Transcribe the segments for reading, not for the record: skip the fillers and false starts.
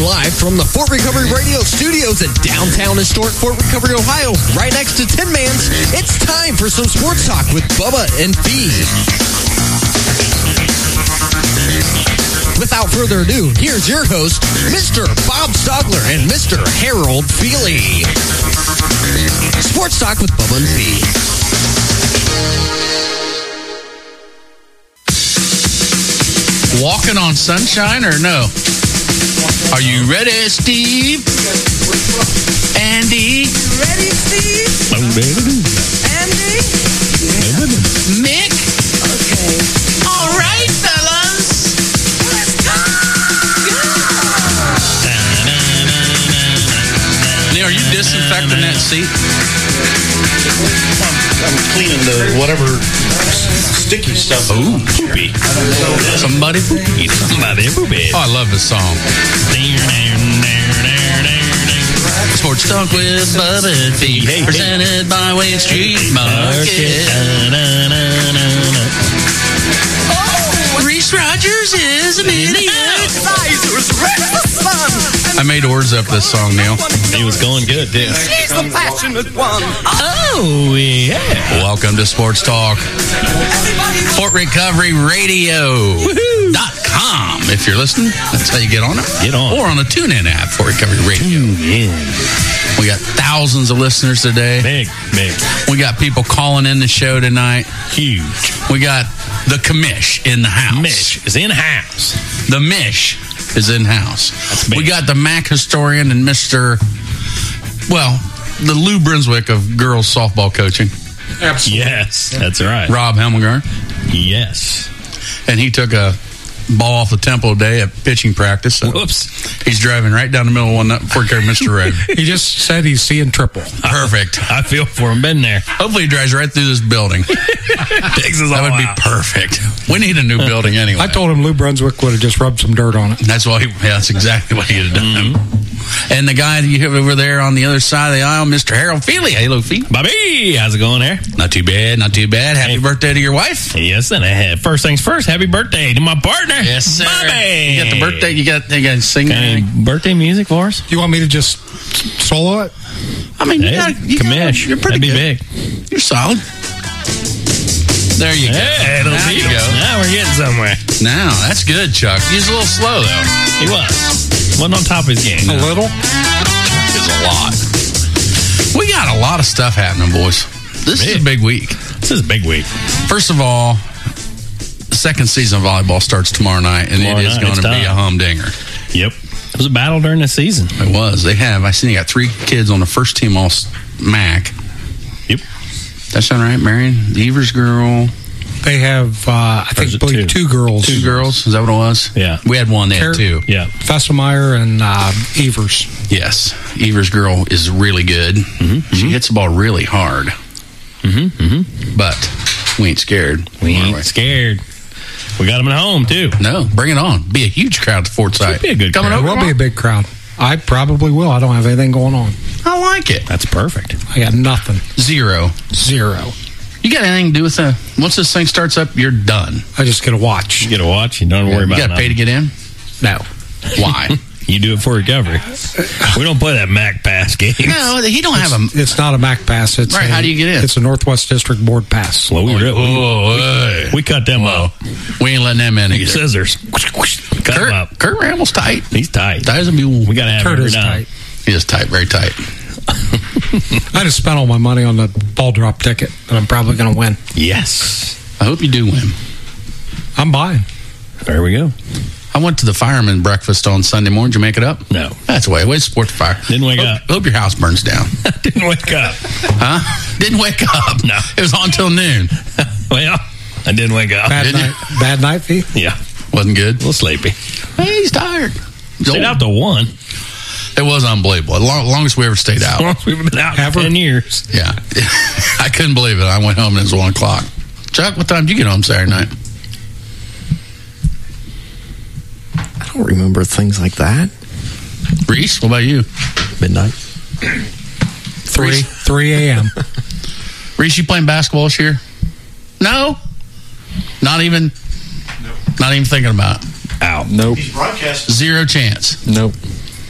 live from the Fort Recovery Radio studios in downtown historic Fort Recovery, Ohio, right next to Tin Man's. It's time for some sports talk with Bubba and Fee. Without further ado, here's your host, Mr. Bob Stogler and Mr. Harold Feely. Sports talk with Bubba and Fee. Walking on sunshine or no? Are you ready, Steve? Andy? Ready, Steve? Andy? Mick? Okay. All right, fellas. Let's go! Now, are you disinfecting that seat? I'm cleaning the whatever sticky stuff. Ooh, poopy. Somebody poopy. Somebody poopy. Oh, I love this song. Sports Talk with Bubba and Fee, presented by Wayne Street Market. Oh, Reese Rogers is an idiot. I made words up this song, Neil. He was going good, too. He's the passionate one. Oh, yeah. Welcome to Sports Talk. Fort Recovery Radio.com. If you're listening, that's how you get on it. Get on. Or on the TuneIn app, Fort Recovery Radio. We got thousands of listeners today. Big. We got people calling in the show tonight. Huge. We got the commish in the house. Mish is in house. The Mish is in house. big. We got the MAC historian and Mr. Well, the Lou Brunswick of girls softball coaching. Absolutely. Yes, that's right. Rob Helmgar. Yes. And he took a ball off the temple today at pitching practice. So Whoops. he's driving right down the middle of one before he carried Mr. Red. He just said he's seeing triple. Perfect. I feel for him. Been there. Hopefully he drives right through this building. Takes us That all would be out. perfect. We need a new building anyway. I told him Lou Brunswick would have just rubbed some dirt on it. That's why. That's exactly what he had done. And the guy that you have over there on the other side of the aisle, Mr. Harold Feely. Hello, Feely. Bobby, how's it going there? Not too bad. Not too bad. Happy birthday to your wife. Yes, and I had first things first. Happy birthday to my partner. Yes, sir. Bobby. You got the birthday. You got to sing. Any birthday music for us? You want me to just solo it? I mean, Hey, commish. You're pretty That'd be good. big. You're solid. There you go. Hey, There you go. Now we're getting somewhere. Now that's good, Chuck. He's a little slow though. He wasn't on top of his game. A little? Is a lot. We got a lot of stuff happening, boys. This is a big week. This is a big week. First of all, the second season of volleyball starts tomorrow night, and Tomorrow it is night, going it's to be a time. humdinger. Yep. It was a battle during the season. It was. They have. I seen they got 3 kids on the first team all MAC. Yep. That sound right, Marion? The Evers girl. They have, I Or is think, it believe two? 2 girls. 2 girls. Is that what it was? Yeah. We had one. They had 2. Yeah. Fesselmeyer and Evers. Yes. Evers girl is really good. She hits the ball really hard. But we ain't scared. We are ain't scared. We got them at home, too. No, bring it on. Be a huge crowd at the Fort site. Be a good Coming crowd. over There will be a tomorrow? big crowd. I probably will. I don't have anything going on. I like it. That's perfect. I got nothing. 0. 0. You got anything to do with once this thing starts up, you're done. I just get a watch. You get a watch. You don't worry You about got to pay to get in? No. Why? You do it for recovery. We don't play that MAC pass game. No, he don't have a... It's not a MAC pass. It's Right, how do you get in? It's a Northwest District Board pass. Well, we we cut them up. We ain't letting them in either. Scissors. Cut them up. Kurt Rammel's tight. He's tight. Tight as a mule. We got to have Kurt him every is now. tight. He is tight, very tight. I just spent all my money on the ball drop ticket that I'm probably going to win. Yes. I hope you do win. I'm buying. There we go. I went to the fireman breakfast on Sunday morning. Did you make it up? No. That's the way. Way to support the fire. Didn't wake hope, up. Hope your house burns down. Didn't wake up. Huh? Didn't wake up. No. It was on till noon. Well, I didn't wake up. Bad Didn't you? night. Bad night, Fee? Yeah. Wasn't good. A little sleepy. Hey, he's tired. Stayed out to 1. It was unbelievable. Longest we ever stayed out. We've been out Ever? for 10 years. Yeah. I couldn't believe it. I went home and it was 1 o'clock. Chuck, what time did you get home Saturday night? I don't remember things like that. Reese, what about you? Midnight. 3 a.m. Reese, you playing basketball this year? No? Not even? Nope. Not even thinking about it? Out. Nope. He's broadcasting. 0 chance. Nope.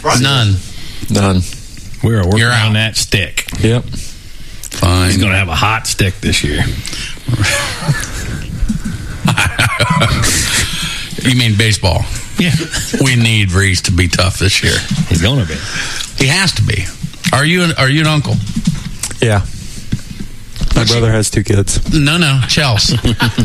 None. We are working You're out. on that stick. Yep. Fine. He's going to have a hot stick this year. You mean baseball? Yeah. We need Reese to be tough this year. He's going to be. He has to be. Are you an uncle? Yeah. My brother has 2 kids. No, Chelsea.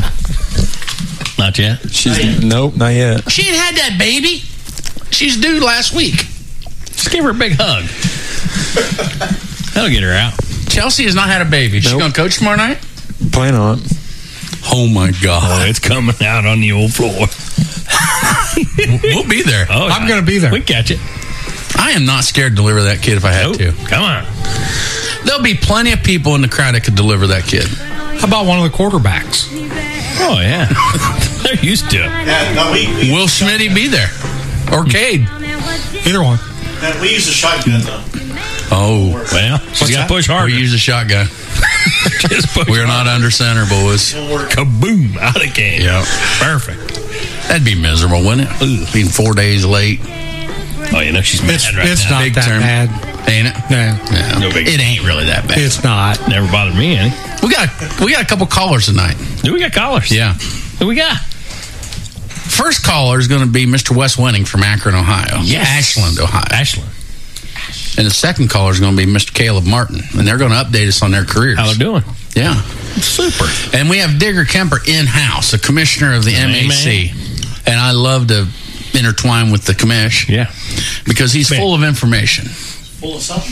Not yet. Nope, not yet. She ain't had that baby. She's due last week. Just give her a big hug. That'll get her out. Chelsea has not had a baby. She's Nope. going to coach tomorrow night? Plan on it. Oh, my Oh, God. it's coming out on the old floor. We'll be there. Oh, I'm going to be there. We catch it. I am not scared to deliver that kid if I had to. Come on. There'll be plenty of people in the crowd that could deliver that kid. How about one of the quarterbacks? Oh, yeah. They're used to it. Will Schmitty be there? Or Cade? Either one. We use a shotgun, though. Oh. Well, she's got to push harder. We use a shotgun. Just push We're not under center, boys. Kaboom. Out of the game. Yeah. Perfect. That'd be miserable, wouldn't it? Being 4 days late. Oh, you know she's mad It's, right it's now. not Big that term. bad. Ain't it? No, Yeah. No big- It ain't really that bad. it's not. Never bothered me any. We got a couple callers tonight. Do we got callers? Yeah. Who we got? First caller is going to be Mr. Wes Winning from Akron, Ohio. Yes. Ashland, Ohio. Ashland. And the second caller is going to be Mr. Caleb Martin. And they're going to update us on their careers. How they're doing? Yeah. Super. And we have Digger Kemper in-house, the commissioner of the MAC. And I love to intertwine with the commish. Yeah. Because he's full of information. Full of something.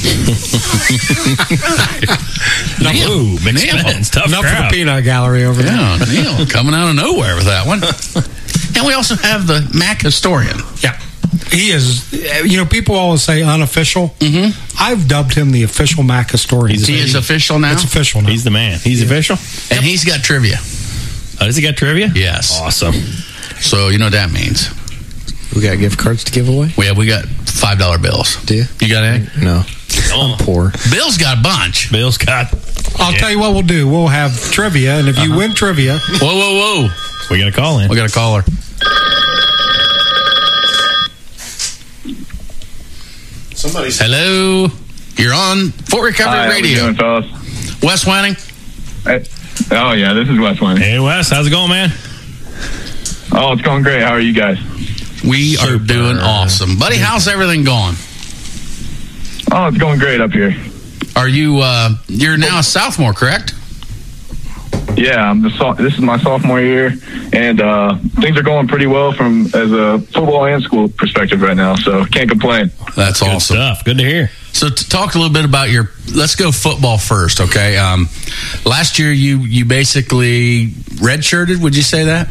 Ooh, big Neil. spends. Tough Enough for the crowd. peanut gallery over there. Yeah, Neil coming out of nowhere with that one. And we also have the MAC historian. Yeah. He is, people always say unofficial. Mm-hmm. I've dubbed him the official MAC historian. He is official now. It's official now. He's the man. He's official? And he's got trivia. Oh, does he got trivia? Yes. Awesome. So you know what that means. We got gift cards to give away? We got $5 bills. Do you? You got any? No. Oh, Poor. Bill's got a bunch. Bill's got. I'll tell you what we'll do. We'll have trivia, and if you win trivia, Whoa. We got a call in. We got a caller. Somebody's. Hello. You're on Fort Recovery Radio. How we doing, fellas? Wes Winning. Oh, yeah, this is Wes Winning. Hey, Wes. How's it going, man? Oh, it's going great. How are you guys? We are doing awesome. Buddy, how's everything going? Oh, it's going great up here. Are you, you're now a sophomore, correct? Yeah, this is my sophomore year, and things are going pretty well from as a football and school perspective right now, so can't complain. That's Good awesome. stuff. Good to hear. So to talk a little bit about let's go football first, okay? Last year you basically redshirted, would you say that?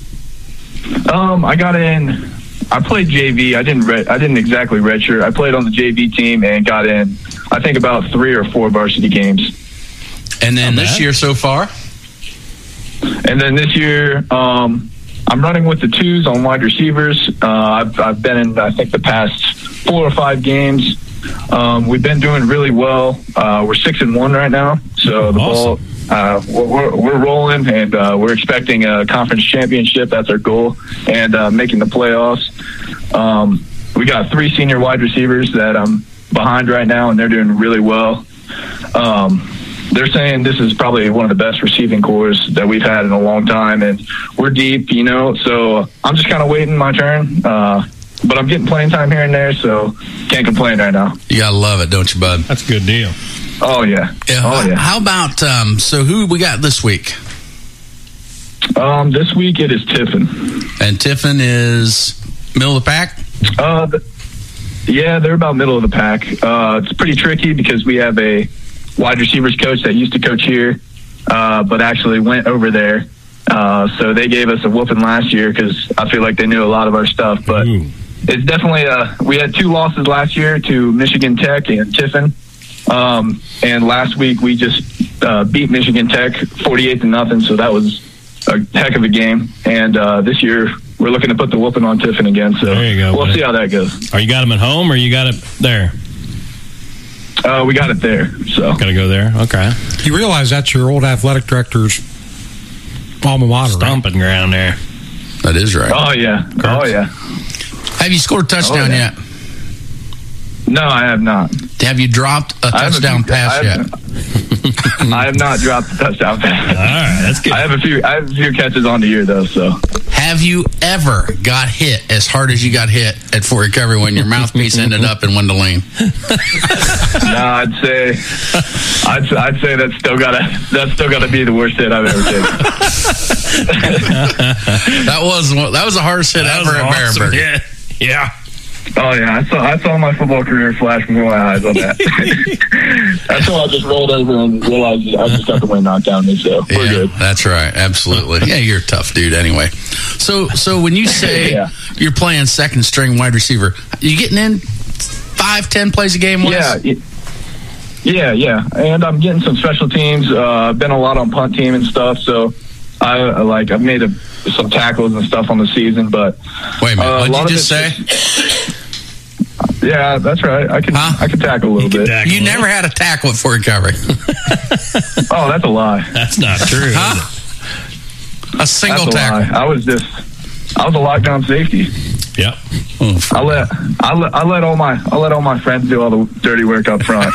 I got in. I played JV. I didn't exactly redshirt. I played on the JV team and got in, I think, about 3 or 4 varsity games. And then Not this bad. year so far? And then this year, I'm running with the 2s on wide receivers. I've been in, I think, the past 4 or 5 games. We've been doing really well. We're 6-1 right now, so the ball. We're rolling, and we're expecting a conference championship. That's our goal, and making the playoffs. We got 3 senior wide receivers that I'm behind right now, and they're doing really well. They're saying this is probably one of the best receiving corps that we've had in a long time, and we're deep, so I'm just kind of waiting my turn. But I'm getting playing time here and there, so can't complain right now. You gotta love it, don't you, bud? That's a good deal. Oh, yeah. Oh, yeah. How about, so who we got this week? This week it is Tiffin. And Tiffin is middle of the pack? Yeah, they're about middle of the pack. It's pretty tricky because we have a wide receivers coach that used to coach here, but actually went over there. So they gave us a whooping last year because I feel like they knew a lot of our stuff. But it's definitely we had 2 losses last year to Michigan Tech and Tiffin. And last week we just beat Michigan Tech 48-0. So that was a heck of a game. And this year we're looking to put the whooping on Tiffin again. So There you go, we'll buddy. see how that goes. Are you got them at home or you got it there? We got it there. So Got to go there. Okay. you realize that's your old athletic director's alma mater, right? Stomping ground there. That is right. Oh yeah. Have you scored a touchdown Oh, yeah. yet? No, I have not. Have you dropped a touchdown pass yet? I have not dropped a touchdown pass. All right, that's good. I have a few catches on the year though. So, have you ever got hit as hard as you got hit at Fort Recovery when your mouthpiece ended up in Wendell-Lane? No, I'd say that's still gotta be the worst hit I've ever taken. That was the hardest hit ever at awesome. Barenberg. Yeah. Oh yeah, I saw my football career flash before my eyes on that. That's why I just rolled over and realized I just got the wind knocked down me. So we're good. That's right, absolutely. Yeah, you're a tough dude anyway. So when you say you're playing second string wide receiver, you getting in 5-10 plays a game? Yeah, and I'm getting some special teams. I've been a lot on punt team and stuff. So I've made some tackles and stuff on the season. But wait a minute, what did you just say? Yeah, that's right. I can tackle a little bit. You never had a tackle at Fort Recovery. Oh, that's a lie. That's not true. Huh? A single tackle. Lie. I was a lockdown safety. Yep. I let all my friends do all the dirty work up front.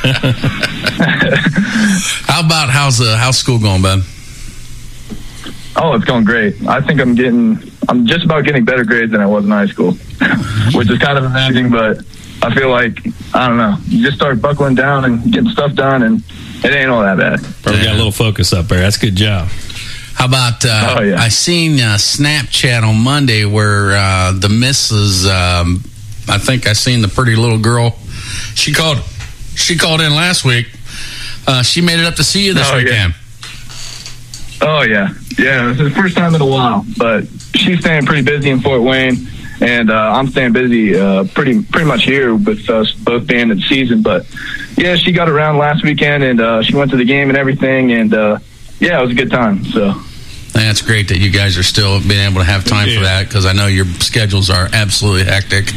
How's school going, bud? Oh, it's going great. I think I'm just about getting better grades than I was in high school, which is kind of amazing, but I feel like, I don't know, you just start buckling down and getting stuff done, and it ain't all that bad. We got a little focus up there. That's a good job. How about, I seen Snapchat on Monday where the missus, I think I seen the pretty little girl, she called in last week. She made it up to see you this weekend. Oh, yeah. Yeah, it's the first time in a while, but she's staying pretty busy in Fort Wayne, and I'm staying busy pretty much here with us both being in season. But, yeah, she got around last weekend, and she went to the game and everything, and, yeah, it was a good time. So that's great that you guys are still being able to have time for that, because I know your schedules are absolutely hectic.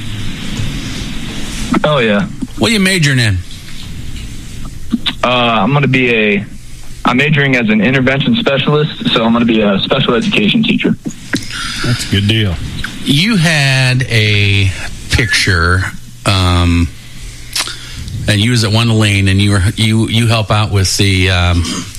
Oh, yeah. What are you majoring in? I'm majoring as an intervention specialist, so I'm going to be a special education teacher. That's a good deal. You had a picture, and you was at Wendell-Lane, and you help out with the, I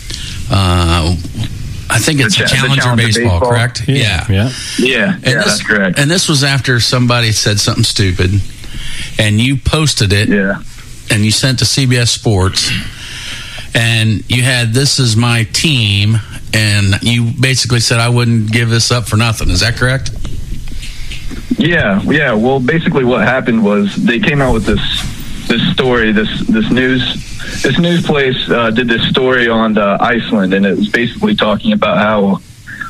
think it's Challenger baseball, correct? Yeah, that's correct. And this was after somebody said something stupid, and you posted it, and you sent to CBS Sports. And you had, this is my team, and you basically said I wouldn't give this up for nothing. Is that correct? Yeah. Well, basically what happened was they came out with this story, this news place did this story on Iceland, and it was basically talking about how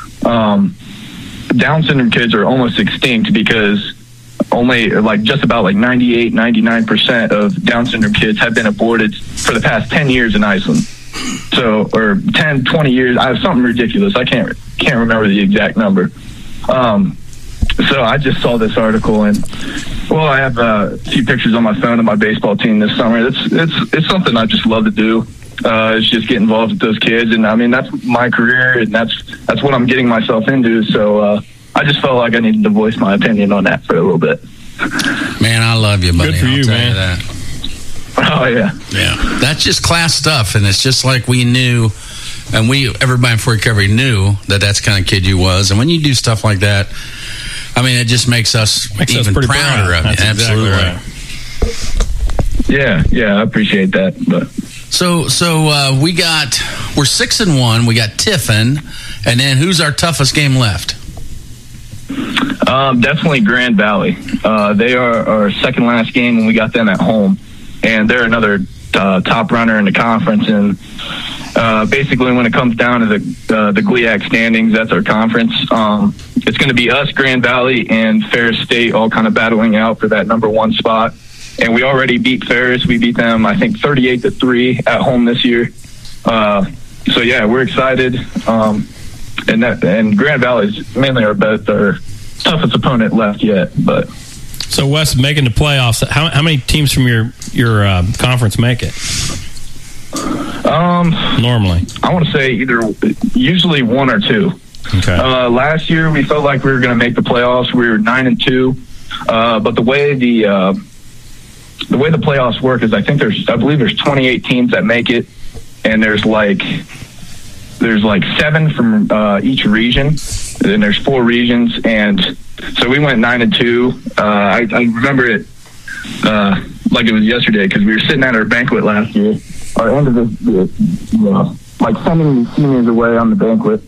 Down syndrome kids are almost extinct because only just about 99% of Down syndrome kids have been aborted for the past 10 years in Iceland. So, or 10, 20 years. I have something ridiculous. I can't remember the exact number. So I just saw this article, and I have a few pictures on my phone of my baseball team this summer. It's something I just love to do. It's just get involved with those kids, and I mean that's my career, and that's what I'm getting myself into. So I just felt like I needed to voice my opinion on that for a little bit. Man, I love you, buddy. Good for you, man. That. Oh, yeah. Yeah. That's just class stuff, and it's just like we knew, and everybody in Fort Recovery knew that's the kind of kid you was. And when you do stuff like that, I mean, it just makes us even prouder of you. That's Absolutely. Exactly right. Yeah, I appreciate that. But So we're 6-1. We got Tiffin, and then who's our toughest game left? Definitely Grand Valley. They are our second last game, and we got them at home, and they're another top runner in the conference. And basically, when it comes down to the GLIAC standings, that's our conference. It's going to be us, Grand Valley, and Ferris State all kind of battling out for that number one spot. And we already beat Ferris. We beat them, I think, 38-3 at home this year. So yeah, we're excited. And Grand Valley is mainly our toughest opponent left yet. But so Wes, making the playoffs, how many teams from your conference make it? Normally, I want to say usually one or two. Okay. Last year we felt like we were going to make the playoffs. We were 9-2, but the way the the way the playoffs work is I believe there's 28 teams that make it, and there's like 7 from each region, and there's 4 regions, and so we went 9-2. I remember it like it was yesterday because we were sitting at our banquet last year. Our end of like sending the seniors away on the banquet.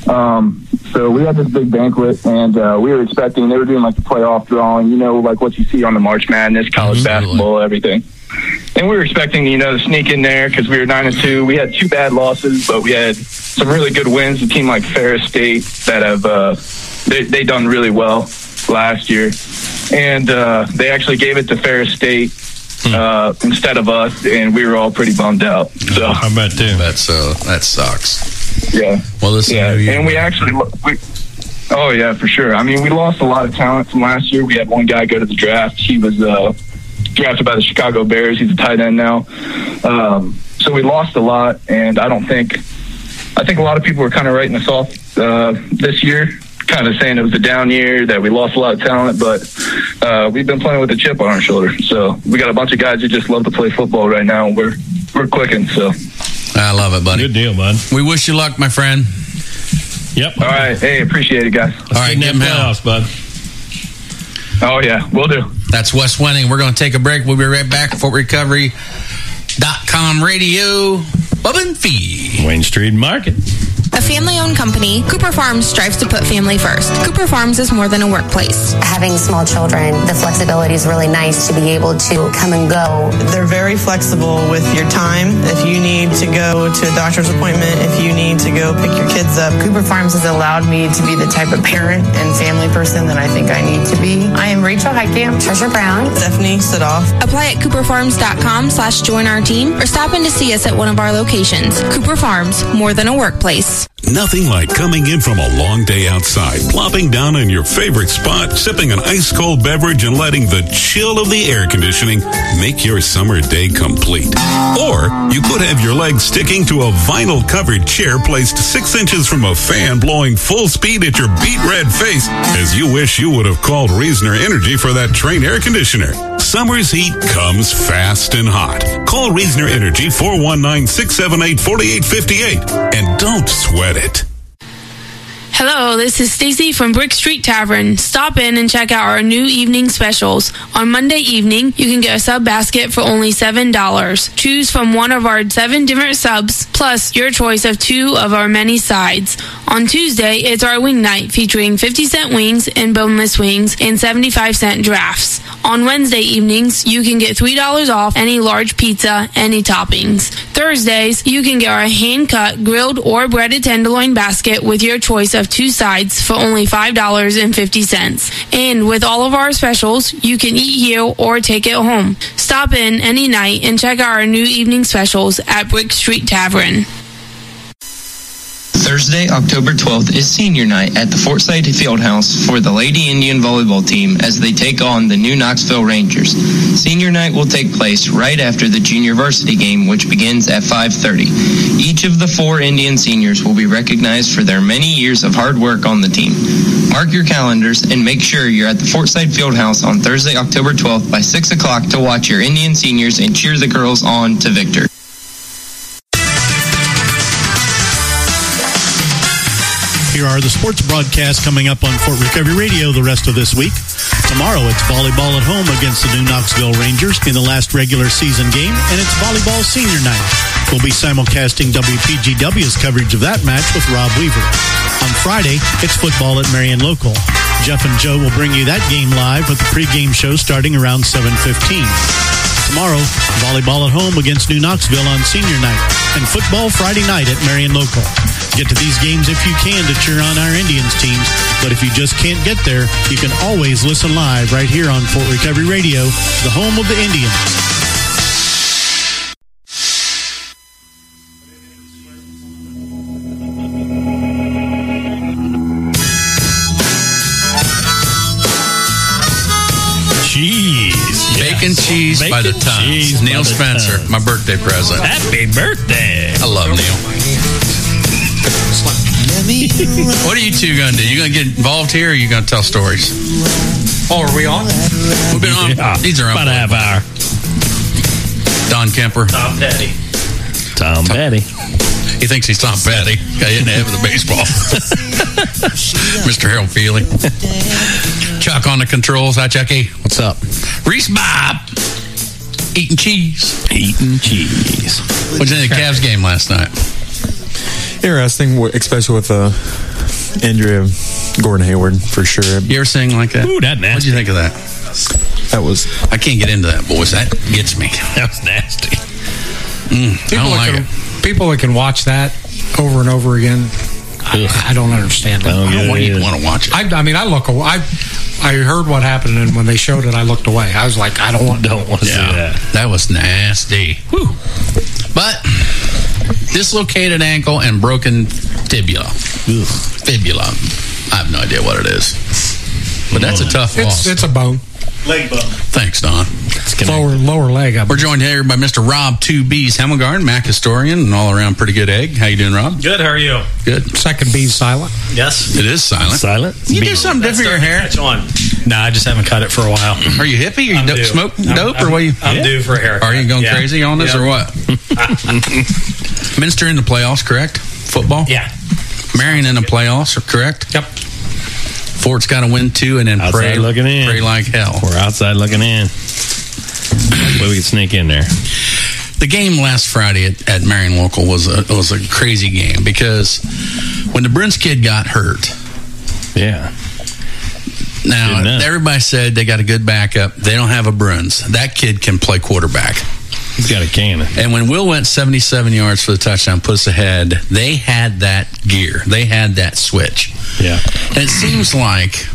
So we had this big banquet, and we were expecting, they were doing like the playoff drawing, like what you see on the March Madness, college basketball, everything. And we were expecting, to sneak in there because we were 9-2. We had 2 bad losses, but we had some really good wins. A team like Ferris State that have, they done really well last year. And they actually gave it to Ferris State instead of us, and we were all pretty bummed out. So I bet too. That sucks. Yeah. Well, this is and we actually, oh yeah, for sure. I mean, we lost a lot of talent from last year. We had one guy go to the draft. He was drafted by the Chicago Bears. He's a tight end now. So we lost a lot, and I think a lot of people were kind of writing us off this year, kind of saying it was a down year, that we lost a lot of talent, but we've been playing with a chip on our shoulder. So we got a bunch of guys who just love to play football right now, and we're clicking. So I love it, buddy. Good deal, bud. We wish you luck, my friend. Yep. All right. Hey, appreciate it, guys. All right, get him out, bud. Oh, yeah, will do. That's Wes Wenning. We're going to take a break. We'll be right back. FortRecovery.com radio. Bubba and Fee. Wayne Street Market. A family-owned company, Cooper Farms strives to put family first. Cooper Farms is more than a workplace. Having small children, the flexibility is really nice to be able to come and go. They're very flexible with your time. If you need to go to a doctor's appointment, if you need to go pick your kids up, Cooper Farms has allowed me to be the type of parent and family person that I think I need to be. I am Rachel Heitkamp, Treasure Brown, Stephanie Sidoff. Apply at cooperfarms.com/join our team or stop in to see us at one of our locations. Cooper Farms, more than a workplace. Nothing like coming in from a long day outside, plopping down in your favorite spot, sipping an ice-cold beverage, and letting the chill of the air conditioning make your summer day complete. Or you could have your legs sticking to a vinyl-covered chair placed 6 inches from a fan blowing full speed at your beet-red face as you wish you would have called Reasoner Energy for that Train air conditioner. Summer's heat comes fast and hot. Call Reasoner Energy 419-678-4858 and don't sweat it. Hello, this is Stacy from Brick Street Tavern. Stop in and check out our new evening specials. On Monday evening, you can get a sub basket for only $7. Choose from one of our 7 different subs, plus your choice of 2 of our many sides. On Tuesday, it's our wing night featuring 50-cent wings and boneless wings and 75-cent drafts. On Wednesday evenings, you can get $3 off any large pizza, any toppings. Thursdays, you can get our hand-cut, grilled, or breaded tenderloin basket with your choice of 2 sides for only $5.50. And with all of our specials, you can eat here or take it home. Stop in any night and check out our new evening specials at Brick Street Tavern. Thursday, October 12th is senior night at the Fort Site Fieldhouse for the Lady Indian volleyball team as they take on the new Knoxville Rangers. Senior night will take place right after the junior varsity game, which begins at 5:30. Each of the 4 Indian seniors will be recognized for their many years of hard work on the team. Mark your calendars and make sure you're at the Fort Site Fieldhouse on Thursday, October 12th by 6 o'clock to watch your Indian seniors and cheer the girls on to victory. Here are the sports broadcasts coming up on Fort Recovery Radio the rest of this week. Tomorrow, it's volleyball at home against the new Knoxville Rangers in the last regular season game, and it's volleyball senior night. We'll be simulcasting WPGW's coverage of that match with Rob Weaver. On Friday, it's football at Marion Local. Jeff and Joe will bring you that game live with the pregame show starting around 7:15. Tomorrow, volleyball at home against New Knoxville on senior night, and football Friday night at Marion Local. Get to these games if you can to cheer on our Indians teams, but if you just can't get there, you can always listen live right here on Fort Recovery Radio, the home of the Indians. Bacon cheese by the tons. Neil Spencer, my birthday present. Happy birthday. I love Neil. What are you two going to do? You going to get involved here, or are you going to tell stories? Oh, are we on? We've been on. Yeah, These are about a half hour. Don Kemper. Tom Petty. Tom Petty. He thinks he's Tom Petty. Guy in the head with a baseball. Mr. Harold Feely. Chuck on the controls. Hi, Chucky. What's up? Reese Bob. Eating cheese. Eating cheese. What'd you think of the Cavs game last night? Interesting, especially with Andrea Gordon Hayward, for sure. You ever sing like that? Ooh, that nasty. What'd you think of that? That was... I can't get into that, boys. That gets me. That was nasty. I don't like it. People that can watch that over and over again, I don't understand it. I don't want you to want to watch it. I mean, I heard what happened, and when they showed it, I looked away. I was like, I don't want to see that. That was nasty. Whew. But dislocated ankle and broken tibia. Fibula. I have no idea what it is. But that's a tough loss. It's a bone. Leg bone. Thanks, Don. Lower leg. We're joined here by Mr. Rob 2B's Hemmelgarn, Mac historian, and all around pretty good egg. How you doing, Rob? Good. How are you? Good. Second B's silent. Yes. It is silent. Silent. You do something different with your hair? Catch on. No, I just haven't cut it for a while. Are you hippie? Are you smoke dope? Or what? I'm due for a haircut. Are you going crazy on this or what? Minster in the playoffs, correct? Football? Yeah. Marion in the playoffs, correct? Yep. Fort's got to win 2 and then outside pray like hell. We're outside looking in. Well, we can sneak in there. The game last Friday at Marion Local was a crazy game because when the Bruns kid got hurt. Yeah. Now, everybody said they got a good backup. They don't have a Bruns. That kid can play quarterback. He's got a cannon. And when Will went 77 yards for the touchdown, put us ahead, they had that gear. They had that switch. Yeah. And it seems like,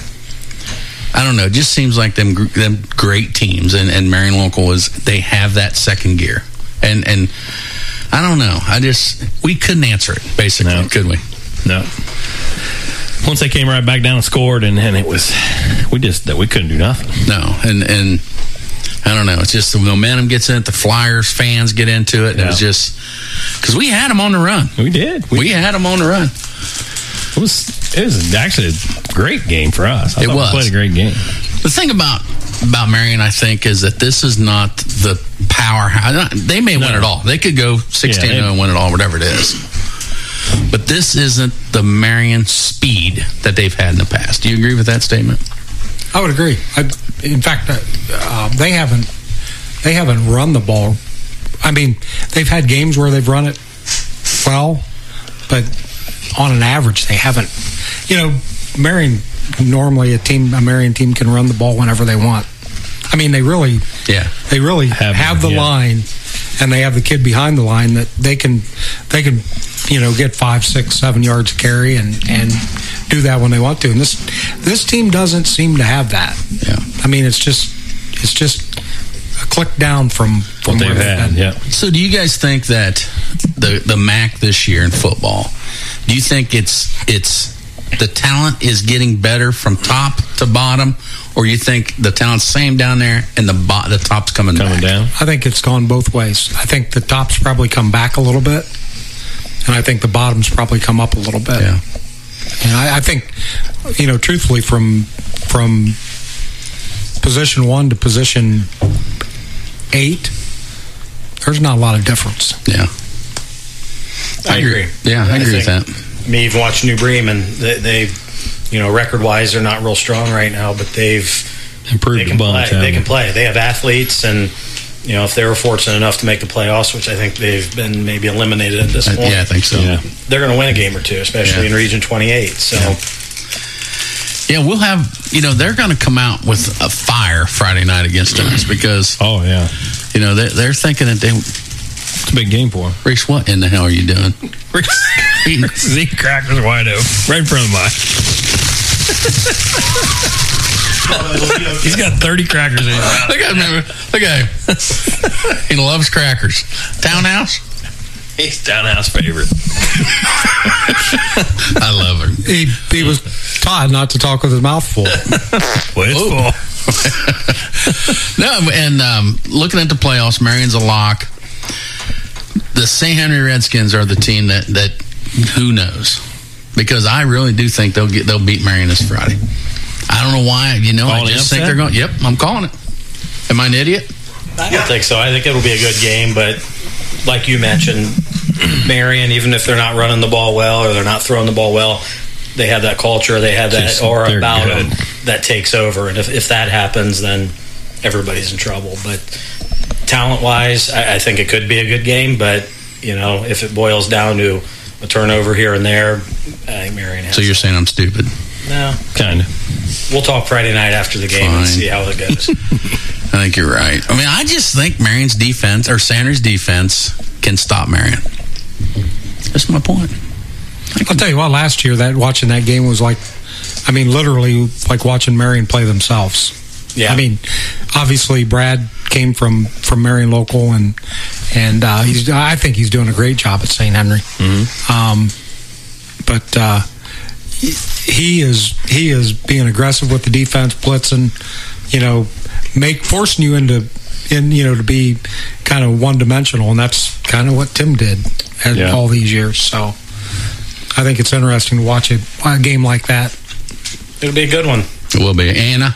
I don't know, it just seems like them great teams, and Marion Local they have that second gear. And I don't know. We couldn't answer it, basically, could we? No. Once they came right back down and scored, and it was, we couldn't do nothing. No. And I don't know. It's just the momentum gets in it. The Flyers fans get into it. And it was just because we had them on the run. We did. We had them on the run. It was actually a great game for us. It was. We played a great game. The thing about Marion, I think, is that this is not the powerhouse. They may win it all. They could go 16-0 and win it all, whatever it is. But this isn't the Marion speed that they've had in the past. Do you agree with that statement? I would agree. In fact, they haven't run the ball. I mean, they've had games where they've run it well, but on an average, they haven't. You know, Marion normally a Marion team can run the ball whenever they want. I mean, they really have the line, and they have the kid behind the line that they can get 5, 6, 7 yards of carry and do that when they want to. And this team doesn't seem to have that. Yeah. I mean, it's just a click down from what they've had. Yeah. So, do you guys think that the MAC this year in football? Do you think it's the talent is getting better from top to bottom, or you think the talent's same down there and the top's coming back? Down? I think it's gone both ways. I think the top's probably come back a little bit, and I think the bottom's probably come up a little bit. Yeah. And I think, truthfully, from position 1 to position 8, there's not a lot of difference. Yeah. I agree. Yeah, I agree with that. Me, you've watched New Bremen. They record-wise, they're not real strong right now, but they've improved a bunch. They can play. They have athletes, and if they were fortunate enough to make the playoffs, which I think they've been maybe eliminated at this point. Yeah, I think so. Yeah. They're going to win a game or two, especially in Region 28. So. Yeah, we'll have, they're going to come out with a fire Friday night against us because, they're thinking that it's a big game for them. Reese, what in the hell are you doing? Reese eating crackers wide open, right in front of mine. He's got 30 crackers in his mouth. Look at him. He loves crackers. Townhouse? He's Townhouse favorite. I love him. He was taught not to talk with his mouth full. Well, it's full. No, and looking at the playoffs, Marion's a lock. The St. Henry Redskins are the team that who knows? Because I really do think they'll beat Marion this Friday. I don't know why. I just think they're going. Yep, I'm calling it. Am I an idiot? I don't think so. I think it'll be a good game, but like you mentioned, Marion, even if they're not running the ball well or they're not throwing the ball well, they have that culture, they have that aura about them that takes over. And if that happens, then everybody's in trouble. But talent-wise, I think it could be a good game, but if it boils down to a turnover here and there, I think Marion has. So you're saying I'm stupid? No. Kind of. We'll talk Friday night after the game and see how it goes. I think you're right. I mean, I just think Marion's defense, or Sanders' defense, can stop Marion. That's my point. I'll tell you what, last year, watching that game was literally like watching Marion play themselves. Yeah. I mean, obviously, Brad came from Marion local, and I think he's doing a great job at St. Henry. Mm-hmm. But he is being aggressive with the defense, blitzing, forcing you to be kind of one-dimensional, and that's kind of what Tim did all these years. So I think it's interesting to watch a game like that. It'll be a good one. It will be. Anna,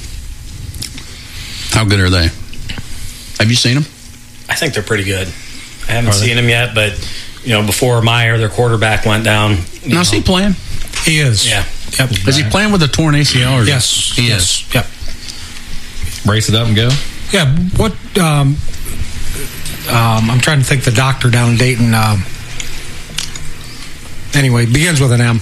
how good are they? Have you seen them? I think they're pretty good. I haven't seen them yet, but before Meyer, their quarterback, went down. Now, is he playing? He is. Yeah. Yep. Is he playing with a torn ACL? Or yes. He is. Yep. Brace it up and go. Yeah. What? I'm trying to think. The doctor down in Dayton. Anyway, begins with an M.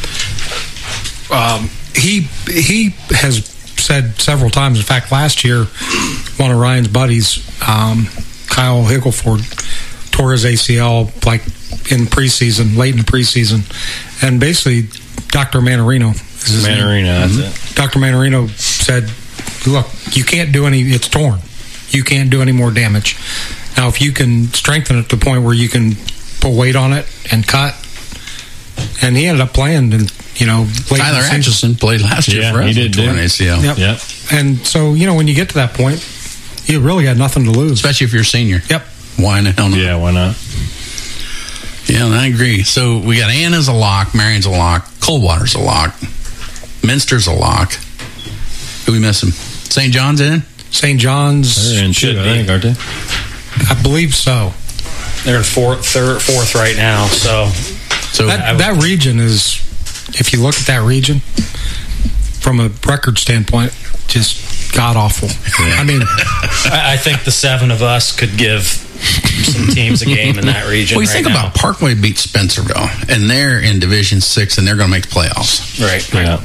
He has said several times. In fact, last year, one of Ryan's buddies, Kyle Higgleford, tore his ACL in preseason, late in the preseason, and basically, Dr. Manarino is his name. That's it. Dr. Manarino said, "Look, you can't do any. It's torn. You can't do any more damage. Now, if you can strengthen it to the point where you can put weight on it and cut." And he ended up playing, late Tyler Atchison played last year for us. He did, torn ACL. Yep. And so, when you get to that point, you really got nothing to lose. Especially if you're a senior. Yep. Why the hell not? Yeah, why not? Yeah, I agree. So we got Anna's a lock, Marion's a lock, Coldwater's a lock, Minster's a lock. Who we missing? St. John's in? St. John's They're in two, I think, aren't they? I believe so. They're in fourth right now. So that region is, if you look at that region from a record standpoint, just god awful. Yeah. I mean, I think the seven of us could give some teams a game in that region. Well, you think about Parkway beat Spencerville, and they're in Division 6, and they're going to make the playoffs. Right. Yeah.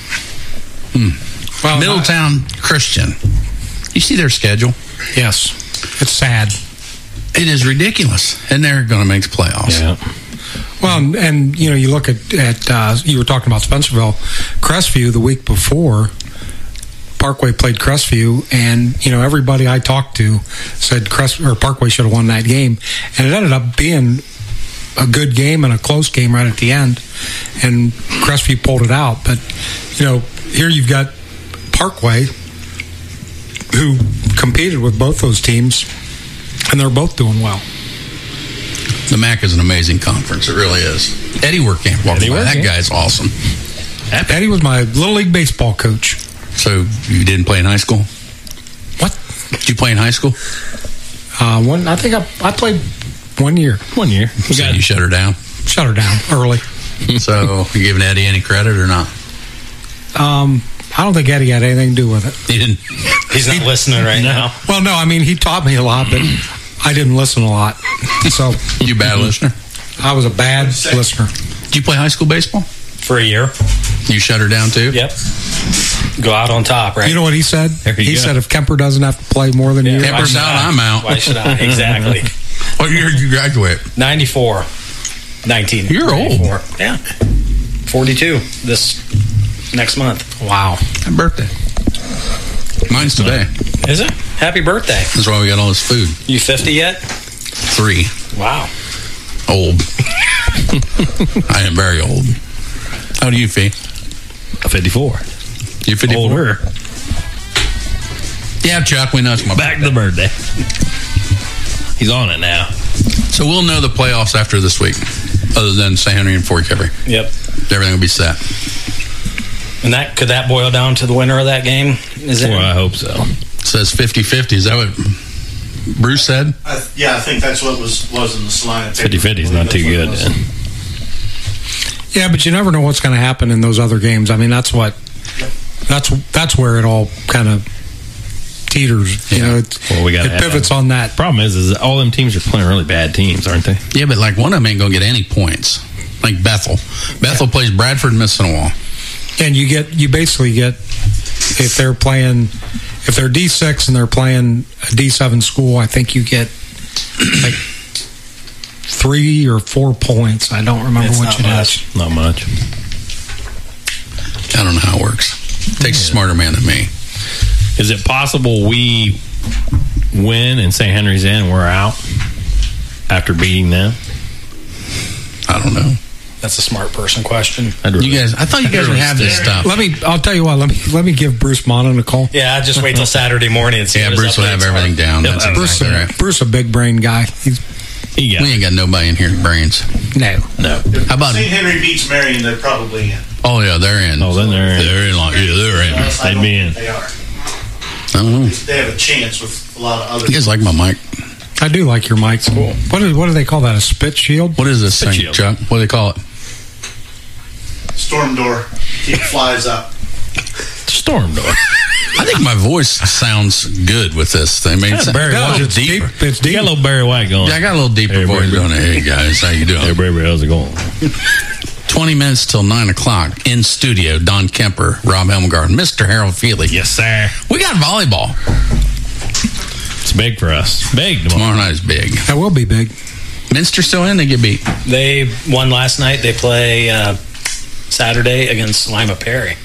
Well, Middletown Christian. You see their schedule? Yes. It's sad. It is ridiculous, and they're going to make the playoffs. Yeah. Well, and you look at you were talking about Spencerville, Crestview the week before. Parkway played Crestview, and everybody I talked to said Parkway should have won that game, and it ended up being a good game and a close game right at the end, and Crestview pulled it out. But here you've got Parkway, who competed with both those teams, and they're both doing well. The MAC is an amazing conference. It really is. Eddie Werkamp. That guy's awesome. Eddie was my Little League baseball coach. So you didn't play in high school? What? Did you play in high school? I think I played 1 year. 1 year. So you shut her down? Shut her down early. So you giving Eddie any credit or not? I don't think Eddie had anything to do with it. He didn't. He's not listening right now. Well, no, I mean, he taught me a lot, but I didn't listen a lot. So you a bad listener? I was a bad listener. Did you play high school baseball? For a year. You shut her down too? Yep. Go out on top, right? You know what he said? He said if Kemper doesn't have to play more than you. Kemper's out, I'm out. Why should I? Exactly. What year did you graduate? 94. 19. You're 94. old. Yeah. 42 this next month. Wow. Happy birthday. Mine's today. Is it? Happy birthday. That's why we got all this food. You 50 yet? 3. Wow. Old. I am very old. How do you feel? 54. You're 54? Older. Yeah, Chuck, we know it's my Back to the birthday. He's on it now. So we'll know the playoffs after this week, other than St. Henry and Fort Cavalry. Yep. Everything will be set. And that could that boil down to the winner of that game? Is it? Well, I hope so. It says 50-50. Is that what Bruce said? I think that's what was in the slide. 50-50 is not too good. Yeah, but you never know what's going to happen in those other games. I mean, that's where it all kind of teeters. You know, it pivots on that. Problem is all them teams are playing really bad teams, aren't they? Yeah, but like one of them ain't going to get any points. Like Bethel. Bethel plays Bradford and Missinawall. And you basically get, if they're D6 and they're playing a D7 school, I think you get like 3 or 4 points. I don't remember which it is. Not much. I don't know how it works. It takes a smarter man than me. Is it possible we win and St. Henry's in and we're out after beating them? I don't know. That's a smart person question. I thought you guys would have this stuff. I'll tell you what. Let me give Bruce Monon a call. Yeah, just wait till Saturday morning and see. Yeah, Bruce will have everything down. Yep. That's exactly right. Bruce, a big brain guy. We ain't got nobody in here with brains. No. If How about St. Henry beats Marion, they're probably in. Oh yeah, they're in. Oh, then they're in. They're in. They're in. They'd be in. They are. I don't know. They have a chance with a lot of other. You guys like my mic? I do like your mic. Cool. What do they call that? A spit shield? What is this thing, shield. Chuck? What do they call it? Storm door. Keep flies up. Storm door. I think my voice sounds good with this thing. I mean, it's Barry got a White. little deeper. It's deep. You got a little Barry White going. Yeah, I got a little deeper voice going. Hey guys, how you doing? Hey, Barry, how's it going? 20 minutes till 9 o'clock in studio. Don Kemper, Rob Helmgarden, Mr. Harold Feely. Yes, sir. We got volleyball. It's big for us. Big tomorrow night is big. That will be big. Minster still in? They get beat. They won last night. They play Saturday against Lima Perry,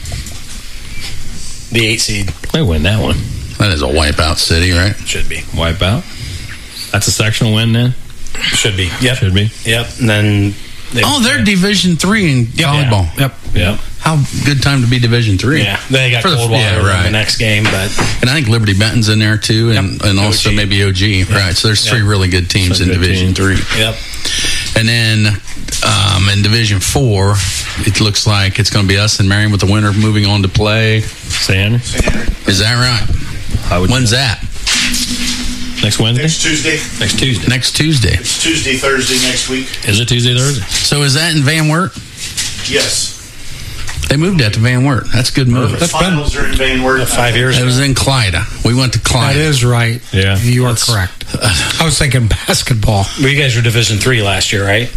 the 8 seed. They win that one. That is a wipeout city, right? Should be. Wipeout? That's a sectional win then? Should be. Yep. Should be. Yep. And then they're Division 3 in volleyball. Yep. How good time to be Division 3. Yeah. They got Coldwater in the next game, but and I think Liberty Benton's in there too, and also OG. maybe OG. Yep. Right. So there's 3 really good teams in Division 3. Yep. And then in Division 4, it looks like it's going to be us and Marion with the winner moving on to play St. Henry. Is that right? When's that? Next Wednesday? Next Tuesday. Next Tuesday. Next Tuesday. It's Tuesday, Thursday next week. Is it Tuesday, Thursday? So is that in Van Wert? Yes. They moved that to Van Wert. That's a good move. The finals are in Van Wert. 5 years It was in Clyda. We went to Clyda. That is right. Yeah. You are correct. I was thinking basketball. Well, you guys were Division 3 last year, right?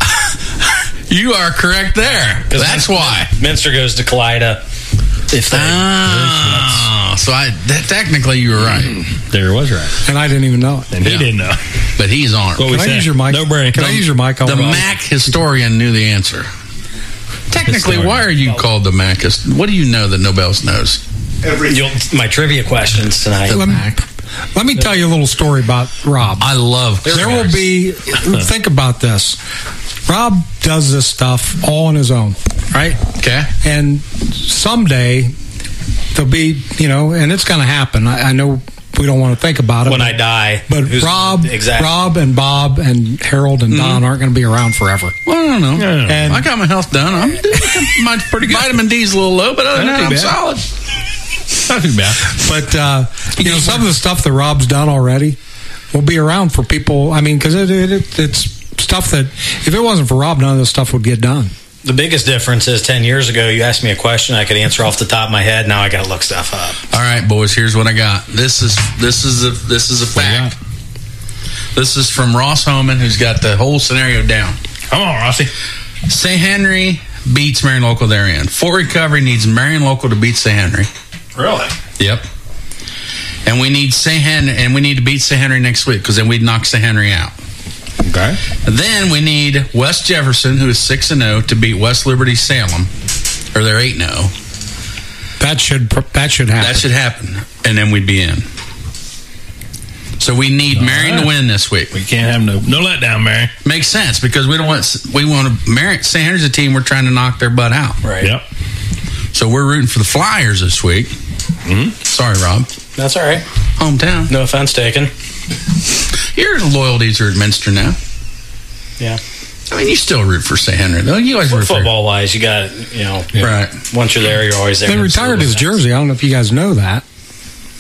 You are correct there. That's why. Minster goes to Clyda. So technically you were right. There was right. And I didn't even know it. And he didn't know. But he's on it. Can I use your mic? No brain. Can I use your mic? The Mac historian knew the answer. Technically, why are you called the Mac? What do you know that nobody else knows? My trivia questions tonight. Let me tell you a little story about Rob. I love. There will be. Think about this. Rob does this stuff all on his own, right? Okay. And someday there'll be, and it's going to happen. I know we don't want to think about it when I die. But Rob and Bob and Harold and Don aren't going to be around forever. Well, I don't know. And I got my health done. I'm my pretty good. Vitamin D's a little low, but other than that, I'm solid. Not too bad. But some of the stuff that Rob's done already will be around for people. I mean, because it's stuff that if it wasn't for Rob, none of this stuff would get done. The biggest difference is 10 years ago, you asked me a question I could answer off the top of my head. Now I got to look stuff up. All right, boys. Here's what I got. This is a fact. This is from Ross Homan, who's got the whole scenario down. Come on, Rossi. St. Henry beats Marion Local therein. Fort Recovery needs Marion Local to beat St. Henry. Really? Yep. And we need St. Henry, and we need to beat St. Henry next week because then we'd knock St. Henry out. Okay. And then we need West Jefferson, who is 6-0, to beat West Liberty Salem, or they're 8-0. That should happen. That should happen, and then we'd be in. So we need Marion to win this week. We can't have no letdown, Marion. Makes sense because we want Marion. St. Henry's a team we're trying to knock their butt out. Right. Yep. So we're rooting for the Flyers this week. Mm-hmm. Sorry, Rob. That's all right. Hometown. No offense taken. Your loyalties are at Minster now. Yeah. I mean, you still root for St. Henry, though. You always root for football-wise, you got right. Once you're there, you're always there. They retired his jersey. I don't know if you guys know that.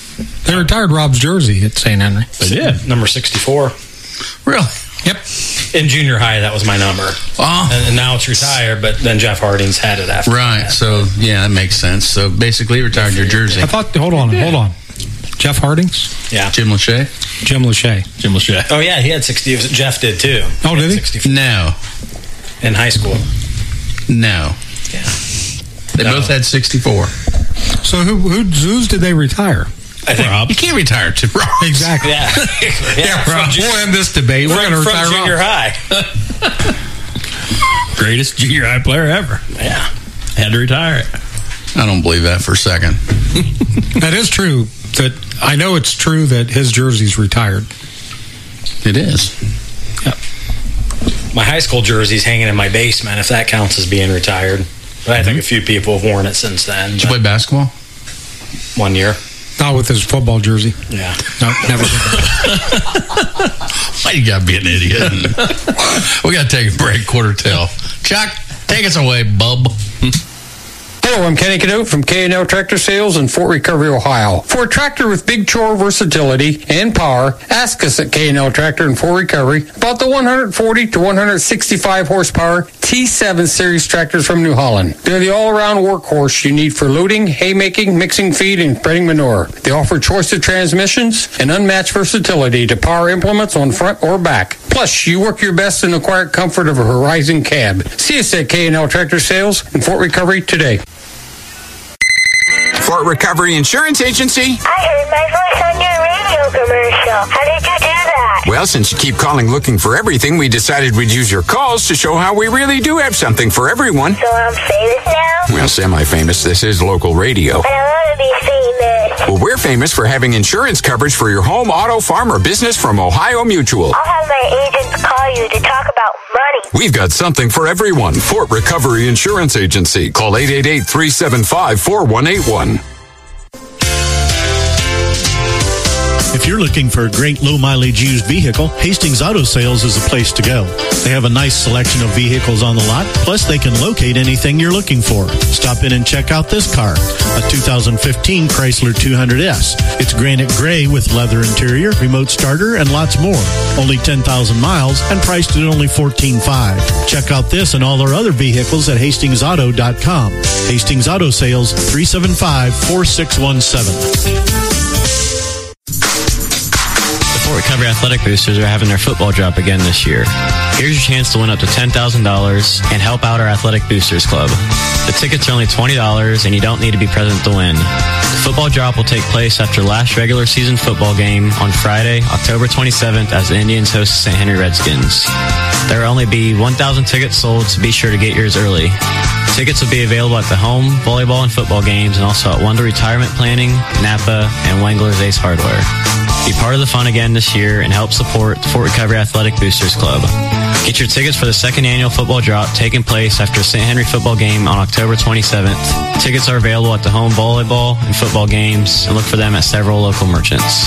They retired Rob's jersey at St. Henry. They did. Number 64. Really? Yep. In junior high, that was my number. Oh. And now it's retired, but then Jeff Harding's had it after. Right. that. So, yeah, that makes sense. So, basically, retired your jersey. I thought, hold on. Jeff Harding's? Yeah. Jim Lachey? Jim Lachey. Oh, yeah, he had 60. Jeff did, too. Oh, did he? 64. No. In high school. No. Yeah. They both had 64. So, whose did they retire? I think Rob. You can't retire to Rob. Exactly. Yeah. Rob. We'll end this debate. We're going to retire from junior Rob. high. Greatest junior high player ever. Yeah. Had to retire it. I don't believe that for a second. That is true. That I know it's true that his jersey's retired. It is. Yep. My high school jersey's hanging in my basement, if that counts as being retired. But I think a few people have worn it since then. Did you play basketball? 1 year. Not with his football jersey. Yeah. No, never did Why you gotta be an idiot? We gotta take a break, quarter till. Chuck, take us away, bub. Hello, I'm Kenny Canute from K&L Tractor Sales in Fort Recovery, Ohio. For a tractor with big chore versatility and power, ask us at K&L Tractor in Fort Recovery about the 140 to 165 horsepower T7 series tractors from New Holland. They're the all-around workhorse you need for loading, haymaking, mixing feed, and spreading manure. They offer choice of transmissions and unmatched versatility to power implements on front or back. Plus, you work your best in the quiet comfort of a Horizon cab. See us at K&L Tractor Sales in Fort Recovery today. Fort Recovery Insurance Agency. I heard my voice on your radio commercial. How did you do that? Well, since you keep calling looking for everything, we decided we'd use your calls to show how we really do have something for everyone. So I'm famous now? Well, semi-famous. This is local radio. But I want to be famous. Well, we're famous for having insurance coverage for your home, auto, farm, or business from Ohio Mutual. I'll have my agents call you to talk about money. We've got something for everyone. Fort Recovery Insurance Agency. Call 888-375-4181. If you're looking for a great low-mileage used vehicle, Hastings Auto Sales is the place to go. They have a nice selection of vehicles on the lot, plus they can locate anything you're looking for. Stop in and check out this car, a 2015 Chrysler 200S. It's granite gray with leather interior, remote starter, and lots more. Only 10,000 miles and priced at only $14,500. Check out this and all our other vehicles at HastingsAuto.com. Hastings Auto Sales, 375-4617. Fort Recovery Athletic Boosters are having their football drop again this year. Here's your chance to win up to $10,000 and help out our Athletic Boosters Club. The tickets are only $20 and you don't need to be present to win. The football drop will take place after last regular season football game on Friday, October 27th as the Indians host the St. Henry Redskins. There will only be 1,000 tickets sold, so be sure to get yours early. Tickets will be available at the home, volleyball, and football games and also at Wonder Retirement Planning, Napa, and Wengler's Ace Hardware. Be part of the fun again this year and help support the Fort Recovery Athletic Boosters Club. Get your tickets for the second annual football drop taking place after St. Henry football game on October 27th. Tickets are available at the home volleyball and football games and look for them at several local merchants.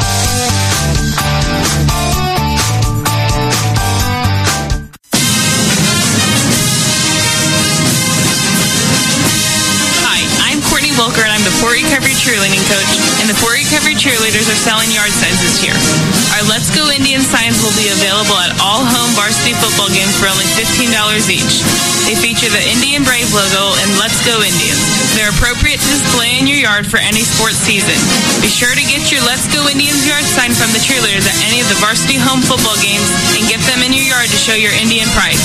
Volker, and I'm the Fort Recovery cheerleading coach, and the Fort Recovery cheerleaders are selling yard signs this year. Our Let's Go Indians signs will be available at all home varsity football games for only $15 each. They feature the Indian Brave logo and Let's Go Indians. They're appropriate to display in your yard for any sports season. Be sure to get your Let's Go Indians yard sign from the cheerleaders at any of the varsity home football games and get them in your yard to show your Indian pride.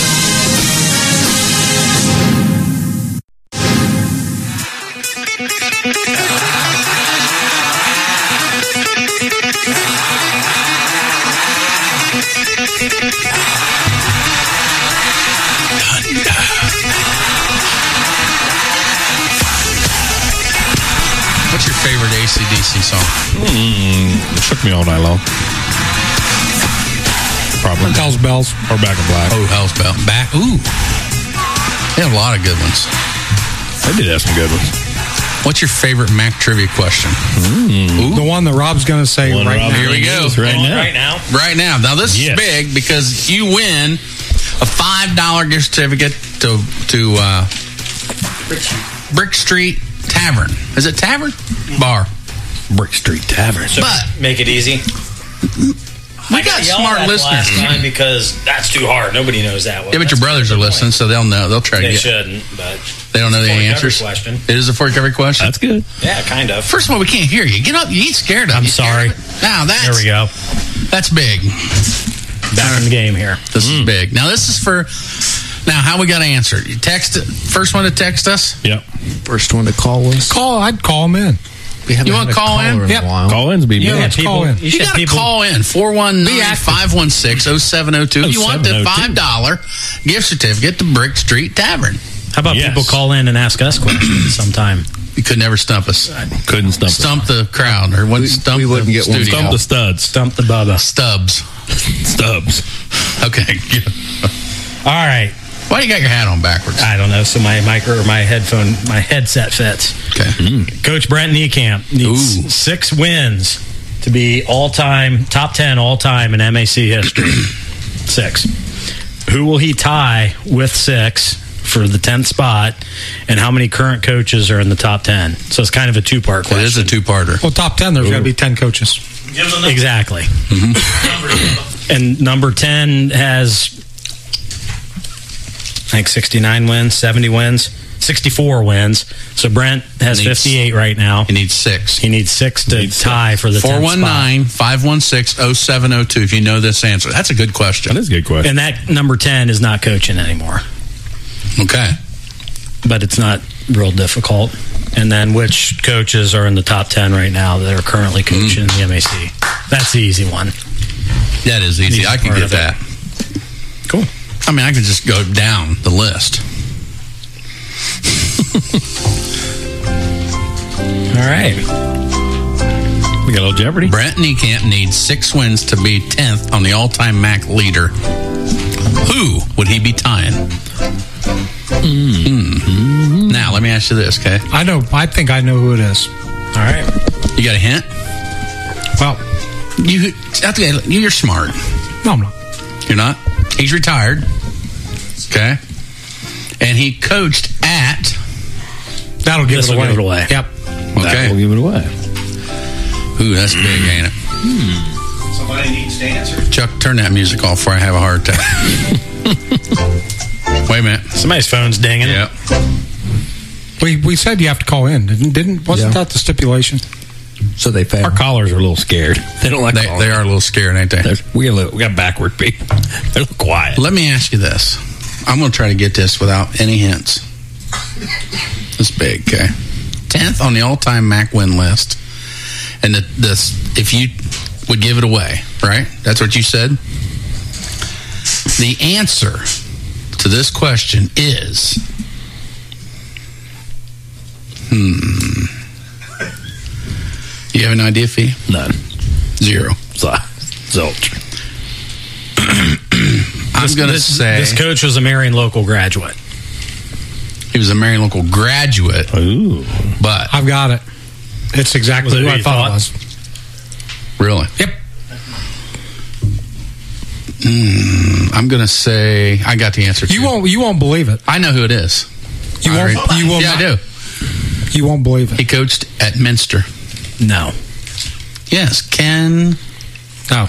What's your favorite AC/DC song? It took me all night long. Probably. Hell's Bells. Or Back in Black. Oh, Hell's Bells. Back. Ooh. They have a lot of good ones. They did have some good ones. What's your favorite Mac trivia question? The one that Rob's going to say right now. Here we go. Right now. Now, this is big because you win a $5 gift certificate to Brick Street Tavern. Is it Tavern? Bar. Brick Street Tavern. So make it easy. We got smart listeners last time because that's too hard. Nobody knows that one. Yeah, but your brothers are listening, so they'll know. They'll try to They get. shouldn't, but They don't know the Recovery answers. question. It is a for recovery question. That's good. Yeah, kind of. First of all, we can't hear you. Get up. You ain't scared of. I'm You sorry. scared? Now that's There we go. That's big. Back in the game here. This is big. Now this is for. Now how we got to answer? You text it. First one to text us. Yep. First one to call us. I'd call them in. We haven't You had want a to call in? caller in a while. Call-ins be Yeah, let's call in. You got to call in 419-516-0702 if you want the $5 gift certificate to Brick Street Tavern. How about people call in and ask us questions sometime? You could never stump us. Couldn't stump the crowd or stump we wouldn't the get one. studio. Stump the studs. Stump the Bubba. Stubs. Okay. All right. Why you got your hat on backwards? I don't know. So my headset fits. Okay. Coach Brent Niekamp needs 6 wins to be top 10 all time in MAC history. 6. Who will he tie with 6 for the 10th spot? And how many current coaches are in the top 10? So it's kind of a 2-part question. It is a 2-parter. Well, top 10, there's got to be 10 coaches. Exactly. And number 10 has, I think, 69 wins, 70 wins, 64 wins. So Brent has 58 right now. He needs 6. He needs 6 to tie for the 419-516-0702 if you know this answer. That's a good question. That is a good question. And that number 10 is not coaching anymore. Okay. But it's not real difficult. And then which coaches are in the top 10 right now that are currently coaching in the MAC? That's the easy one. That is easy. I can get that. Cool. I mean, I could just go down the list. All right. We got a little Jeopardy. Brent Niekamp needs 6 wins to be 10th on the all-time MAC leader. Who would he be tying? Now, let me ask you this, okay? I think I know who it is. All right. You got a hint? Well, you're smart. No, I'm not. You're not? He's retired. Okay. And he coached at... That'll give it away. Yep. Okay. We'll give it away. Ooh, that's big, ain't it? Somebody needs to answer. Chuck, turn that music off before I have a heart attack. Wait a minute. Somebody's phone's dinging. Yep. We said you have to call in. Wasn't that the stipulation? So they failed. Our callers are a little scared. They don't like calling. They are a little scared, ain't they? We got backward people. They're a little quiet. Let me ask you this. I'm going to try to get this without any hints. It's big, okay? 10th on the all-time MAC win list. And if you would give it away, right? That's what you said? The answer to this question is... You have an idea, Fee? None. 0. Zilch. I'm going to say... This coach was a Marion local graduate. He was a Marion local graduate. Ooh. But... I've got it. It's exactly who I thought it was. Really? Yep. I'm going to say... I got the answer. You won't believe it. I know who it is. You won't. You will not. I do. You won't believe it. He coached at Minster. No. Yes, Ken. No.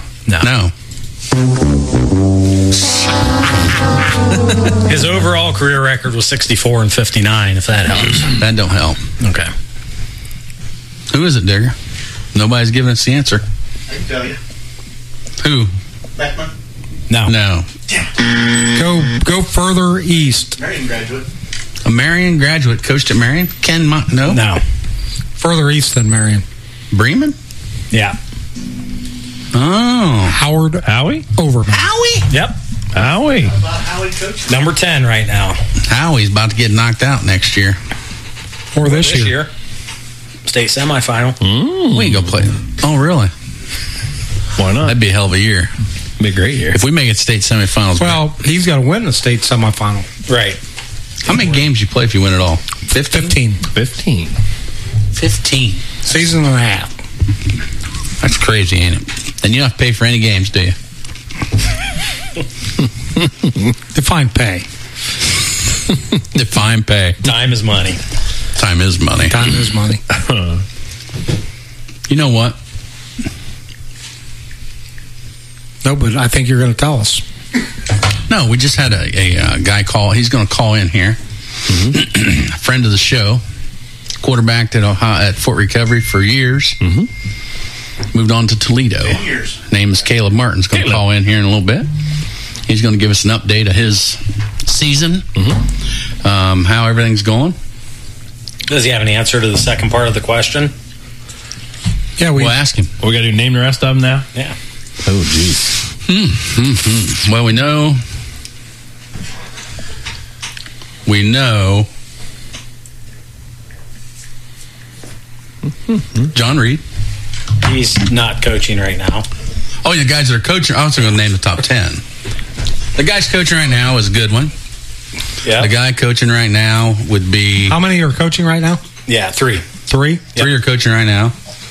His overall career record was 64-59. If that helps. That don't help. Okay. Who is it, Digger? Nobody's giving us the answer. I can tell you. Who? Beckman. No. Go further east. Marion graduate. A Marion graduate coached at Marion? Ken? No. Further east than Marion. Bremen? Yeah. Oh. Howie? Overman. Howie? Yep. Howie. How about Howie coaching? Number 10 right now. Howie's about to get knocked out next year. Or this year. State semifinal. We ain't gonna play. Oh, really? Why not? That'd be a hell of a year. Be a great year. If we make it state semifinals. Well, he's got to win the state semifinal. Right. How many games you play if you win it all? 15. 15. Season and a half. That's crazy, ain't it? And you don't have to pay for any games, do you? Define pay. Define pay. Time is money. Time is money. Time is money. You know what? No, but I think you're going to tell us. No, we just had a guy call. He's going to call in here. Mm-hmm. A friend of the show, quarterbacked at Fort Recovery for years. Mm-hmm. Moved on to Toledo. 10 years. Name is Caleb Martin's going to call in here in a little bit. He's going to give us an update of his season, how everything's going. Does he have an answer to the second part of the question? Yeah, we'll ask him. We got to name the rest of them now? Yeah. Oh, geez. Well, we know. John Reed. He's not coaching right now. Oh, the guys that are coaching. I'm also going to name the top 10. The guys coaching right now is Goodwin. Yeah. The guy coaching right now would be. How many are coaching right now? Yeah, 3. 3? Yep. 3 are coaching right now.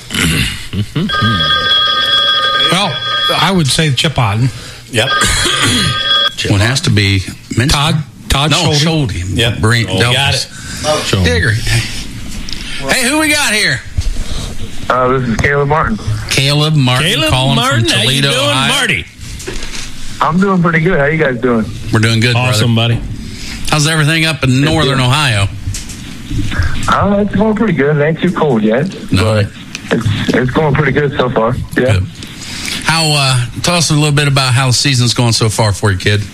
Well, I would say Chip Otten. Yep. One has to be Todd Schulte. Yep. Got it. Digger. Hey, who we got here? This is Caleb Martin. Caleb Martin. Calling from Toledo, how you doing, Ohio. Marty? I'm doing pretty good. How you guys doing? We're doing good, awesome, brother. buddy. How's everything up in northern Ohio? It's going pretty good. It ain't too cold yet, but it's going pretty good so far. Yeah. Good. How? Tell us a little bit about how the season's going so far for you, kid.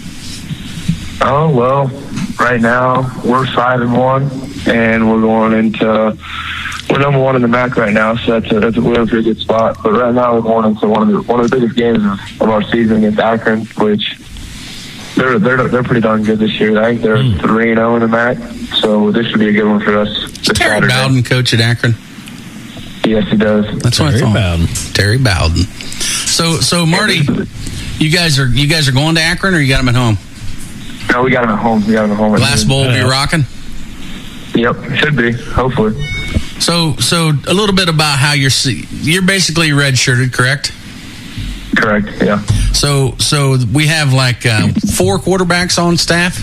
Oh well, right now we're 5-1, and we're going into we're number 1 in the MAC right now, so that's a pretty good spot. But right now we're going into one of the biggest games of our season against Akron, which they're pretty darn good this year. I think they're 3-0 in the MAC, so this should be a good one for us. Terry Bowden coach at Akron. Yes, he does. That's what I thought. Terry Bowden. So Marty, you guys are going to Akron, or you got them at home? No, we got them at home. Glass Bowl will be rocking. Yep, should be. Hopefully. So a little bit about how you're basically redshirted, correct? Correct. Yeah. So we have like 4 quarterbacks on staff.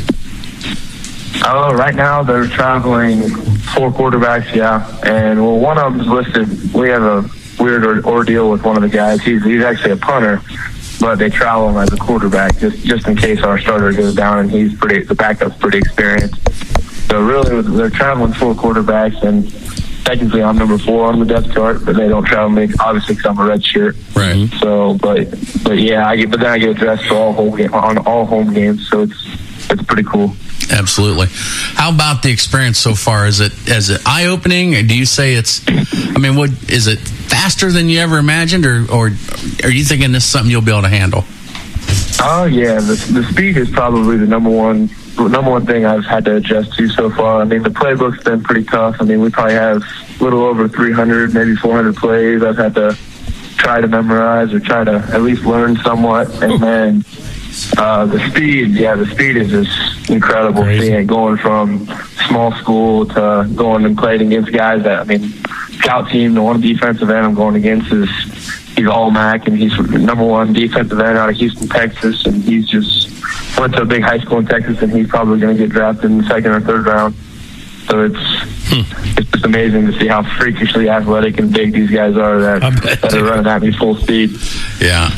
Right now they're traveling 4 quarterbacks. Yeah, and one of them's listed. We have a weird ordeal with one of the guys. He's actually a punter, but they travel him as a quarterback just in case our starter goes down, and the backup's pretty experienced. So really, they're traveling 4 quarterbacks, and technically I'm number 4 on the depth chart, but they don't travel me, obviously, because I'm a red shirt. Right. So, but yeah, then I get dressed for all home games, so it's pretty cool. Absolutely. How about the experience so far? Is it eye-opening, or do you say it's? I mean, is it faster than you ever imagined, or are you thinking this is something you'll be able to handle? Oh yeah, the speed is probably the number one thing I've had to adjust to so far. I mean, the playbook's been pretty tough. I mean, we probably have a little over 300, maybe 400 plays I've had to try to memorize or try to at least learn somewhat, and then. The speed is just incredible. Seeing it going from small school to going and playing against guys that, I mean, scout team, the one defensive end I'm going against he's all MAC, and he's number 1 defensive end out of Houston, Texas, and he's just went to a big high school in Texas, and he's probably going to get drafted in the 2nd or 3rd round. So it's just amazing to see how freakishly athletic and big these guys are that are running at me full speed. Yeah.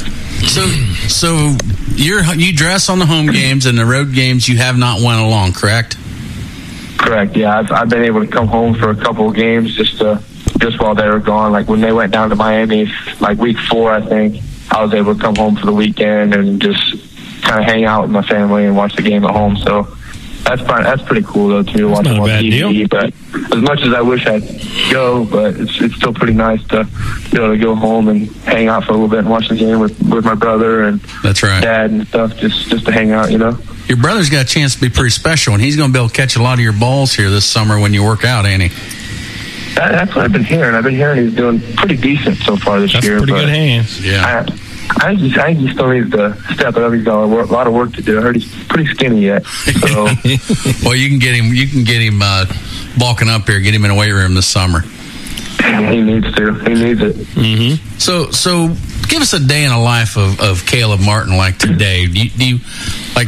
So you dress on the home games, and the road games you have not went along, correct? Correct. Yeah, I've been able to come home for a couple of games just while they were gone. Like when they went down to Miami, like week 4, I think I was able to come home for the weekend and just kind of hang out with my family and watch the game at home. So that's pretty cool though too. Watching on TV, but as much as I wish I'd go, but it's still pretty nice to be able to go home and hang out for a little bit and watch the game with my brother and that's right, dad and stuff, just to hang out, you know. Your brother's got a chance to be pretty special, and he's going to be able to catch a lot of your balls here this summer when you work out, ain't he? That's what I've been hearing. I've been hearing he's doing pretty decent so far this year. That's pretty good hands. Yeah. I think he still needs to step it up. He's got a lot of work to do. I heard he's pretty skinny yet. So. Well, you can get him bulking up here. Get him in a weight room this summer. He needs to. He needs it. Mm-hmm. So give us a day in the life of Caleb Martin like today. Do you like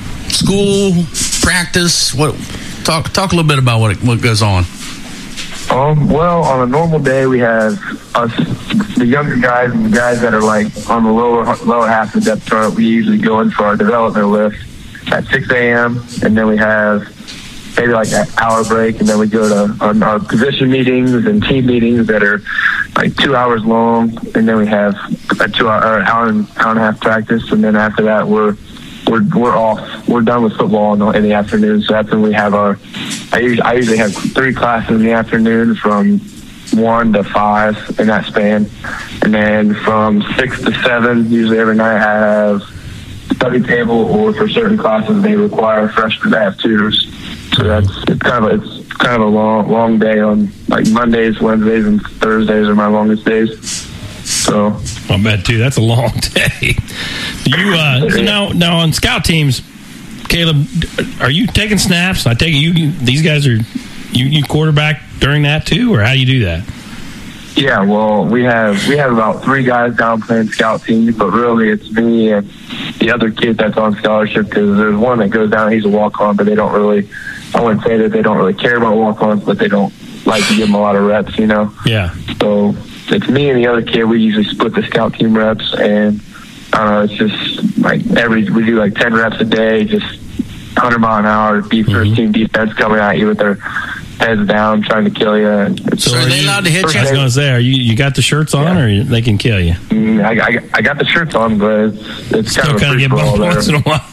school, practice? What? Talk a little bit about what goes on. Well, on a normal day, we have us, the younger guys and the guys that are like on the lower half of the depth chart. We usually go in for our development lift at 6 a.m. and then we have maybe like an hour break, and then we go to our position meetings and team meetings that are like 2 hours long, and then we have a 2 hour, or hour and a half practice, and then after that we're off. We're done with football in the afternoon, so that's when we have our. I usually have 3 classes in the afternoon from 1 to 5 in that span, and then from 6 to 7 usually every night I have study table, or for certain classes they require freshmen to have tutors. So it's kind of a long day on like Mondays, Wednesdays, and Thursdays are my longest days. So I bet too. That's a long day. So now on scout teams, Caleb, are you taking snaps? I take it these guys are you quarterback during that too, or how do you do that? Yeah, well, we have about 3 guys down playing scout teams, but really it's me and the other kid that's on scholarship, because there's one that goes down. He's a walk-on, but they don't really. I wouldn't say that they don't really care about walk-ons, but they don't like to give them a lot of reps, you know. Yeah. So it's me and the other kid. We usually split the scout team reps, and it's just like we do like 10 reps a day, just 100 mile an hour, first team defense coming at you with their heads down, trying to kill you. So are they allowed to hit you? I was going to say, you got the shirts on, or they can kill you? I got the shirts on, but it's still kind of get bumped once in a while.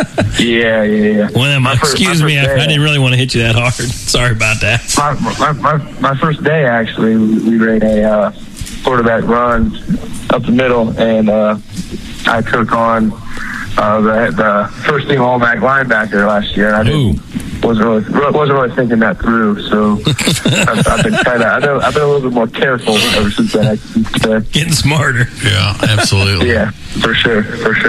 Yeah. Well, excuse me, I didn't really want to hit you that hard. Sorry about that. My first day, actually, we ran a quarterback run up the middle, and I took on the first team All-MAC linebacker last year. And I wasn't really thinking that through. So I've been a little bit more careful ever since then. Getting smarter. Yeah, absolutely. Yeah, for sure.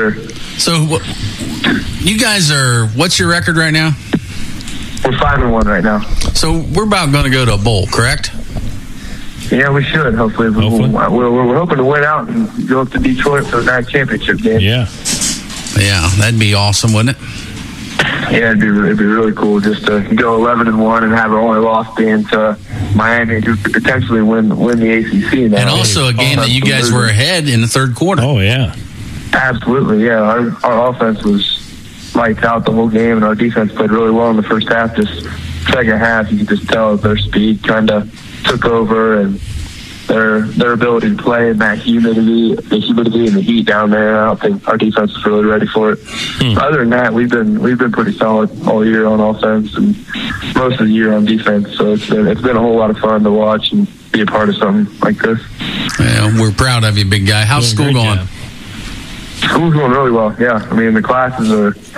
So you guys what's your record right now? We're 5-1 right now. So we're about going to go to a bowl, correct? Yeah, we should. Hopefully. We're hoping to win out and go up to Detroit for the NAC championship game. Yeah, that'd be awesome, wouldn't it? Yeah, it'd be really cool just to go 11-1 and have our only loss being to Miami, who could potentially win the ACC now. And also a game that you guys were ahead in the third quarter. Oh yeah, absolutely. Yeah, our offense was lights out the whole game, and our defense played really well in the first half. Just second half, you could just tell their speed kind of took over, and their ability to play in that humidity and the heat down there. I don't think our defense is really ready for it. Other than that, we've been pretty solid all year on offense and most of the year on defense. So it's been a whole lot of fun to watch and be a part of something like this. Yeah, we're proud of you, big guy. How's school going? School's going really well. Yeah, I mean the classes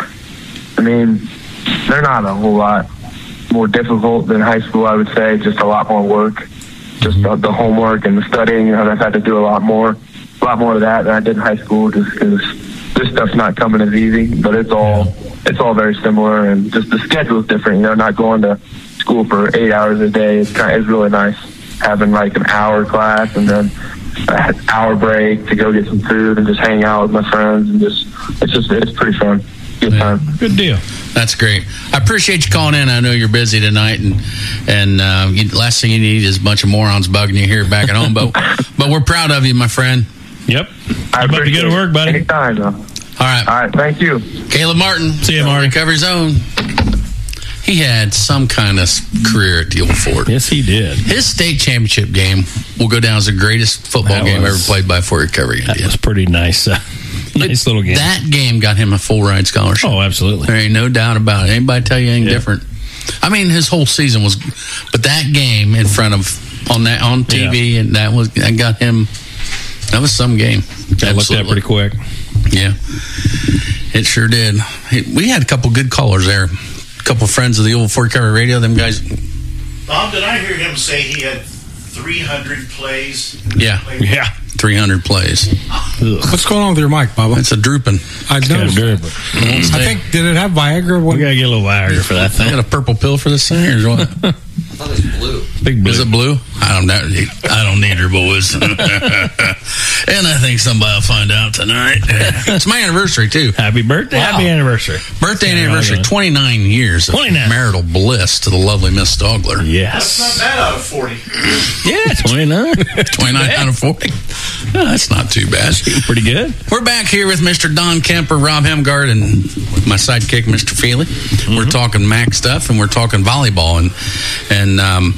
they're not a whole lot more difficult than high school. I would say just a lot more work. Just the homework and the studying, I've had to do a lot more of that than I did in high school, just because this stuff's not coming as easy. But it's all very similar, and just the schedule is different. You know, not going to school for 8 hours a day. It's really nice having like an hour class and then an hour break to go get some food and just hang out with my friends, and it's pretty fun. Good time. Good deal. That's great. I appreciate you calling in. I know you're busy tonight, and last thing you need is a bunch of morons bugging you here back at home. But we're proud of you, my friend. Yep. I about to go to work, buddy. Anytime, though. All right. Thank you. Caleb Martin. See you, Marty. Recovery Zone. He had some kind of career at the Old Fort. Yes, he did. His state championship game will go down as the greatest football game ever played by Fort Recovery. That was pretty nice. Nice little game. That game got him a full ride scholarship. Oh, absolutely. There ain't no doubt about it. Anybody tell you anything different? I mean, his whole season was, but that game in front of on TV, and that got him. That was some game. That looked at pretty quick. Yeah, it sure did. We had a couple good callers there. A couple friends of the Old Fort Recovery Radio. Them guys. Bob, did I hear him say he had 300 plays? Yeah. 300 plays. What's going on with your mic, Bubba? It's a drooping. I know. I think, did it have Viagra? We got to get a little Viagra for that thing. I got a purple pill for this thing, or what? I thought it was blue. Big blue. Is it blue? I don't know. I don't need her, boys. And I think somebody will find out tonight. It's my anniversary, too. Happy birthday. Wow. Happy anniversary. Birthday and anniversary. 29 years of 29. marital bliss to the lovely Miss Stogler. Yes. That's not bad out of 40. Yeah, 29. 29 out of 40. No, that's not too bad. Pretty good. We're back here with Mr. Don Kemper, Rob Hemgard, and my sidekick, Mr. Feely. Mm-hmm. We're talking MAC stuff, and we're talking volleyball. And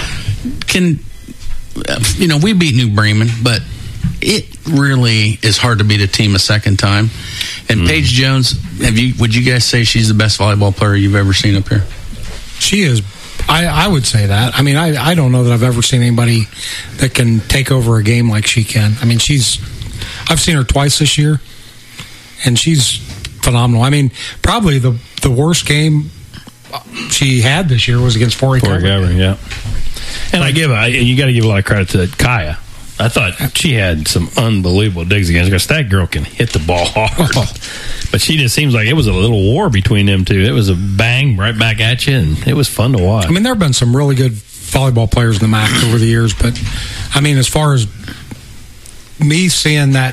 we beat New Bremen, but it really is hard to beat a team a second time. And Paige Jones, would you guys say she's the best volleyball player you've ever seen up here? She is. I would say that. I mean, I don't know that I've ever seen anybody that can take over a game like she can. I mean, I've seen her twice this year, and she's phenomenal. I mean, probably the worst game she had this year was against Fort Recovery. Yeah. And you got to give a lot of credit to Kaya. I thought she had some unbelievable digs against her because that girl can hit the ball hard. But she just seems like it was a little war between them two. It was a bang right back at you, and it was fun to watch. I mean, there have been some really good volleyball players in the MAC over the years, but I mean, as far as me seeing that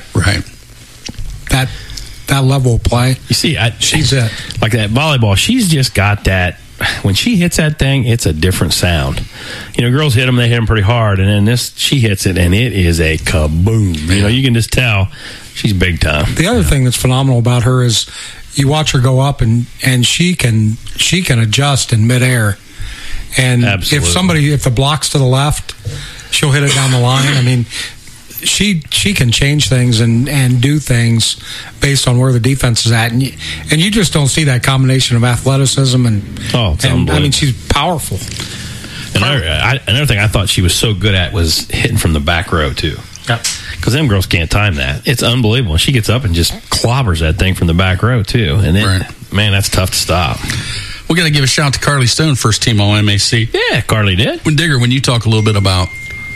level of play, you see, she's it. Like that volleyball, she's just got that. When she hits that thing, it's a different sound. Girls hit them, they hit them pretty hard, and then she hits it, and it is a kaboom. You can just tell she's big time. The other thing that's phenomenal about her is you watch her go up, and she can adjust in midair. And Absolutely. if the block's to the left, she'll hit it down the line. I mean, she can change things and do things based on where the defense is at, and you just don't see that combination of athleticism and I mean, she's powerful. And another thing I thought she was so good at was hitting from the back row too. Because them girls can't time that. It's unbelievable. She gets up and just clobbers that thing from the back row too, and then man, that's tough to stop. We're going to give a shout to Carly Stone, first team all MAC. Yeah, Carly did. Digger, when you talk a little bit about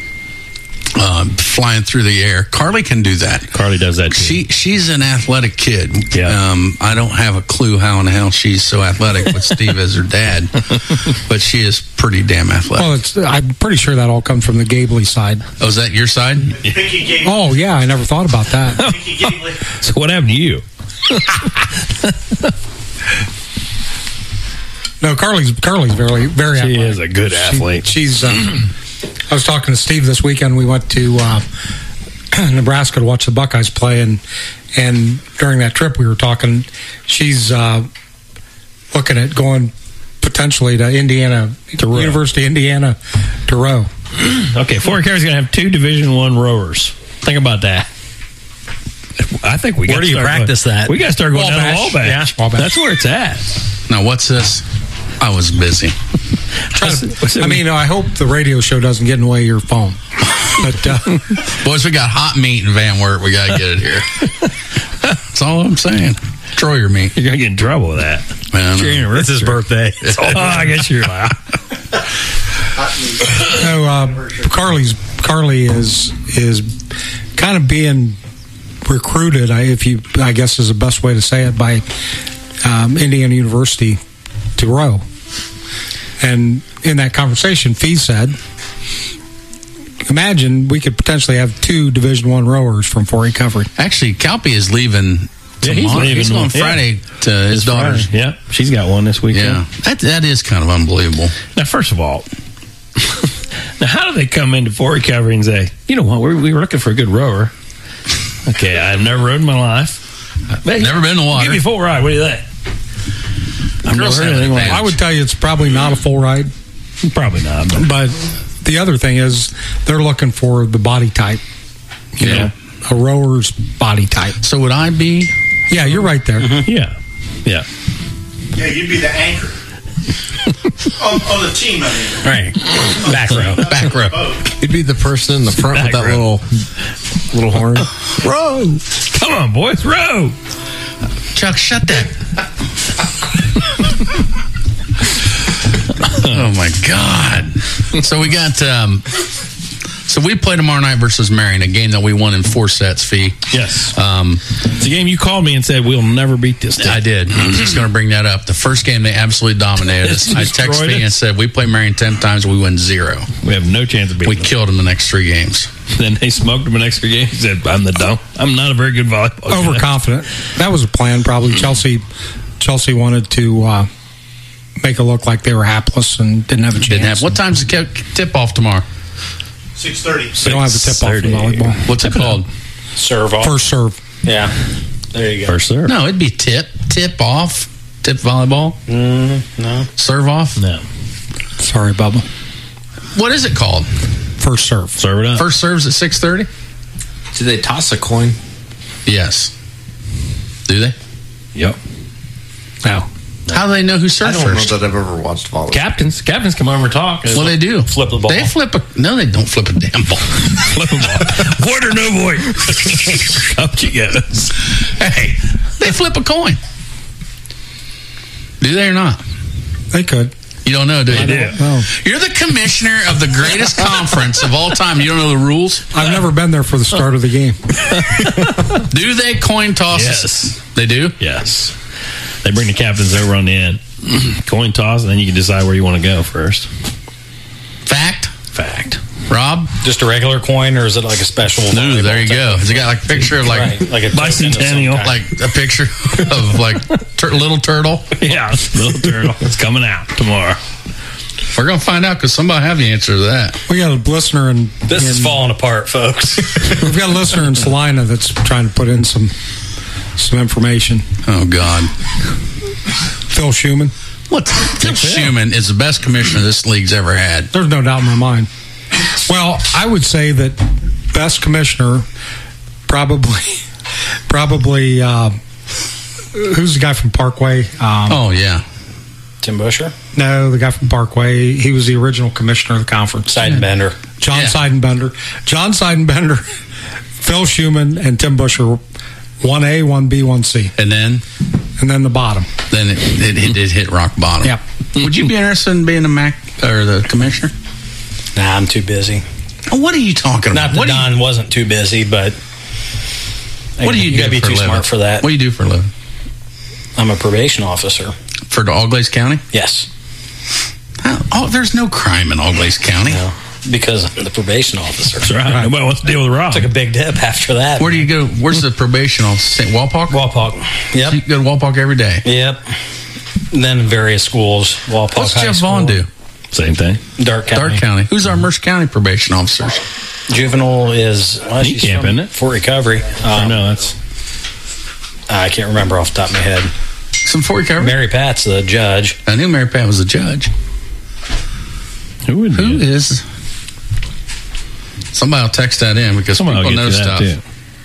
flying through the air, Carly can do that. Carly does that too. She's an athletic kid. Yeah. I don't have a clue how in the hell she's so athletic with Steve as her dad, but she is pretty damn athletic. Well, I'm pretty sure that all comes from the Gabley side. Oh, is that your side? Oh yeah, I never thought about that. So what happened to you? No, Carly's very, very athletic. She is a good athlete. She's. I was talking to Steve this weekend. We went to Nebraska to watch the Buckeyes play, and during that trip we were talking. She's looking at going potentially to Indiana, to University of Indiana, to row. Okay, Fort Recovery's going to have 2 Division I rowers. Think about that. I think we got to Where do you practice that? We got to start going down to Wabash. Yeah, that's where it's at. Now, what's this? I was busy. I hope the radio show doesn't get in the way of your phone. But boys, we got hot meat in Van Wert. We got to get it here. That's all I'm saying. Troyer meat. You're going to get in trouble with that. It's his birthday. I guess you're right. Carly is kind of being recruited, I guess is the best way to say it, by Indiana University to row. And in that conversation, Fee said, imagine we could potentially have 2 Division I rowers from Fort Recovery. Actually, Calpe is leaving tomorrow. He's going Friday to his daughter's. Friday. Yeah, she's got one this weekend. Yeah, that is kind of unbelievable. Now, first of all, now how do they come into Fort Recovery and say, you know what, we were looking for a good rower. Okay, I've never rowed in my life. Never been in the water. Give me a full ride. What do you think? I've never heard anything like that. I would tell you it's probably not a full ride. Probably not. But the other thing is they're looking for the body type. You know, a rower's body type. So would I be? Yeah, you're right there. Mm-hmm. Yeah. Yeah, you'd be the anchor. on the team, I mean. Right. Back row. You'd be the person in the front with that little horn. Row. Come on, boys, row. Chuck, shut that. Oh my God! So we got So we play tomorrow night versus Marion, a game that we won in 4 sets, Fee. Yes. It's a game you called me and said, we'll never beat this team. I did. I was just going to bring that up. The first game, they absolutely dominated us. I texted Fee and said, we play Marion 10 times, we win 0. We have no chance of beating them. We killed them the next 3 games. Then they smoked them the next 3 games. He said, I'm the dumb. I'm not a very good volleyball player. Overconfident. That was a plan, probably. Chelsea wanted to make it look like they were hapless and didn't have a chance. What time's the tip-off tomorrow? 6:30. We don't have a tip-off in volleyball. What's it called? Serve off. First serve. Yeah. There you go. First serve. No, it'd be tip off, tip volleyball. No. Serve off? No. Sorry, Bubba. What is it called? First serve. Serve it up. First serve's at 6:30? Do they toss a coin? Yes. Do they? Yep. No. How do they know who served I don't first? know that I've ever watched volleyball. Captains come over and talk. Well, they do. Flip the ball. They flip a... No, they don't flip a damn ball. Flip a ball. Void or no void. Up you goes. Hey, they flip a coin. Do they or not? They could. You don't know, do you? They do. No. You're the commissioner of the greatest conference of all time. You don't know the rules? I've never been there for the start of the game. Do they coin toss? Yes. They do? Yes. They bring the captains over on the end. Coin toss, and then you can decide where you want to go first. Fact? Rob? Just a regular coin, or is it like a special? Ooh, there you go. Has it got like a picture of like, right, like a bicentennial, like a picture of like little turtle? Yeah, little turtle. It's coming out tomorrow. We're gonna find out because somebody have the answer to that. We got a listener in. This is falling apart, folks. We've got a listener in Salina that's trying to put in some information. Oh God, Phil Schumann. What? Phil Schumann is the best commissioner this league's ever had. There's no doubt in my mind. Well, I would say that best commissioner probably who's the guy from Parkway? Oh yeah, Tim Busher? No, the guy from Parkway. He was the original commissioner of the conference. Seidenbender. John Seidenbender. John Seidenbender, Phil Schumann, and Tim Busher. 1A, 1B, 1C. And then the bottom. Then it did hit rock bottom. Yeah. Would you be interested in being the the commissioner? Nah, I'm too busy. What are you talking about? Not that Don wasn't too busy, but what do you do? Gotta be too smart for that. What do you do for a living? I'm a probation officer. For All Glaze County? Yes. There's no crime in All Glaze County. No, because I'm the probation officer. That's right. Nobody wants to deal with Rob. Took a big dip after that. Where do you go? Where's the probation officer? St. Walpock? Walpock. Yep. So you go to Walpock every day? Yep. And then various schools. Walpock What's High Jeff School. Vaughn do? Same thing. Dark County. Who's our Mercer County probation officers? Juvenile is Heat camp, isn't it? Fort Recovery. No, that's I can't remember off the top of my head. Some Fort Recovery? Mary Pat's the judge. I knew Mary Pat was the judge. Who is? Somebody will text that in because somebody people know stuff. Too.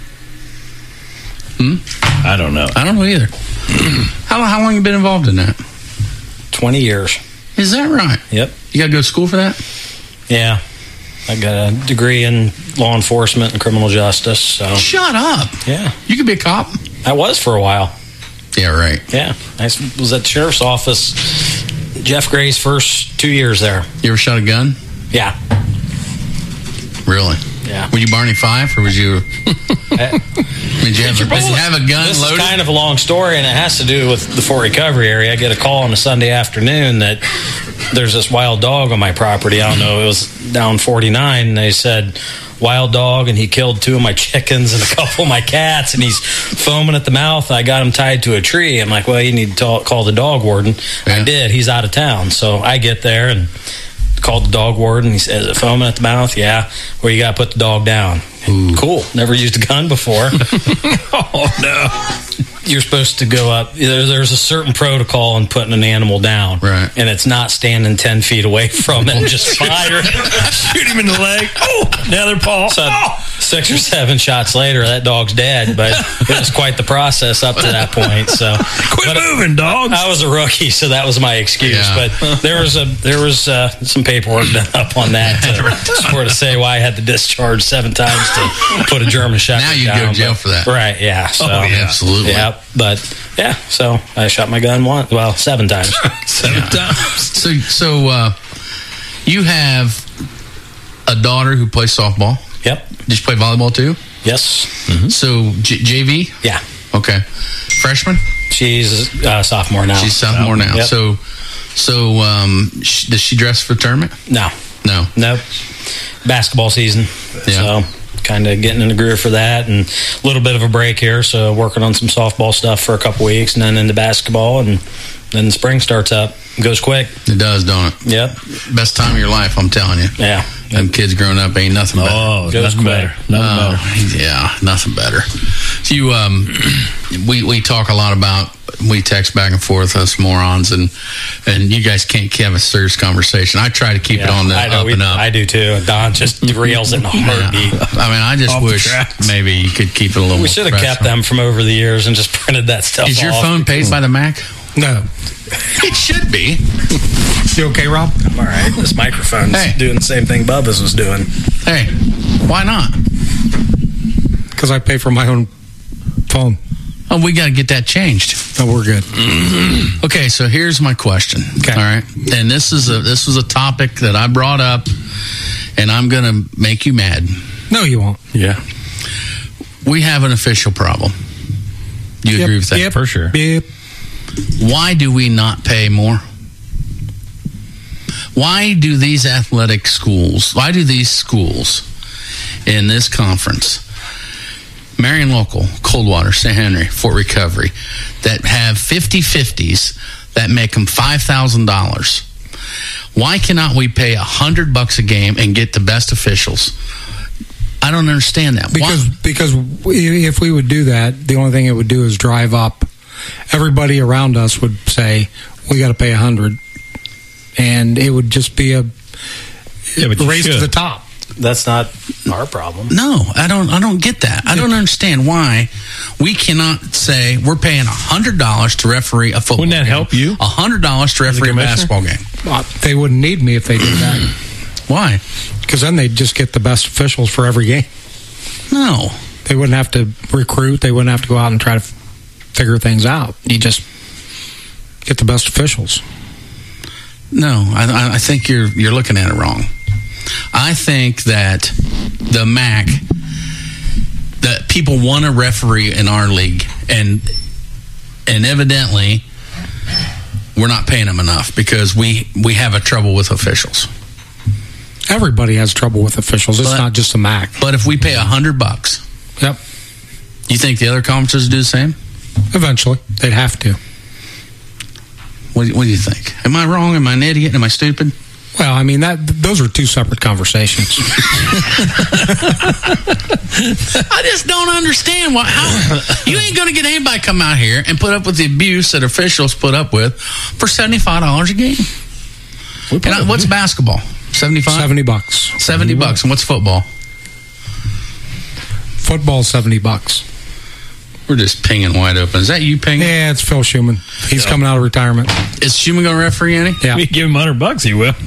I don't know. I don't know either. How long have you been involved in that? 20 years. Is that right? Yep. You got to go to school for that? Yeah. I got a degree in law enforcement and criminal justice. So. Shut up. Yeah. You could be a cop. I was for a while. Yeah, right. Yeah. I was at the sheriff's office Jeff Gray's first 2 years there. You ever shot a gun? Yeah. Really? Yeah. Were you Barney Fife or was you... Did you have a gun this loaded? Is kind of a long story, and it has to do with the Fort Recovery area. I get a call on a Sunday afternoon that there's this wild dog on my property. I don't know, it was down 49, and they said, wild dog, and he killed 2 of my chickens and a couple of my cats, and he's foaming at the mouth. I got him tied to a tree. I'm like, well, you need to call the dog warden. Yeah. I did. He's out of town. So I get there and called the dog warden. He says, foaming at the mouth? Yeah. Well, you got to put the dog down. Ooh. Cool. Never used a gun before. Oh, no. You're supposed to go up. There's a certain protocol in putting an animal down. Right. And it's not standing 10 feet away from it and just fire it. Shoot him in the leg. Oh, another paw. So 6 or 7 shots later, that dog's dead. But it was quite the process up to that point. So quit moving, dog. I was a rookie, so that was my excuse. Yeah. But there was some paperwork done up on that to sort of say why I had to discharge 7 times to put a German Shepherd down. Now you go to jail for that. Right, yeah. So, absolutely. Yeah, but, yeah, so I shot my gun 7 times. 7 times. So you have a daughter who plays softball. Yep. Did you play volleyball too? Yes. So JV? Yeah. Okay. Freshman? She's sophomore now. She's sophomore now. Yep. So does she dress for the tournament? No. Nope. Basketball season. Yeah. So kind of getting in the groove for that, and a little bit of a break here. So working on some softball stuff for a couple weeks, and then into basketball, and then the spring starts up. It goes quick. It does, don't it? Yep. Best time of your life, I'm telling you. Yeah. Them kids growing up ain't nothing better. Oh, nothing better. Yeah, nothing better. So we talk a lot about, we text back and forth, us morons, and you guys can't have a serious conversation. I try to keep it on the up and up. I do too. Don just derails it in a heartbeat. I mean, I just wish maybe you could keep it a little more. We should have kept them from over the years and just printed that stuff off. Is your phone paid by the Mac? No. It should be. You okay, Rob? I'm all right. This microphone's doing the same thing Bubba's was doing. Hey, why not? Because I pay for my own phone. Oh, we got to get that changed. No, we're good. Okay, so here's my question. Okay. All right, and this was a topic that I brought up, and I'm going to make you mad. No, you won't. Yeah. We have an official problem. You agree with that? Yep. For sure. Yep. Why do we not pay more? Why do these athletic schools, why do these schools in this conference, Marion Local, Coldwater, St. Henry, Fort Recovery, that have 50-50s that make them $5,000, why cannot we pay $100 a game and get the best officials? I don't understand that. Because if we would do that, the only thing it would do is drive up. Everybody around us would say, we got to pay $100. And it would just be a race to the top. That's not our problem. No, I don't get that. I don't understand why we cannot say we're paying $100 to referee a football game. Wouldn't that help you? $100 to referee a basketball game. They wouldn't need me if they did that. Why? Because then they'd just get the best officials for every game. No. They wouldn't have to recruit. They wouldn't have to go out and try to figure things out. You just get the best officials. No, I think you're looking at it wrong. I think that the MAC, that people want a referee in our league, and evidently we're not paying them enough because we have a trouble with officials. Everybody has trouble with officials. It's not just the MAC. But if we pay $100, yep, you think the other conferences do the same? Eventually, they'd have to. What do you think? Am I wrong? Am I an idiot? Am I stupid? Well, I mean, those are two separate conversations. I just don't understand why. You ain't going to get anybody come out here and put up with the abuse that officials put up with for $75 a game. And what's basketball? $75? $70. $70. And what's football? Football's $70. We're just pinging wide open. Is that you pinging? Yeah, it's Phil Schumann. He's coming out of retirement. Is Schumann going to referee any? Yeah. We give him $100, he will.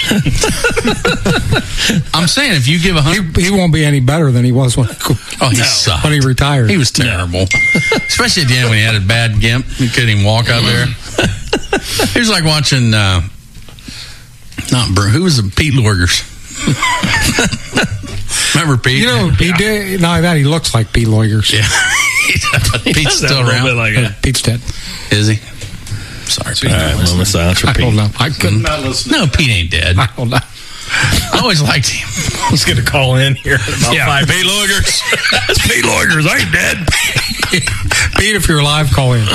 I'm saying if you give $100, he won't be any better than he was when sucked. when he retired. He was terrible, especially at the end when he had a bad gimp. He couldn't even walk out there. He was like watching not Bruce. Who was Pete Loigers? Remember Pete? You know, he did. Not that he looks like Pete Loigers. Yeah. Pete's still around. Like Pete's dead. Is he? Sorry, Pete. All right, moment of silence for Pete. I don't know. I couldn't. No, Pete ain't dead. I don't know. I always liked him. He's going to call in here in about 5 Pete Loigers. That's Pete Loigers. I ain't dead. Pete, if you're alive, call in.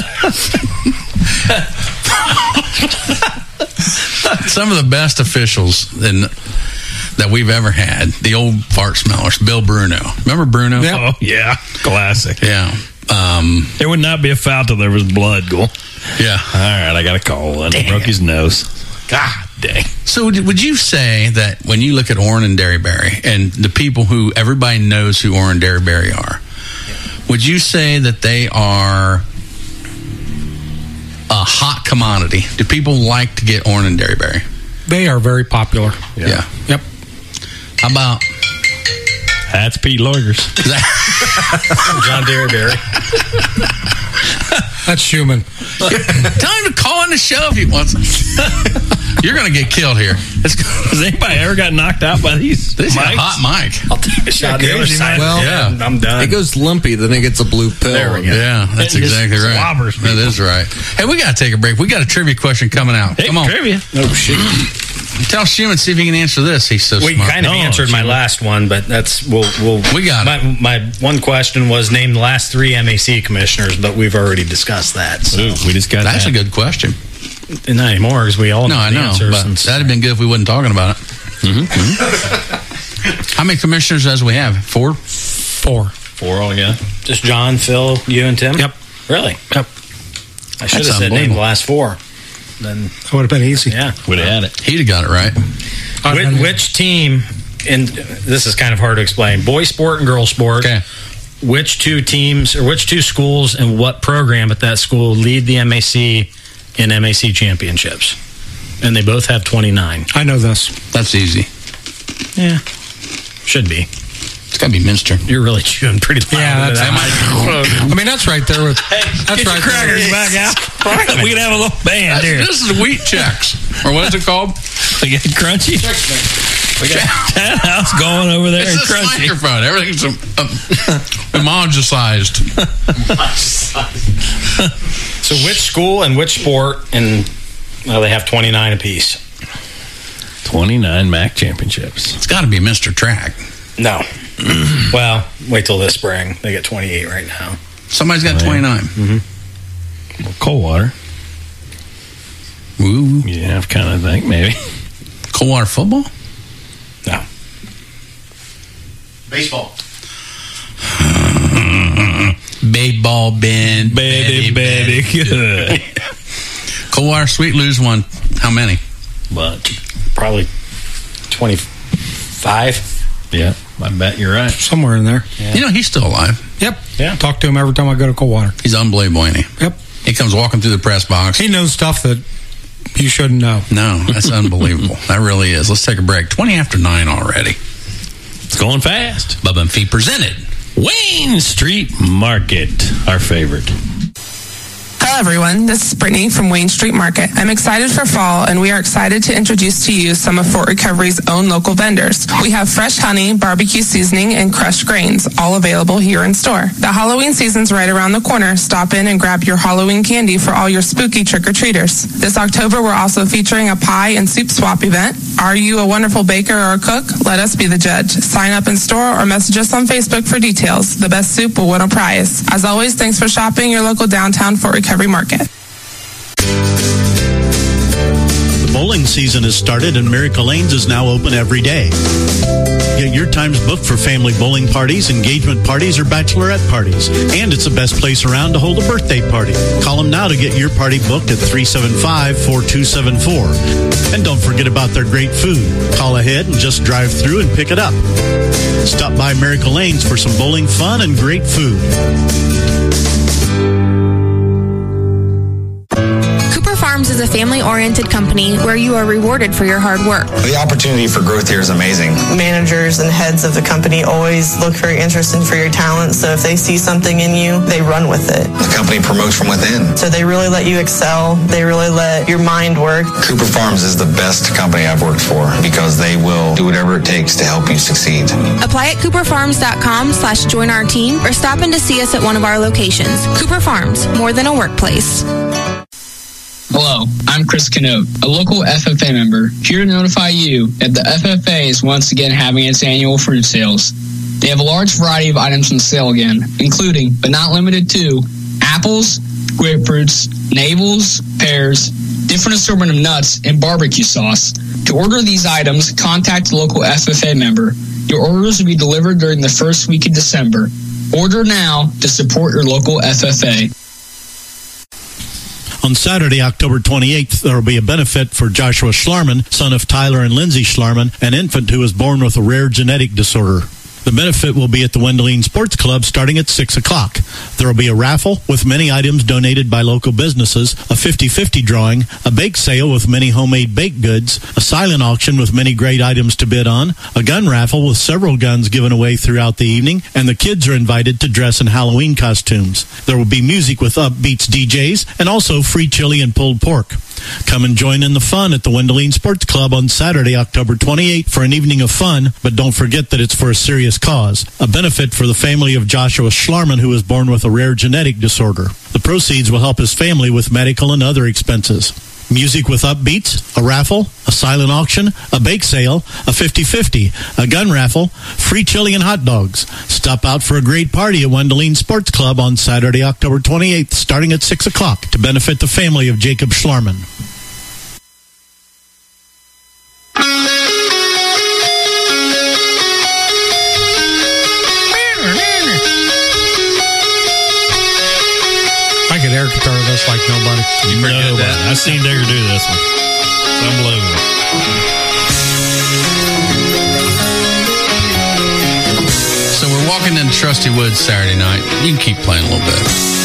Some of the best officials that we've ever had, the old fart smellers, Bill Bruno. Remember Bruno? Yep. Oh, yeah. Classic. Yeah. It would not be a foul till there was blood, Goal. Yeah. All right, I got a call. And he broke his nose. God dang. So would you say that when you look at Orrin and Derryberry and the people who everybody knows who Orrin and Derryberry are, would you say that they are a hot commodity? Do people like to get Orrin and Derryberry? They are very popular. Yeah. Yep. How about... That's Pete Loigers. John Derryberry. That's Schumann. Tell him to call in the show if he wants. You're going to get killed here. Has anybody ever got knocked out by these? This is a mics? hot mic. I'll take a shot the other side. Well, I'm done. It goes lumpy, then it gets a blue pill. There we go. Yeah, that's exactly right. Slobbers, that is right. Hey, we got to take a break. We got a trivia question coming out. Hey, Come on. trivia. Oh, shit. Tell Schumann, see if he can answer this. He's so We smart. kind of answered my last one, but that's we got it. My one question was name the last 3 MAC commissioners, but we've already discussed that. So we just got That's a good question. Not anymore because we all know I the know, answers. but that'd have been good if we wasn't talking about it. How many commissioners does we have? 4? 4 all together. Just John, Phil, you, and Tim? Yep. Really? Yep. I should have said name the last 4. Then that would have been easy. Yeah. Would have had it. He'd have got it right. Which team, and this is kind of hard to explain, boy sport and girl sport, which 2 teams or which 2 schools and what program at that school lead the MAC in MAC championships? And they both have 29. I know this. That's easy. Yeah. Should be. It's got to be Minster. You're really chewing pretty loud. Yeah, I mean, that's right there with. That's get right your crackers back out. We can have a little band here. This is wheat checks. Or what is it called? We got Crunchy. We got that house going over there. It's and this Crunchy. microphone. Everything's homogenized. So which school and which sport, and they have 29 apiece. 29 MAC championships. It's got to be Mr. Track. No. Well, wait till this spring. They get 28 right now. Somebody's got 29. Mm-hmm. Well, Coldwater. Ooh. Yeah, I kind of think maybe. Coldwater football? No. Baseball. Baseball, Ben. Baby, good. Coldwater Sweet lose one. How many? But probably 25. Yeah, I bet you're right. Somewhere in there. Yeah. You know, he's still alive. Yep. Yeah. Talk to him every time I go to Coldwater. He's unbelievable, ain't he? Yep. He comes walking through the press box. He knows stuff that you shouldn't know. No, that's unbelievable. That really is. Let's take a break. 20 after 9 already. It's going fast. Bubba and Fee presented. Wayne Street Market, our favorite. Hello, everyone. This is Brittany from Wayne Street Market. I'm excited for fall, and we are excited to introduce to you some of Fort Recovery's own local vendors. We have fresh honey, barbecue seasoning, and crushed grains, all available here in store. The Halloween season's right around the corner. Stop in and grab your Halloween candy for all your spooky trick-or-treaters. This October, we're also featuring a pie and soup swap event. Are you a wonderful baker or a cook? Let us be the judge. Sign up in store or message us on Facebook for details. The best soup will win a prize. As always, thanks for shopping your local downtown Fort Recovery Market. The bowling season has started and Miracle Lanes is now open every day. Get your times booked for family bowling parties, engagement parties, or bachelorette parties. And it's the best place around to hold a birthday party. Call them now to get your party booked at 375-4274. And don't forget about their great food. Call ahead and just drive through and pick it up. Stop by Miracle Lanes for some bowling fun and great food. Farms is a family-oriented company where you are rewarded for your hard work. The opportunity for growth here is amazing. Managers and heads of the company always look very interested for your talent, so if they see something in you, they run with it. The company promotes from within. So they really let you excel. They really let your mind work. Cooper Farms is the best company I've worked for because they will do whatever it takes to help you succeed. Apply at cooperfarms.com/join our team or stop in to see us at one of our locations. Cooper Farms, more than a workplace. Hello, I'm Chris Canote, a local FFA member, here to notify you that the FFA is once again having its annual fruit sales. They have a large variety of items on sale again, including, but not limited to, apples, grapefruits, navels, pears, different assortment of nuts, and barbecue sauce. To order these items, contact a local FFA member. Your orders will be delivered during the first week of December. Order now to support your local FFA. On Saturday, October 28th, there will be a benefit for Joshua Schlarman, son of Tyler and Lindsay Schlarman, an infant who was born with a rare genetic disorder. The benefit will be at the Wendeline Sports Club starting at 6 o'clock. There will be a raffle with many items donated by local businesses, a 50-50 drawing, a bake sale with many homemade baked goods, a silent auction with many great items to bid on, a gun raffle with several guns given away throughout the evening, and the kids are invited to dress in Halloween costumes. There will be music with Upbeats DJs and also free chili and pulled pork. Come and join in the fun at the Wendoline Sports Club on Saturday, October 28th for an evening of fun, but don't forget that it's for a serious cause. A benefit for the family of Joshua Schlarman, who was born with a rare genetic disorder. The proceeds will help his family with medical and other expenses. Music with upbeats, a raffle, a silent auction, a bake sale, a 50-50, a gun raffle, free chili and hot dogs. Stop out for a great party at Wendoline Sports Club on Saturday, October 28th, starting at 6 o'clock to benefit the family of Jacob Schlarman. I could air guitar this like nobody. I've seen Digger do this one. It's unbelievable. So we're walking into Trusty Woods Saturday night. You can keep playing a little bit.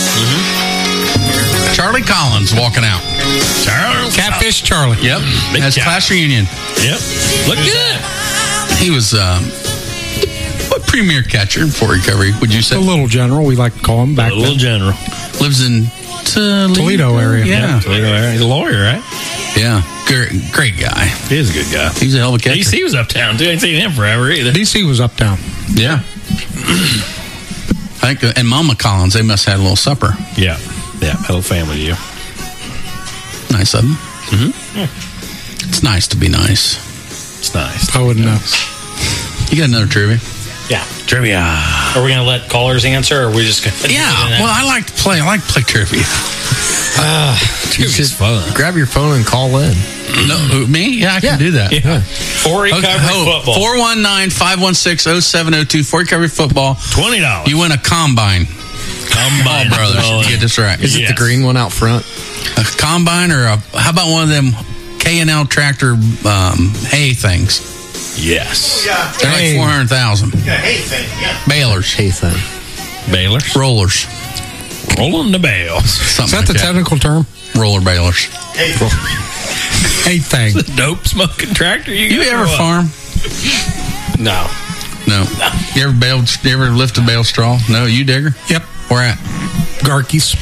Charlie Collins walking out. Catfish Charlie. Yep. Has class reunion. Yep. Look good. He was what premier catcher for recovery, would you say? A little general, we like to call him back A little general. Lives in Toledo area. Yeah. Toledo area. He's a lawyer, right? Yeah. Great guy. He is a good guy. He's a hell of a catcher. DC was uptown, too. I ain't seen him forever either. DC was uptown. Yeah. I think, and Mama Collins, they must have had a little supper. Yeah. Yeah. Whole family to you. Nice of them. Mm-hmm. It's nice to be nice. It's nice. I wouldn't know. You got another trivia? Yeah. Trivia. Are we going to let callers answer, or are we just going to... Yeah. Well, I like to play trivia. Trivia's fun. Grab your phone and call in. No, me? Yeah, I can do that. Yeah. For Recovery Football. 419-516-0702. For Recovery Football. $20. You win a combine. Combine. Oh, brothers. Get this right. Is it the green one out front? A combine, or how about one of them K&L tractor hay things? Yes. They're like 400,000. Yeah, hay thing, yeah. Balers. Hay thing. Balers? Rollers. Rolling the bales. Is that the technical term? Roller balers. Hay thing. It's a dope smoking tractor. You ever farm? No. You ever lift a bale straw? No, you Digger? Yep. Where at? Garkey's.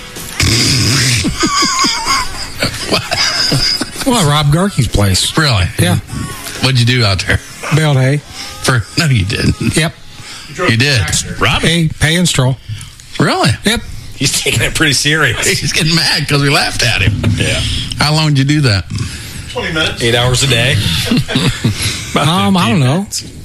Well, Rob Garkey's place. Really? Yeah. What'd you do out there? Baled hay. No, you didn't. Yep. You did. Rob? Hay and straw. Really? Yep. He's taking it pretty serious. He's getting mad because we laughed at him. Yeah. How long did you do that? 20 minutes. 8 hours a day. I don't know.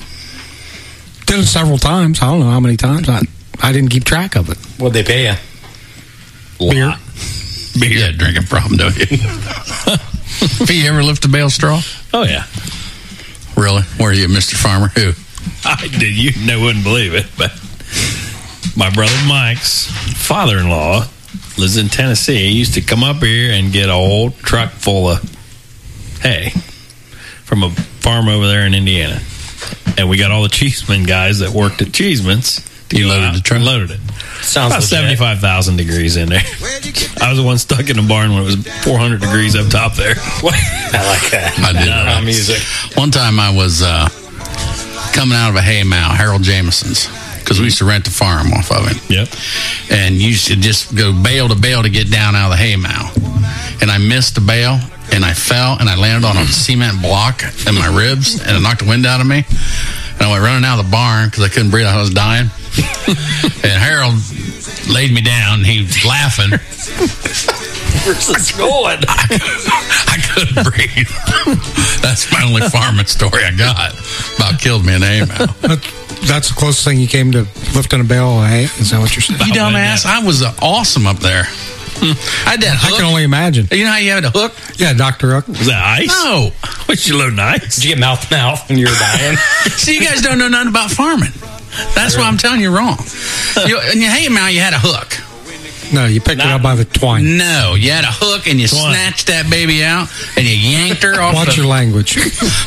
Did it several times. I don't know how many times. I didn't keep track of it. What'd they pay you? Beer. You got a drinking problem, don't you? Have you ever lifted a bale straw? Oh, yeah. Really? Where are you, Mr. Farmer? Who? I did. You wouldn't believe it, but my brother Mike's father-in-law lives in Tennessee. He used to come up here and get a whole truck full of hay from a farm over there in Indiana. And we got all the Cheeseman guys that worked at Cheeseman's. You loaded the truck? Loaded it. Sounds about 75,000 degrees in there. I was the one stuck in the barn when it was 400 degrees up top there. I like that. I did. Music. One time I was coming out of a hay mow, Harold Jameson's, because we used to rent the farm off of him. Yep. And you used to just go bale to bale to get down out of the hay mow. And I missed the bale, and I fell, and I landed on a cement block in my ribs, and it knocked the wind out of me. And I went running out of the barn because I couldn't breathe. I was dying. And Harold laid me down, and he was laughing. Where's this going? I couldn't breathe. That's my only farming story I got. About killed me in the hay mow. That's the closest thing you came to lifting a bale of hay? Is that what you're saying? You dumbass. I was awesome up there. I did. I can only imagine. You know how you had a hook? Yeah, Dr. Hook. Was that ice? No. Was you loading ice? Did you get mouth to mouth when you were dying? See, you guys don't know nothing about farming. That's why I'm telling you wrong. In your hay mow, you had a hook. No, you picked it up by the twine. No, you had a hook and you snatched that baby out and you yanked her off. Watch your language.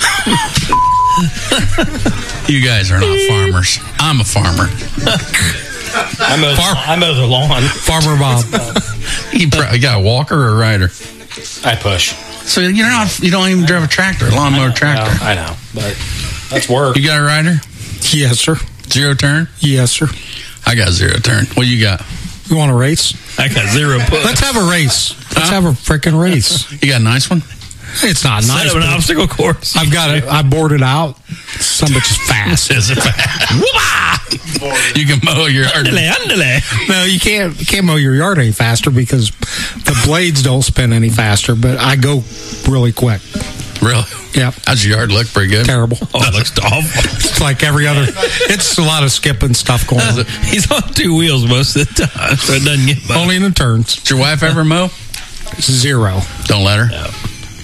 You guys are not farmers. I'm a farmer. I mow the lawn. Farmer Bob. You got a walker or a rider? I push. So you don't even drive a tractor, a lawnmower tractor. I know, but that's work. You got a rider? Yes, sir. 0 turn? Yes, sir. I got 0 turn. What you got? You want a race? I got 0 puts. Let's have a race. Let's have a freaking race. You got a nice one? It's not Set nice. up an obstacle course. I've got it. I bored it out. Some bitch is fast. Is it You can mow your yard. No, you can't mow your yard any faster because the blades don't spin any faster, but I go really quick. Really? Yep. How's your yard look? Pretty good? Terrible. Oh, it looks awful. It's like every other. It's a lot of skipping stuff going on. He's on 2 wheels most of the time, so it doesn't get by. Only in the turns. Did your wife ever mow? 0. Don't let her? No.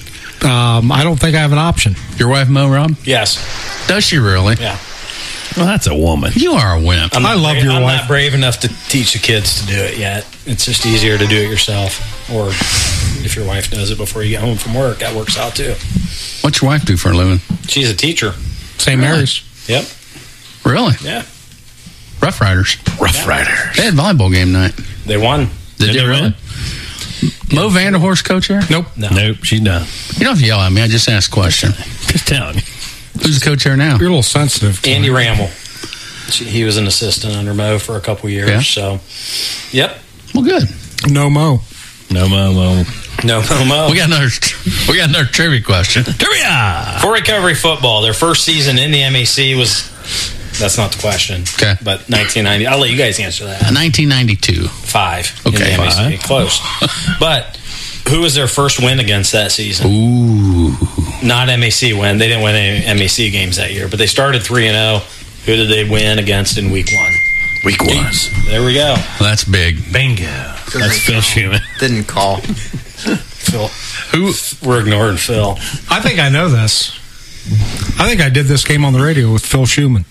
I don't think I have an option. Your wife mow, Rob? Yes. Does she really? Yeah. Well, that's a woman. You are a wimp. I love your I'm wife. not brave enough to teach the kids to do it yet. It's just easier to do it yourself. Or if your wife does it before you get home from work, that works out too. What's your wife do for a living? She's a teacher. St. Mary's. Yep. Really? Yeah. Rough Riders. Rough Riders. They had volleyball game night. They won. Did they really? Mo Vanderhorst coach here? Nope. Nope, she's done. You don't have to yell at me. I just asked a question. Just telling you. Who's the coach here now? You're a little sensitive. Andy Ramble. He was an assistant under Mo for a couple years. Yeah. So, yep. Well, good. No Mo. No Mo. We got another trivia question. Trivia! For Recovery Football, their first season in the MAC was... That's not the question. Okay. But 1990. I'll let you guys answer that. 1992. 5. Okay. In the MAC. Close. But who was their first win against that season? Ooh. Not MAC win. They didn't win any MAC games that year. But they started 3-0. Who did they win against in week 1? Week 1. There we go. Well, that's big. Bingo. That's Phil Schumann. Didn't call. Phil. Who? We're ignoring Phil. I think I know this. I think I did this game on the radio with Phil Schumann.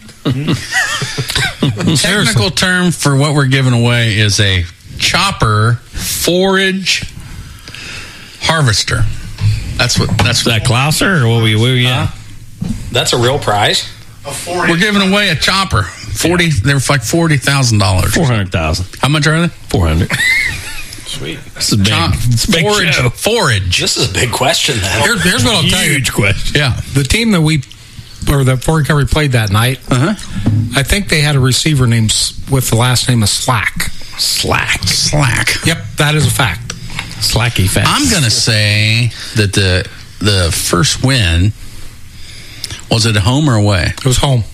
Technical term for what we're giving away is a chopper forage harvester. That's that Clouser or what we at? That's a real prize. We're giving away a chopper. 40. They're like $40,000. 400,000. How much are they? 400. Sweet. This is big. It's a big forage. show. Forage. This is a big question. Then. Here's what I'll tell you. Huge question. Yeah. The team that For Recovery played that night, I think they had a receiver named with the last name of Slack. Slack. Yep, that is a fact. Slacky fact. I'm going to say that the first win, was it at home or away? It was home.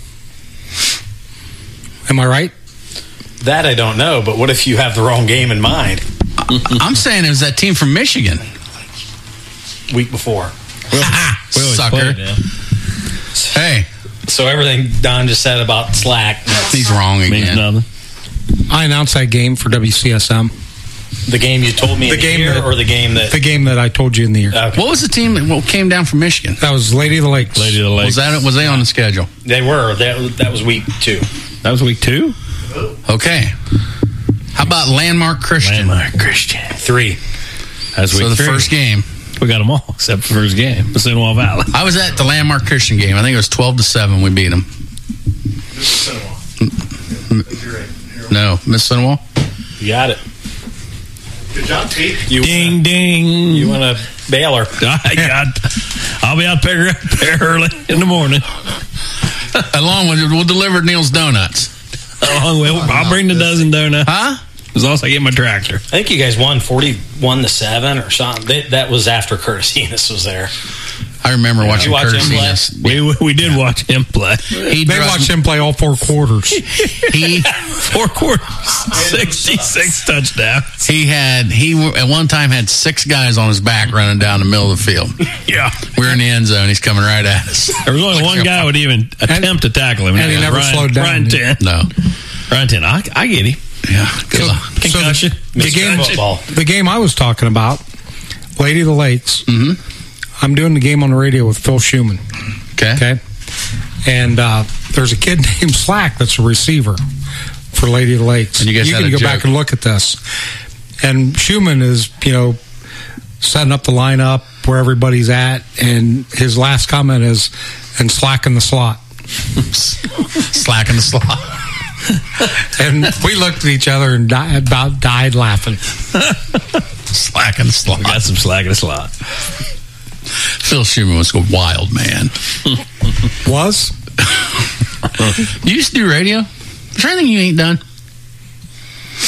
Am I right? That I don't know, but what if you have the wrong game in mind? I'm saying it was that team from Michigan. Week before. Sucker. Hey. So everything Don just said about Slack. He's wrong again. Means nothing. I announced that game for WCSM. The game you told me in the year, or the game that... The game that I told you in the year. Okay. What was the team that came down from Michigan? That was Lady of the Lakes. Lady of the Lakes. Was they on the schedule? They were. That was week 2. That was week 2? Okay. How about Landmark Christian? Landmark Christian. 3. That's week So the 3. first game. We got them all except for the first game. The Cinewell Valley. I was at the Landmark Christian game. I think it was 12-7. We beat them. No, Miss Cinewell? You got it. Good job, Pete. Ding, ding. You want a Baylor. I'll be out there early in the morning. Along with we'll deliver Neil's Donuts. I'll bring the dozen donuts. Huh? As long as I get my tractor. I think you guys won 41-7 or something. That was after Curtis Enos was there. I remember watching Curtis him play? Enos. We did watch him play. They watched him play all 4 quarters. 4 quarters, 66 touchdowns. He at one time had 6 guys on his back running down the middle of the field. Yeah. We were in the end zone. He's coming right at us. There was only one guy would even attempt to tackle him. And he never slowed down. Ryan 10. No. Ryan 10. I get him. Yeah. Concussion. The game I was talking about, Lady of the Lakes. Mm-hmm. I'm doing the game on the radio with Phil Schumann. Okay. And there's a kid named Slack that's a receiver for Lady of the Lakes. And you guys can go back and look at this. And Schumann is, setting up the lineup where everybody's at, and his last comment is, and slack in the slot. Slack in the slot. And we looked at each other and about died laughing. Slack in the slot. We got some slack in the slot. Phil Schumann was a wild man. Was? You used to do radio? Is there anything you ain't done?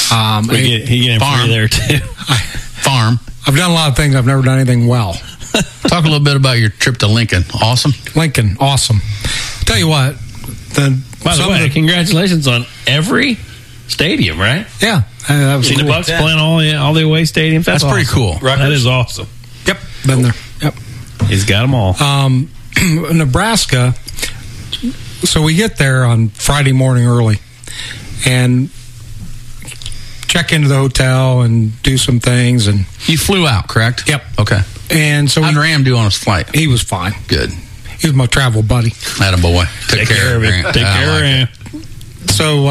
He get farm there too. Farm. I've done a lot of things. I've never done anything well. Talk a little bit about your trip to Lincoln. Awesome. Lincoln, awesome. Tell you what. By the way, congratulations on every stadium, right? Yeah, that was cool. The Bucks playing all the away stadiums. That's pretty awesome. cool. That is awesome. Yep, been there. Yep, he's got them all. Nebraska. So we get there on Friday morning early, and check into the hotel and do some things. And you flew out, correct? Yep. Okay. And so how'd Ram do on his flight? He was fine. Good. He was my travel buddy. Attaboy. Take care of him. Take care of him. So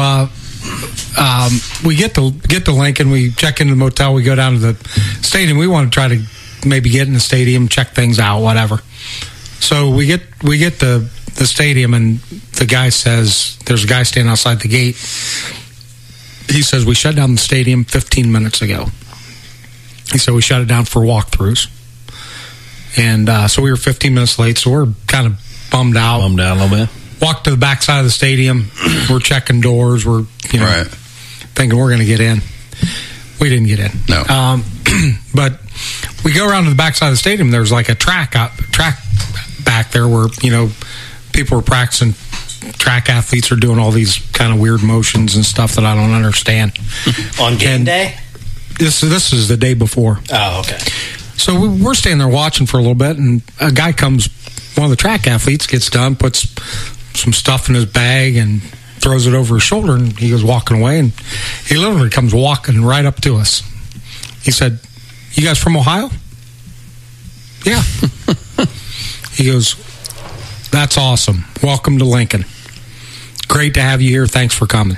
we get to Lincoln. We check into the motel. We go down to the stadium. We want to try to maybe get in the stadium, check things out, whatever. So we get the stadium, and the guy says, there's a guy standing outside the gate. He says, we shut down the stadium 15 minutes ago. He said, we shut it down for walkthroughs. And so we were 15 minutes late, so we're kind of bummed out. Bummed out a little bit. Walked to the back side of the stadium. We're checking doors. We're thinking we're going to get in. We didn't get in. No. But we go around to the back side of the stadium. There's like a track back there where, people are practicing. Track athletes are doing all these kind of weird motions and stuff that I don't understand. On game day? This is the day before. Oh, okay. So we're standing there watching for a little bit, and a guy comes, one of the track athletes gets done, puts some stuff in his bag and throws it over his shoulder, and he goes walking away, and he literally comes walking right up to us. He said, you guys from Ohio? Yeah. He goes, that's awesome. Welcome to Lincoln. Great to have you here. Thanks for coming.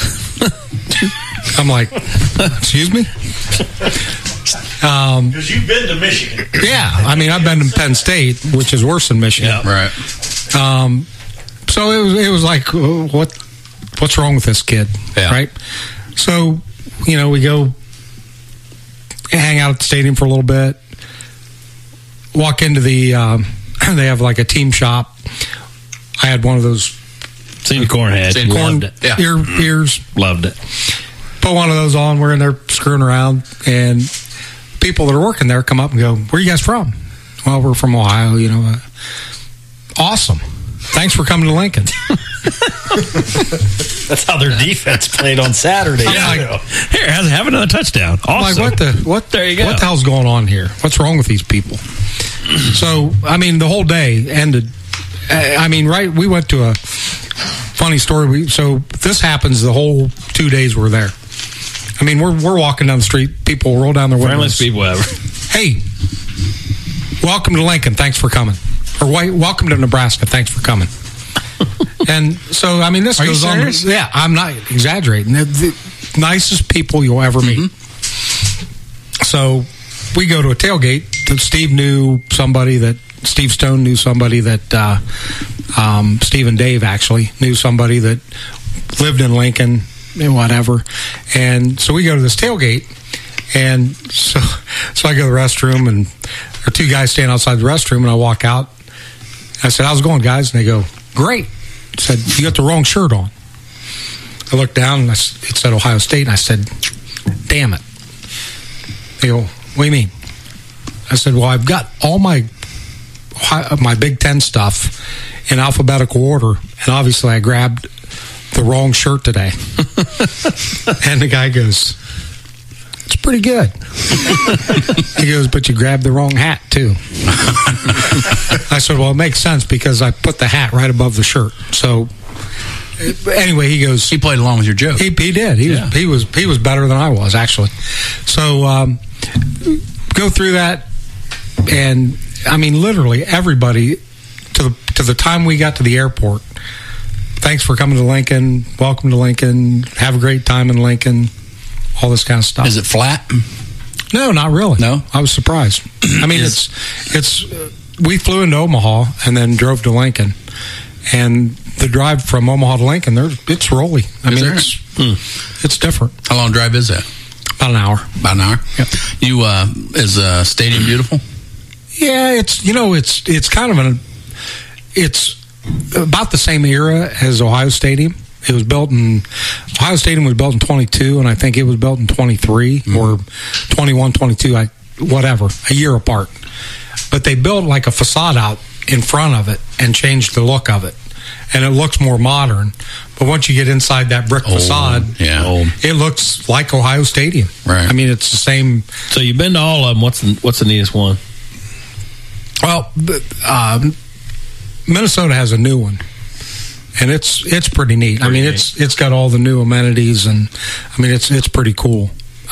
I'm like, excuse me? Because you've been to Michigan. Yeah. I mean, I've been to Penn State, which is worse than Michigan. Yeah. Right. So it was like, what's wrong with this kid? Yeah. Right? So, we go hang out at the stadium for a little bit, walk into the, they have like a team shop. I had one of those. Seen corn head. Corn ears. Loved it. Put one of those on. We're in there screwing around, and people that are working there come up and go, where are you guys from? Well, we're from Ohio, Awesome. Thanks for coming to Lincoln. That's how their defense played on Saturday. Here, have another touchdown. Awesome. I'm like, what? There you go. What the hell's going on here? What's wrong with these people? So, I mean, the whole day ended. We went to a funny story. So this happens the whole 2 days we're there. I mean, we're walking down the street. People roll down their windows. Friendliest people ever. Hey, welcome to Lincoln. Thanks for coming. Or welcome to Nebraska. Thanks for coming. And so, I mean, this goes on. Yeah, I'm not exaggerating. They're the nicest people you'll ever meet. Mm-hmm. So we go to a tailgate. Steve Stone knew somebody that Steve and Dave actually knew somebody that lived in Lincoln and whatever. And so we go to this tailgate, and so I go to the restroom, and there are two guys standing outside the restroom, and I walk out. I said, how's it going, guys? And they go, great. I said, you got the wrong shirt on. I looked down, and it said Ohio State, and I said, damn it. They go, what do you mean? I said, well, I've got all my Big Ten stuff in alphabetical order, and obviously I grabbed the wrong shirt today. And the guy goes, it's pretty good. He goes, but you grabbed the wrong hat too. I said, well, it makes sense because I put the hat right above the shirt. So anyway, he goes, he played along with your joke. He did. He was better than I was, actually. So go through that, and I mean, literally everybody to the time we got to the airport. Thanks for coming to Lincoln. Welcome to Lincoln. Have a great time in Lincoln. All this kind of stuff. Is it flat? No, not really. No, I was surprised. I mean, it's we flew into Omaha and then drove to Lincoln, and the drive from Omaha to Lincoln, it's rolly. I mean, it's different. How long drive is that? About an hour. About an hour. Yep. You is the stadium beautiful? Yeah, it's kind of it's about the same era as Ohio Stadium. It was built in Ohio Stadium was built in 22, and I think it was built in 23 or 21, 22, whatever, a year apart. But they built like a facade out in front of it and changed the look of it, and it looks more modern. But once you get inside that brick facade, it looks like Ohio Stadium. Right. I mean, it's the same. So you've been to all of them. What's the neatest one? Well, Minnesota has a new one, and it's pretty neat. I mean, it's got all the new amenities, and I mean, it's pretty cool.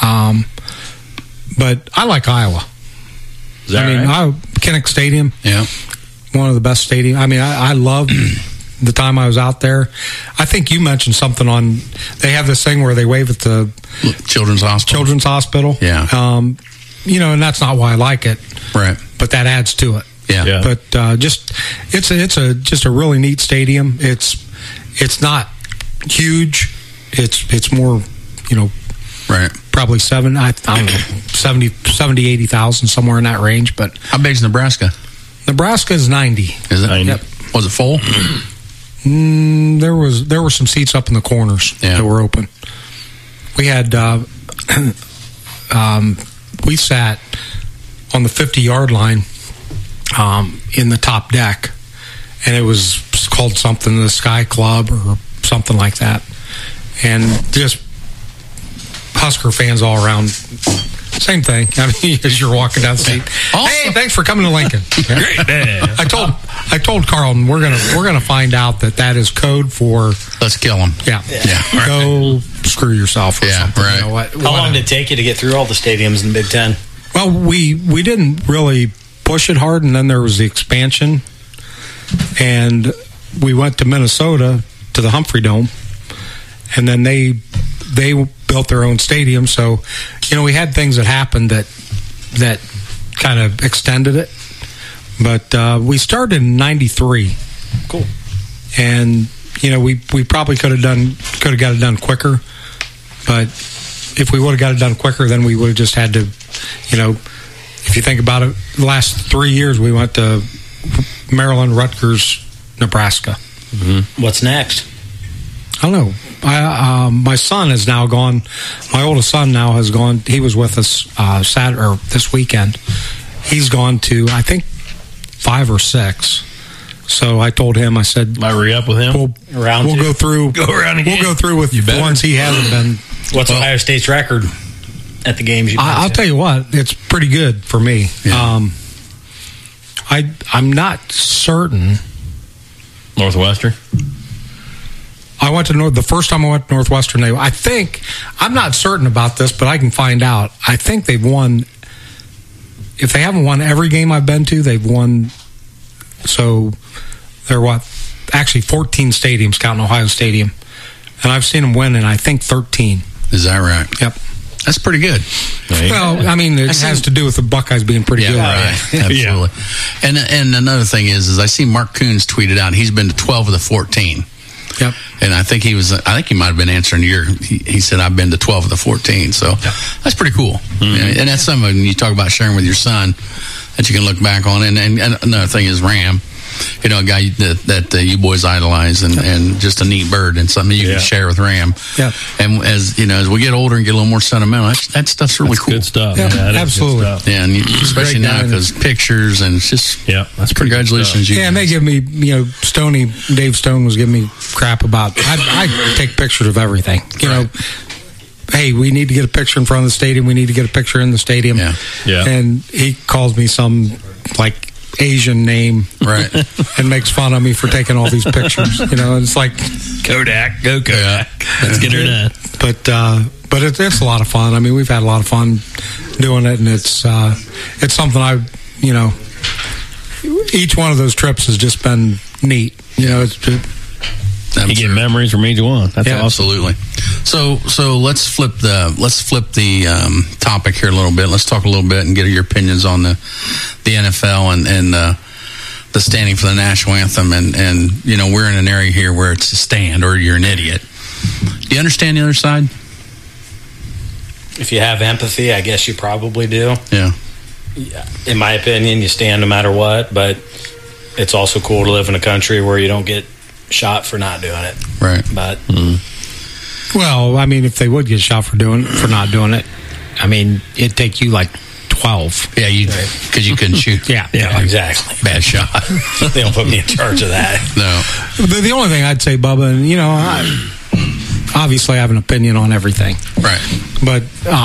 But I like Iowa. Is that right? Kinnick Stadium, one of the best stadiums. I mean, I love the time I was out there. I think you mentioned something on. They have this thing where they wave at the Children's Hospital. Yeah. And that's not why I like it. Right. But that adds to it. Yeah. But it's a really neat stadium. It's not huge. It's more, right. Probably I don't know, 70, 80,000, somewhere in that range. But how big is Nebraska? Nebraska is 90. Is it? 90. Yep. Was it full? There were some seats up in the corners that were open. We had we sat on the 50-yard line in the top deck, and it was called something, the Sky Club or something like that, and just Husker fans all around. Same thing. I mean, as you're walking down the street. Hey, thanks for coming to Lincoln. Great day. I told Carlton we're gonna find out that is code for let's kill them. Yeah. Right. Go screw yourself. Or something. Right. You know what? How long did it take you to get through all the stadiums in the Big Ten? Well, we didn't really push it hard, and then there was the expansion, and we went to Minnesota to the Humphrey Dome, and then they built their own stadium. So, we had things that happened that kind of extended it. But we started in '93. Cool. And we probably could have got it done quicker. But if we would have got it done quicker, then we would have just had to, if you think about it, the last 3 years we went to Maryland, Rutgers, Nebraska. Mm-hmm. What's next? I don't know. My son has now gone. My oldest son now has gone. He was with us this weekend. He's gone to, I think, 5 or 6. So I told him, I said, "Might re up with him. We'll go through. Go around again. We'll go through with the ones he hasn't been." What's Ohio State's record at the games? I'll tell you what, it's pretty good for me. Yeah. I'm not certain. Northwestern. I went to the first time I went to Northwestern. I'm not certain about this, but I can find out. I think they've won. If they haven't won every game I've been to, they've won. So they're actually 14 stadiums, counting Ohio Stadium, and I've seen them win in I think 13. Is that right? Yep. That's pretty good. Well, I mean, it has to do with the Buckeyes being pretty good. Right. Absolutely. And another thing is I see Mark Coons tweeted out he's been to 12 of the 14. Yep. And I think he might have been answering he said, I've been to 12 of the 14. So that's pretty cool. Mm-hmm. And that's something you talk about sharing with your son that you can look back on. And another thing is Ram, a guy that you boys idolize and just a neat bird and something you can share with Ram. Yeah. And as we get older and get a little more sentimental, that stuff's really cool. Good stuff. Yeah, absolutely. Good stuff. Yeah, and especially now because pictures and it's just that's congratulations. Yeah, and they give me Dave Stone was giving me crap about. I take pictures of everything. Hey, we need to get a picture in front of the stadium. We need to get a picture in the stadium. Yeah. And he calls me some Asian name, right, and makes fun of me for taking all these pictures. It's like Kodak, go Kodak. Let's get her done. But it's a lot of fun. I mean, we've had a lot of fun doing it, and it's something each one of those trips has just been neat. You get memories from each one. That's awesome. Absolutely. So let's flip the topic here a little bit. Let's talk a little bit and get your opinions on the NFL and the standing for the national anthem. And we're in an area here where it's a stand or you're an idiot. Do you understand the other side? If you have empathy, I guess you probably do. Yeah. In my opinion, you stand no matter what, but it's also cool to live in a country where you don't get shot for not doing it. Right. But well, I mean, if they would get shot for not doing it, I mean, it'd take you like 12. Yeah, because you couldn't shoot. Yeah, exactly. Bad shot. They don't put me in charge of that. No. But the only thing I'd say, Bubba, and obviously I have an opinion on everything. Right. But,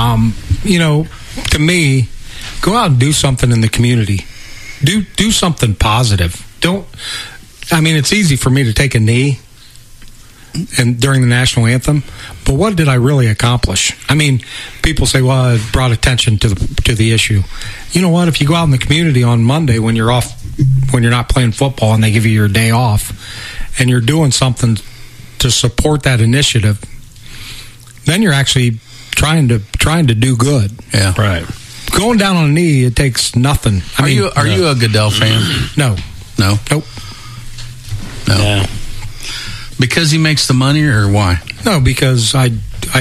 to me, go out and do something in the community. Do something positive. It's easy for me to take a knee and during the national anthem, but what did I really accomplish? I mean, people say, well, it brought attention to the issue. You know what? If you go out in the community on Monday when you're not playing football and they give you your day off, and you're doing something to support that initiative, then you're actually trying to do good. Yeah, right. Going down on a knee, it takes nothing. Are you a Goodell fan? No. Nope. No. Yeah. Because he makes the money, or why? No, because I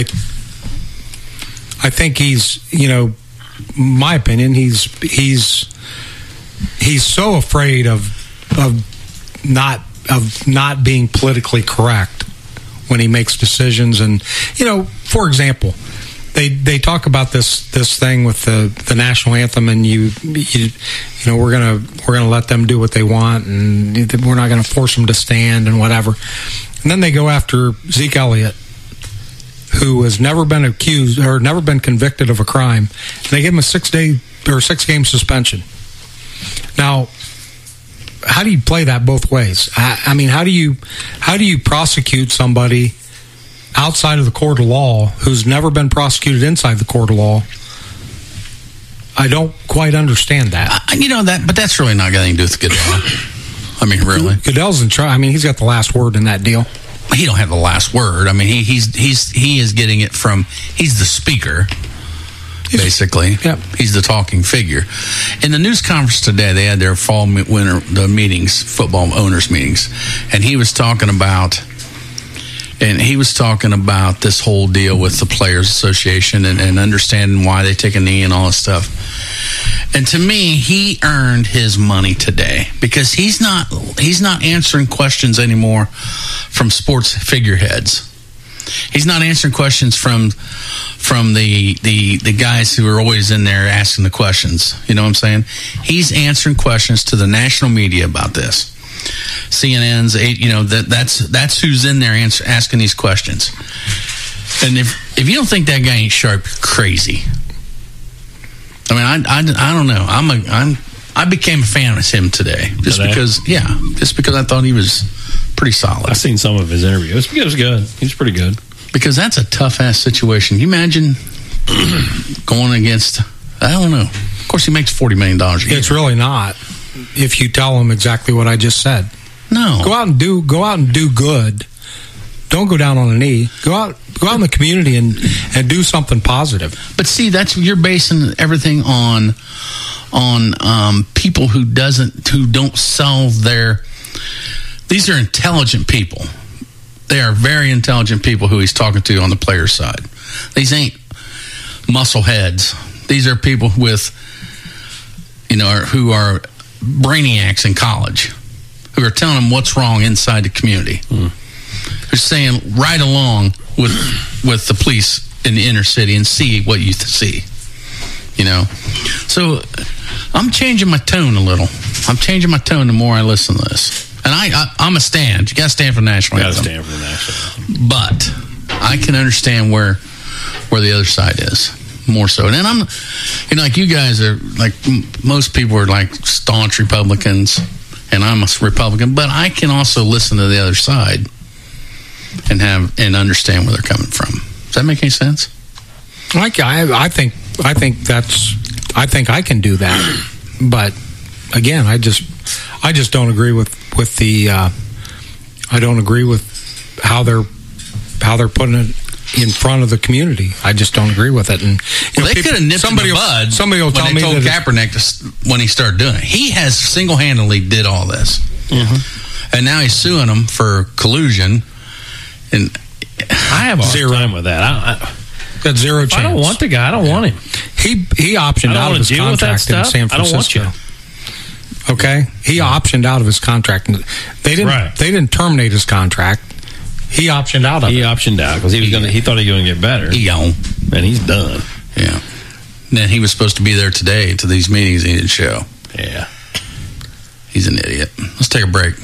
think he's, my opinion, he's so afraid of not being politically correct when he makes decisions. And for example, they talk about this thing with the national anthem, and we're gonna let them do what they want, and we're not gonna force them to stand and whatever. And then they go after Zeke Elliott, who has never been accused or never been convicted of a crime, and they give him a 6-game suspension. Now, how do you play that both ways? I mean, how do you prosecute somebody outside of the court of law who's never been prosecuted inside the court of law? I don't quite understand that. But that's really not got anything to do with Goodell. I mean, really, Goodell's in charge. I mean, he's got the last word in that deal. He don't have the last word. I mean, he is getting it from. He's the speaker, basically. Yep. He's the talking figure. In the news conference today, they had their fall winter meetings, football owners meetings, and he was talking about this whole deal with the Players Association and understanding why they take a knee and all this stuff. And to me, he earned his money today because he's not answering questions anymore from sports figureheads. He's not answering questions from the guys who are always in there asking the questions. You know what I'm saying? He's answering questions to the national media about this. CNN's, that's who's in there asking these questions. And if you don't think that guy ain't sharp, you're crazy. I mean, I don't know. I became a fan of him today just because I thought he was pretty solid. I've seen some of his interviews. It was good. He was pretty good. Because that's a tough ass situation. Can you imagine going against? I don't know. Of course, he makes $40 million a year. It's really not. If you tell him exactly what I just said, no. Go out and do good. Don't go down on a knee. Go out in the community and do something positive. But see, you're basing everything on people who don't solve their. These are intelligent people. They are very intelligent people who he's talking to on the player side. These ain't muscle heads. These are people with, who are brainiacs in college, who are telling them what's wrong inside the community. Who's saying right along with the police in the inner city and see what you see. So I'm changing my tone a little. I'm changing my tone the more I listen to this. And I'm a stand. You got to stand for the national anthem. Got to stand for the national anthem. But I can understand where the other side is more so. And then I'm, like you guys are, like most people are like staunch Republicans, and I'm a Republican. But I can also listen to the other side and understand where they're coming from. Does that make any sense? I think I can do that. But again, I just don't agree with the. I don't agree with how they're putting it in front of the community. I just don't agree with it. And they could have nipped in the bud. Somebody will tell me when they told Kaepernick when he started doing it. He has single-handedly did all this, and now he's suing them for collusion. And I have a hard time with that. Got zero chance. I don't want the guy. I don't want him. He optioned out of his contract in San Francisco. I don't want you. Okay, he optioned out of his contract. They didn't terminate his contract. He optioned out of it. He optioned out because he thought he was going to get better. And he's done. Yeah. And then he was supposed to be there today to these meetings. He didn't show. Yeah. He's an idiot. Let's take a break.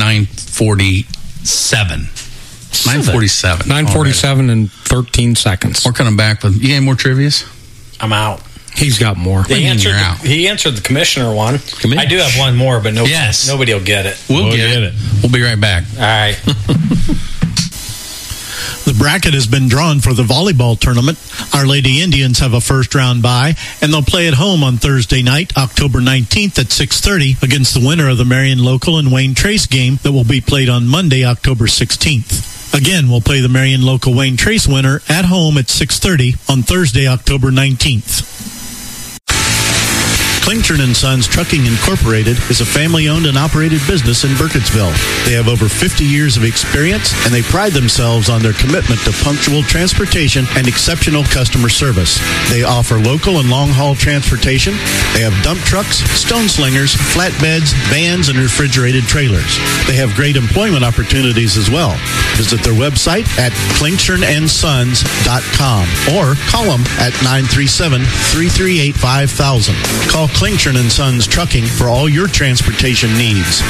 9:47. 9:47. 9:47 and 13 seconds. We're coming back with. You got any more trivias? I'm out. He's got more. He answered the commissioner one. I do have one more, but nobody will get it. We'll get it. We'll be right back. All right. The bracket has been drawn for the volleyball tournament. Our Lady Indians have a first-round bye, and they'll play at home on Thursday night, October 19th at 6:30 against the winner of the Marion Local and Wayne Trace game that will be played on Monday, October 16th. Again, we'll play the Marion Local Wayne Trace winner at home at 6:30 on Thursday, October 19th. Klingtron & Sons Trucking Incorporated is a family-owned and operated business in Burkittsville. They have over 50 years of experience, and they pride themselves on their commitment to punctual transportation and exceptional customer service. They offer local and long-haul transportation. They have dump trucks, stone slingers, flatbeds, vans, and refrigerated trailers. They have great employment opportunities as well. Visit their website at klingtronandsons.com or call them at 937-338-5000. Call Klingtron & Sons Trucking for all your transportation needs.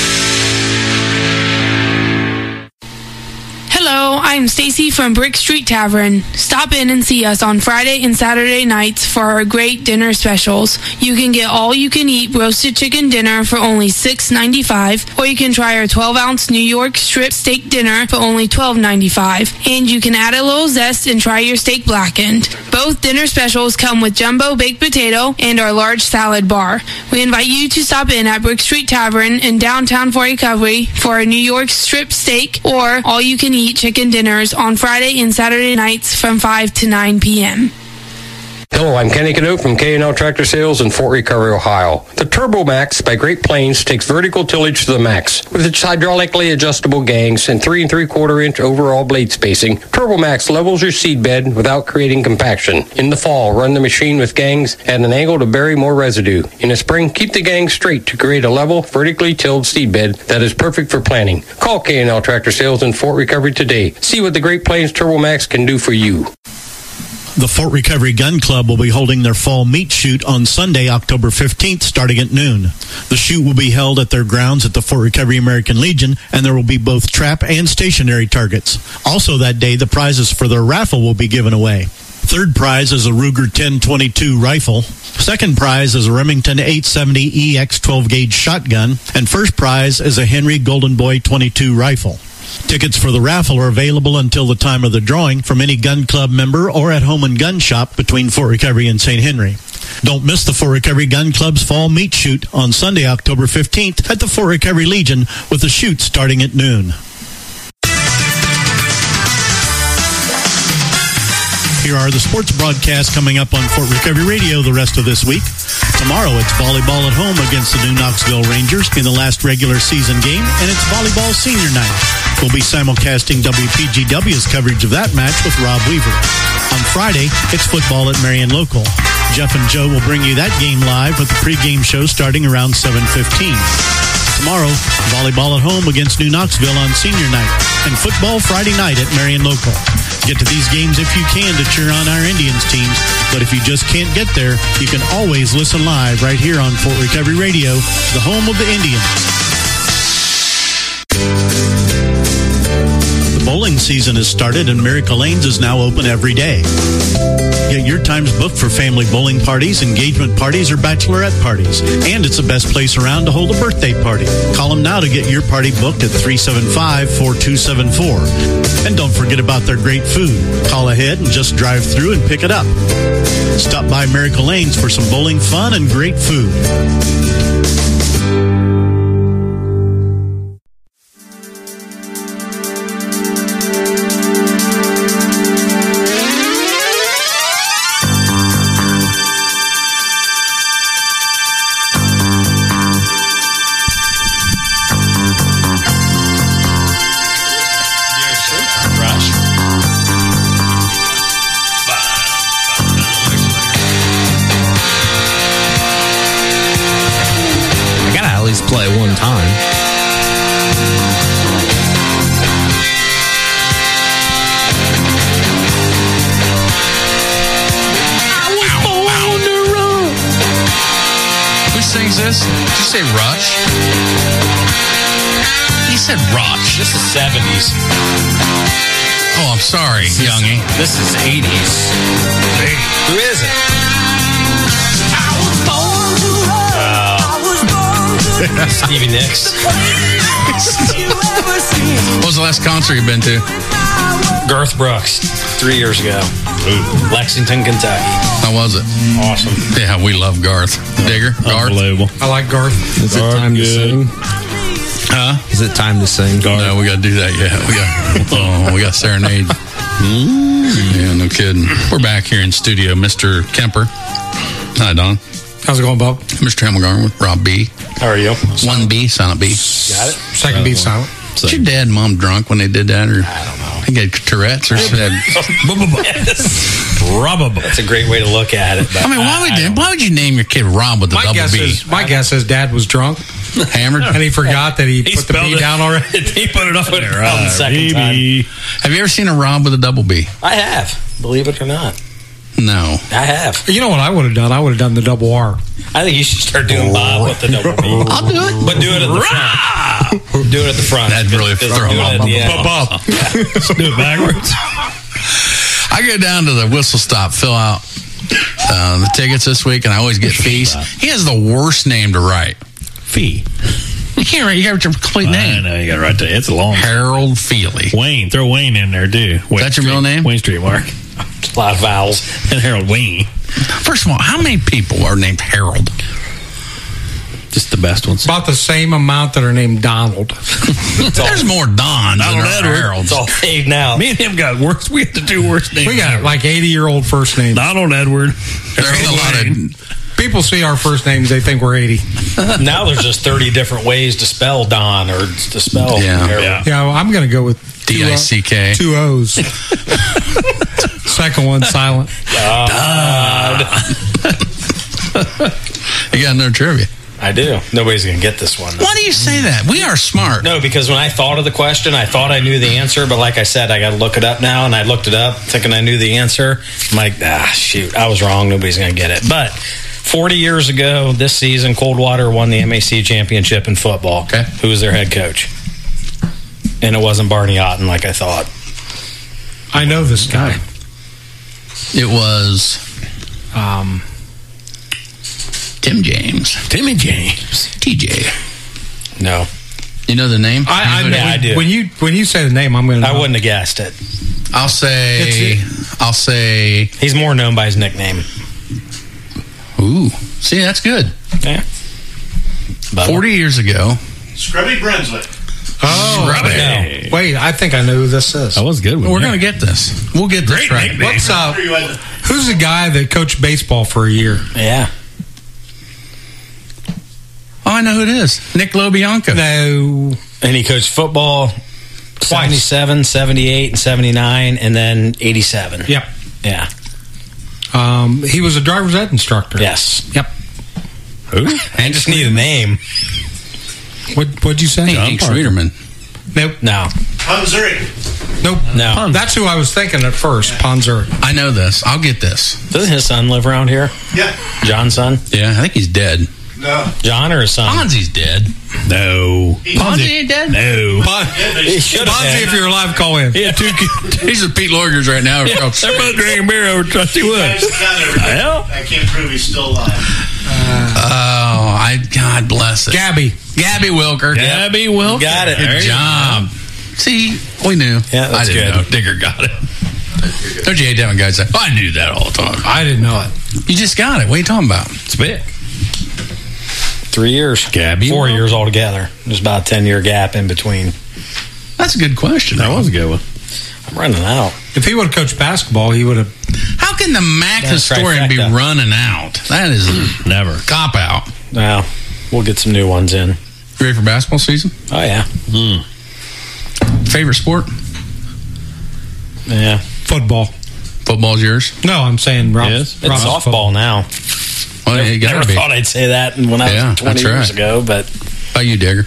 Hello, I'm Stacy from Brick Street Tavern. Stop in and see us on Friday and Saturday nights for our great dinner specials. You can get all-you-can-eat roasted chicken dinner for only $6.95, or you can try our 12-ounce New York strip steak dinner for only $12.95. And you can add a little zest and try your steak blackened. Both dinner specials come with jumbo baked potato and our large salad bar. We invite you to stop in at Brick Street Tavern in downtown Fort Recovery for a New York strip steak or all-you-can-eat chicken dinners on Friday and Saturday nights from 5 to 9 p.m. Hello, I'm Kenny Canoe from K&L Tractor Sales in Fort Recovery, Ohio. The Turbo Max by Great Plains takes vertical tillage to the max. With its hydraulically adjustable gangs and 3 3/4 inch overall blade spacing, Turbo Max levels your seed bed without creating compaction. In the fall, run the machine with gangs at an angle to bury more residue. In the spring, keep the gangs straight to create a level, vertically tilled seed bed that is perfect for planting. Call K&L Tractor Sales in Fort Recovery today. See what the Great Plains Turbo Max can do for you. The Fort Recovery Gun Club will be holding their fall meat shoot on Sunday, October 15th, starting at noon. The shoot will be held at their grounds at the Fort Recovery American Legion, and there will be both trap and stationary targets. Also that day, the prizes for their raffle will be given away. Third prize is a Ruger 1022 rifle. Second prize is a Remington 870 EX 12-gauge shotgun. And first prize is a Henry Golden Boy 22 rifle. Tickets for the raffle are available until the time of the drawing from any gun club member or at Home and Gun Shop between Fort Recovery and St. Henry. Don't miss the Fort Recovery Gun Club's fall meat shoot on Sunday, October 15th at the Fort Recovery Legion, with the shoot starting at noon. Here are the sports broadcasts coming up on Fort Recovery Radio the rest of this week. Tomorrow it's volleyball at home against the New Knoxville Rangers in the last regular season game, and it's volleyball senior night. We'll be simulcasting WPGW's coverage of that match with Rob Weaver. On Friday, it's football at Marion Local. Jeff and Joe will bring you that game live with the pregame show starting around 7:15. Tomorrow, volleyball at home against New Knoxville on senior night, and football Friday night at Marion Local. Get to these games if you can to cheer on our Indians teams, but if you just can't get there, you can always listen live right here on Fort Recovery Radio, the home of the Indians. The bowling season has started, and Miracle Lanes is now open every day. Get your times booked for family bowling parties, engagement parties, or bachelorette parties. And it's the best place around to hold a birthday party. Call them now to get your party booked at 375-4274. And don't forget about their great food. Call ahead and just drive through and pick it up. Stop by Miracle Lanes for some bowling fun and great food. this? Did you say Rush? You said Rush. This is 70s. Oh, I'm sorry, youngie. This is 80s. Who is it? Stevie Nicks. What was the last concert you've been to? Garth Brooks, 3 years ago. Lexington, Kentucky. How was it? Awesome. Yeah, we love Garth. Digger? Garth? Unbelievable. I like Garth. Is it time to sing? Huh? Is it time to sing? No, we got to do that yet. We got serenade. Yeah, no kidding. We're back here in studio. Mr. Kemper. Hi, Don. How's it going, Bob? Mr. Hamilgarn with Rob B. How are you? 1B, silent B. Got it? Second B silent. Was your dad and mom drunk when they did that? Or I don't know. He had Tourette's or said. That's a great way to look at it. But I mean, why would you name your kid Rob with the double B? My guess is Dad was drunk, hammered, and he forgot that he put the B down already. He put it up on the second time. Have you ever seen a Rob with a double B? I have, believe it or not. No. I have. You know what I would have done? I would have done the double R. I think you should start doing Bob with the double B. I'll do it. But do it at the front. Do it at the front. That'd really throw him off. Bob. Do it backwards. I go down to the whistle stop, fill out the tickets this week, and I always get fees. He has the worst name to write. Fee. You can't write. You got your complete name. I know. You got to write that. It's a long. Harold Feely. Wayne. Throw Wayne in there too. Is that your middle name? Wayne Street, Mark. A lot of vowels. And Harold Wayne. First of all, how many people are named Harold? Just the best ones. About the same amount that are named Donald. There's more Dons than Harold's. It's all fading out. Me and him got worse. We had the two worst names. We got like 80-year-old first names. Donald Edward. There ain't a lot of people see our first names, they think we're 80. Now there's just 30 different ways to spell Don or to spell Harold. Yeah, well, I'm going to go with D-I-C-K. Two O's. Second one silent. God. You got another trivia. I do. Nobody's going to get this one. Why do you say that? We are smart. No, because when I thought of the question, I thought I knew the answer, but like I said, I got to look it up now, and I looked it up thinking I knew the answer. I'm like, shoot, I was wrong. Nobody's going to get it. But 40 years ago, this season, Coldwater won the MAC championship in football. Okay. Who was their head coach? And it wasn't Barney Otten like I thought. I know this guy. It was Tim James. Timmy James. TJ. No. You know the name? I do. When you say the name, I'm going to know. I wouldn't have guessed it. I'll say he's more known by his nickname. Ooh. See, that's good. Yeah. 40 years ago. Scrubby Brunswick. Oh, Scrubby. No. Wait, I think I know who this is. That was good. We're going to get this. We'll get this right. What's who's the guy that coached baseball for a year? Yeah. Oh, I know who it is. Nick LoBianco. No. And he coached football Twice. 77, 78, and 79, and then 87. Yep. Yeah. He was a driver's ed instructor. Yes. Yep. Who? I just need a name. What'd you say? Hank Schwederman. Nope. No. Ponzuri. Nope. No. That's who I was thinking at first. Ponzuri. I know this. I'll get this. Doesn't his son live around here? Yeah. John's son? Yeah, I think he's dead. No. John or his son? Ponzi's dead. No. Ponzi ain't dead? No. Ponzi, if you're alive, call in. Yeah, These are Pete Loigers right now. They're both drinking beer over Trusty Woods. I can't prove he's still alive. God bless it. Gabby Wilker. Gabby Wilker. Got it. Good job. See, we knew. Yeah, that's I didn't good. know. Digger got it. Don't you hate having guys say, I knew that all the time. I didn't know it. You just got it. What are you talking about? It's big. 3 years. Gabby 4 years altogether. There's about a 10-year gap in between. That's a good question. That was a good one. I'm running out. If he would have coached basketball, he would have. How can the Mac Yeah, historian be trifecta. running out? That is Never. cop out. Well, we'll get some new ones in. You ready for basketball season? Oh, yeah. Favorite sport? Yeah. Football. Football's yours? No, I'm saying Rob. It's softball now. Well, you Never gotta be. thought I'd say that when I was 20 years ago, but How about you, Digger?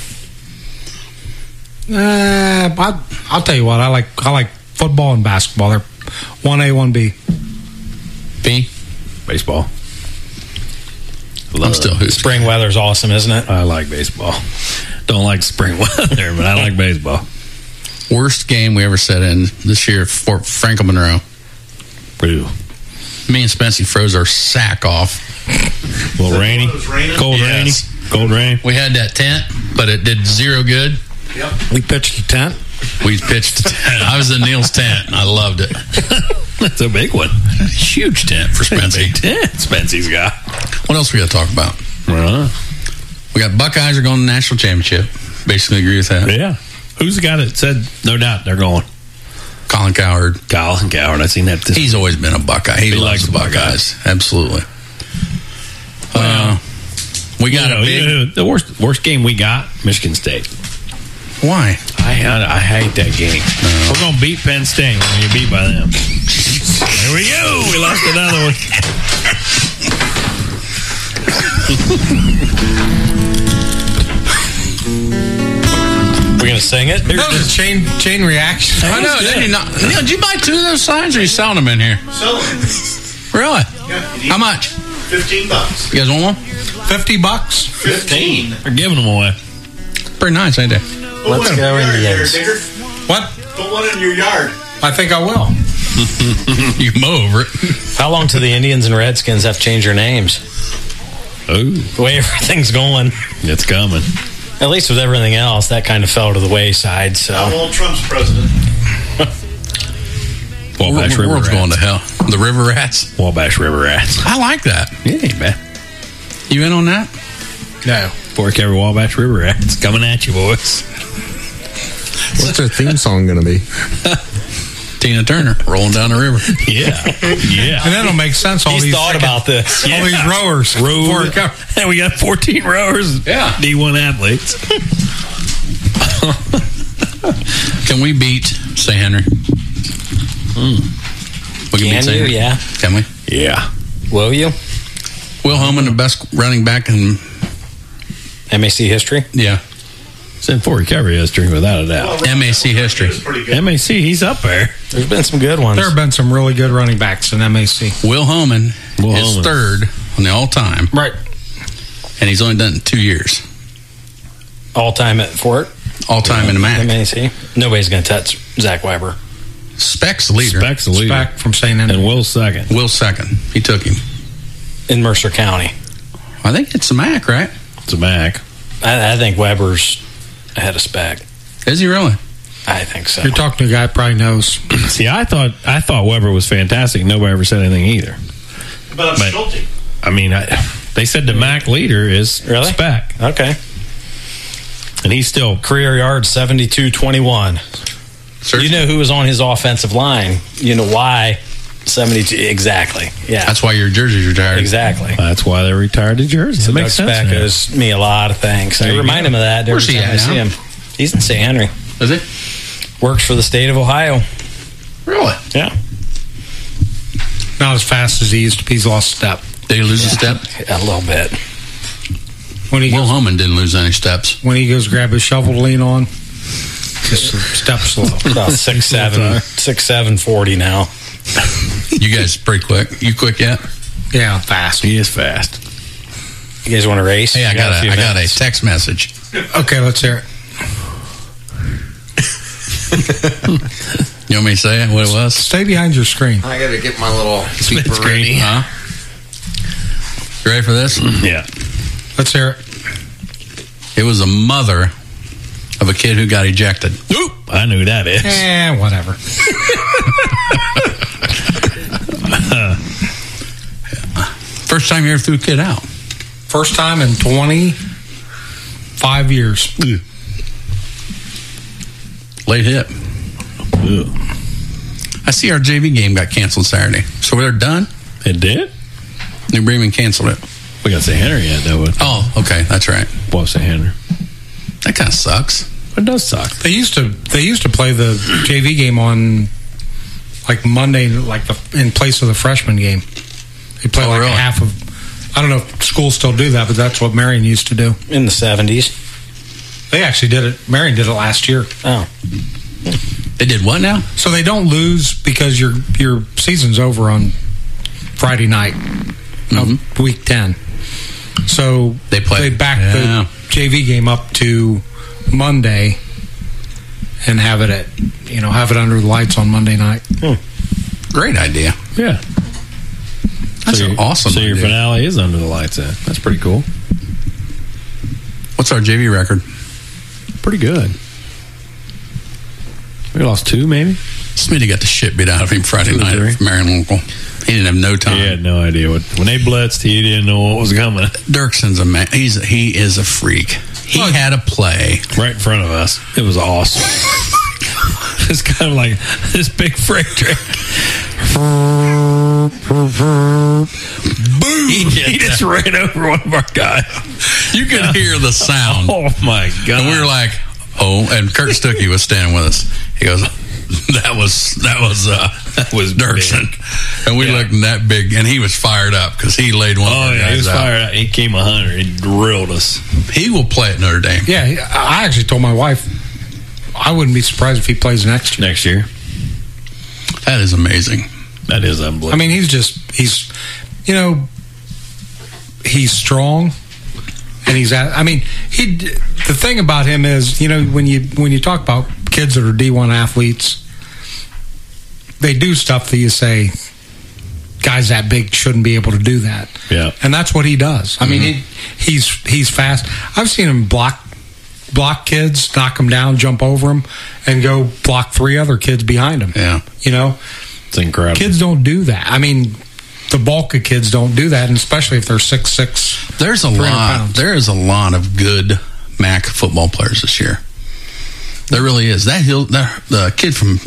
I'll tell you what. I like football and basketball. They're 1A, 1B. B? Baseball. I'm still hoops. Spring weather's awesome, isn't it? I like baseball. Don't like spring weather, but I like baseball. Worst game we ever set in this year for Franco Monroe. Ooh. Me and Spency froze our sack off. A little rainy. Cold rainy. Cold rain. We had that tent, but it did zero good. Yep. We pitched the tent. We pitched the tent. I was in Neil's tent, and I loved it. That's a big one. Huge tent for Spency. Big tent Spency's got. What else we got to talk about? We got Buckeyes are going to the national championship. Basically agree with that. Yeah. Who's the guy that said, no doubt, they're going? Colin Cowherd. Colin Cowherd. I've seen that. He's always been a Buckeye. He loves the Buckeyes. Absolutely. We got a big... the worst game we got, Michigan State. Why? I hate that game. No. We're going to beat Penn State when you beat by them. There we go. We lost another one. We're going to sing it? That was a chain reaction. I know. Did you buy 2 of those signs, or are you selling them in here? Selling them. Really? Yeah. How much? $15. You guys want one? $50. 15. They're giving them away. Pretty nice, ain't they? Let's go Indians. What? Put one in your yard. I think I will. You can mow over it. How long till the Indians and Redskins have to change their names? Oh. The way everything's going. It's coming. At least with everything else, that kind of fell to the wayside. So Donald Trump's president. Wabash River World's Rats. going to hell. The River Rats. Wabash River Rats. I like that. Yeah, man. You in on that? No. Fort Every Wabash River Rats coming at you, boys. What's their theme song going to be? Tina Turner rolling down the river. Yeah, yeah. And that'll make sense. All He's these thought about this. All these rowers. And we got 14 rowers. Yeah. D1 athletes. Can we beat St. Henry? We Can beat St. you? Henry? Yeah. Can we? Yeah. Will you? Will Holman, the best running back in MAC history? Yeah. It's in Fort Recovery history, without a doubt. MAC history. MAC, he's up there. There's been some good ones. There have been some really good running backs in MAC. Will Holman is third on the all-time. Right. And he's only done it 2 years. All-time at Fort? All-time in the MAC. MAC. Nobody's going to touch Zach Weber. Speck's the leader. Speck's the leader. Speck from St. Henry. And Will's second. Will's second. He took him. In Mercer County. I think it's the MAC, right? It's a Mac. I think Weber's ahead of Speck. Is he really? I think so. You're talking to a guy who probably knows. See, I thought Weber was fantastic. Nobody ever said anything either. But Schulte. I mean, they said the MAC leader is Speck. Okay. And he's still career yards 72-21. You know who was on his offensive line. You know why 72. Exactly. Yeah. That's why your jersey's retired. Exactly. That's why they retired the jersey. That makes sense. Speck owes me a lot of thanks. I remind him of that every time I see him. He's in St. Henry. Is he? Works for the state of Ohio. Really? Yeah. Not as fast as he used to be. He's lost a step. Did he lose a step? A little bit. When he Will Holman didn't lose any steps. When he goes grab his shovel to lean on, just a step slow. About 6'7", 40 now. You guys pretty quick. You quick yet? Yeah, fast. He is fast. You guys want to race? Hey, I got a text message. Okay, let's hear it. You want me to say it, what it was? Stay behind your screen. I got to get my little beeper ready. Huh? You ready for this? Yeah. Let's hear it. It was a mother of a kid who got ejected. Oop, I knew who that is. Whatever. First time you ever threw a kid out? First time in 25 years. Late hit. I see our JV game got canceled Saturday. So they're done? It did? New Bremen canceled it. We got St. Henry yet, though. Oh, okay. That's right. Well, St. Henry. That kind of sucks. It does suck. They used to play the JV game on like Monday, like in place of the freshman game. They play really? half of. I don't know if schools still do that, but that's what Marion used to do in the 70s. They actually did it. Marion did it last year. Oh, they did what now? So they don't lose because your season's over on Friday night, of week 10. So they backed the JV game up to Monday and have it under the lights on Monday night. Great idea. Yeah. That's awesome. So your finale is under the lights then. That's pretty cool. What's our JV record? Pretty good. We lost 2, maybe? Smitty got the shit beat out of him Friday night at Marion Local. He didn't have no time. He had no idea when they blitzed. He didn't know what was coming. Dirkson's a man. He is a freak. He had a play right in front of us. It was awesome. It's kind of like this big freight train. Boom! He just ran over one of our guys. You could hear the sound. Oh my god! And we were like, "Oh!" And Kurt Stuckey was standing with us. He goes, "That was Dirksen." Big. And we looked that big, and he was fired up because he laid one. Oh of yeah, he was out. fired up. He came 100. He drilled us. He will play at Notre Dame. Yeah, I actually told my wife I wouldn't be surprised if he plays next year. Next year. That is amazing. That is unbelievable. I mean, he's strong, and the thing about him is, when you talk about kids that are D1 athletes, they do stuff that you say, guys that big shouldn't be able to do that. Yeah, and that's what he does. I mean, he's fast. I've seen him block kids, knock them down, jump over them, and go block 3 other kids behind him. Yeah, it's incredible. Kids don't do that. I mean, the bulk of kids don't do that, and especially if they're 6'6". There's a lot. Pounds. There is a lot of good MAC football players this year. There really is. The kid from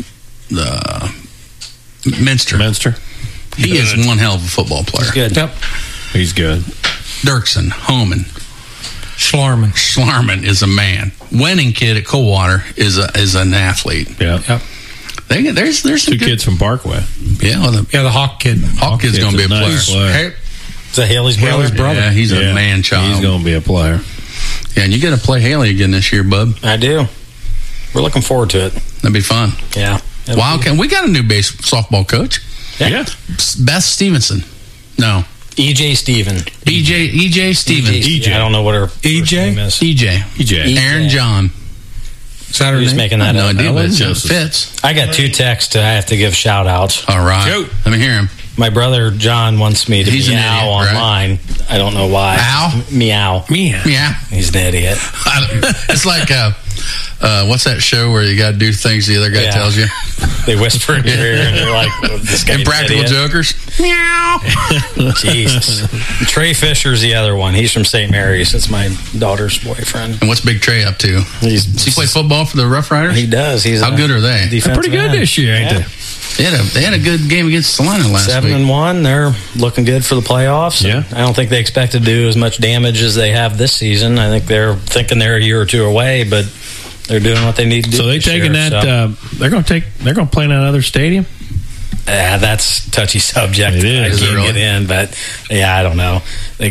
Minster. He is one hell of a football player. He's good. Yep. He's good. Dirksen, Homan, Schlarman is a man. Winning kid at Coldwater is an athlete. Yeah. Yep. There's some 2 kids from Parkway. Yeah, the Hawk kid. Hawk kid's going to be a player. Is that Haley's brother? Yeah, he's a man child. He's going to be a player. Yeah, and you got to play Haley again this year, bub. I do. We're looking forward to it. That'd be fun. Yeah. Wildcat. We got a new base softball coach. Yeah. Beth Stevenson. No. EJ Steven. EJ Stevens. EJ. I don't know what her first name is. EJ. Aaron John. Saturday. Who's making that no up? idea, but it fits. I got 2 texts I have to give shout outs. All right. Let me hear him. My brother John wants me to meow online. Right? I don't know why. Ow? Meow. He's an idiot. It's like what's that show where you got to do things the other guy tells you? They whisper in your ear and they're like, this guy's Impractical Jokers. Meow. Jesus. Trey Fisher's the other one. He's from St. Mary's. That's my daughter's boyfriend. And what's Big Trey up to? Does he play football for the Rough Riders? He does. How good are they? They're pretty good this year, ain't they? They had a good game against Salina last week. 7-1. They're looking good for the playoffs. Yeah. I don't think they expect to do as much damage as they have this season. I think they're thinking they're a year or 2 away, but they're doing what they need to do. So they taking that. They're going to play in another stadium. That's a touchy subject. It is. I can't get in, but I don't know.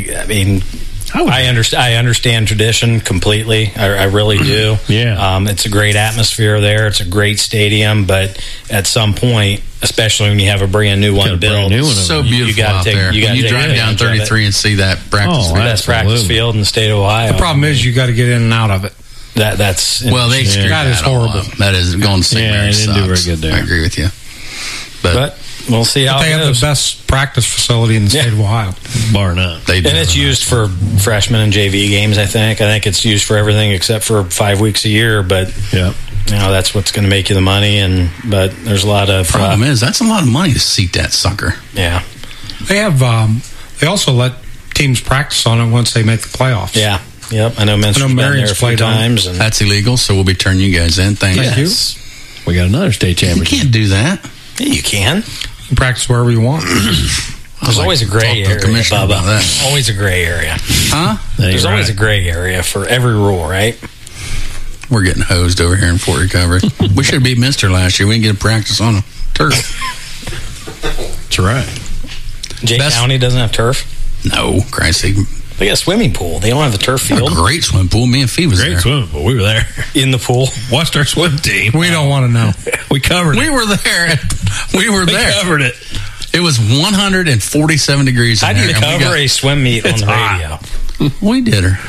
I understand tradition completely. I really do. Yeah. It's a great atmosphere there. It's a great stadium, but at some point, especially when you have a brand new one built, it's so beautiful out there. When you drive down 33 and see that practice field. Best practice field in the state of Ohio. The problem is you got to get in and out of it. That is horrible. That is going to St. Mary's. They didn't do very good there. I agree with you. But we'll see how they have the best practice facility in the state of Ohio, bar none. And it's used for freshmen and JV games. I think it's used for everything except for 5 weeks a year. But that's what's going to make you the money. But there's a lot of problem is that's a lot of money to seat that sucker. Yeah, they have. They also let teams practice on it once they make the playoffs. Yeah. Yep, I know Minster's been there a few times. And that's illegal, so we'll be turning you guys in. Thank you. We got another state championship. You can't do that. Yeah, you can. You can practice wherever you want. There's always a gray area, Bubba. Always a gray area. Huh? There's always a gray area for every rule, right? We're getting hosed over here in Fort Recovery. We should have beat Minster last year. We didn't get a practice on a turf. That's right. Jay County doesn't have turf? No, Christ. They got a swimming pool. They don't have the turf field. A great swimming pool. Me and Fee was there. Great swimming pool. We were there. In the pool. Watched our swim team. We don't want to know. We covered it. We were there. We covered it. It was 147 degrees. How do you cover a swim meet on the radio? We did her.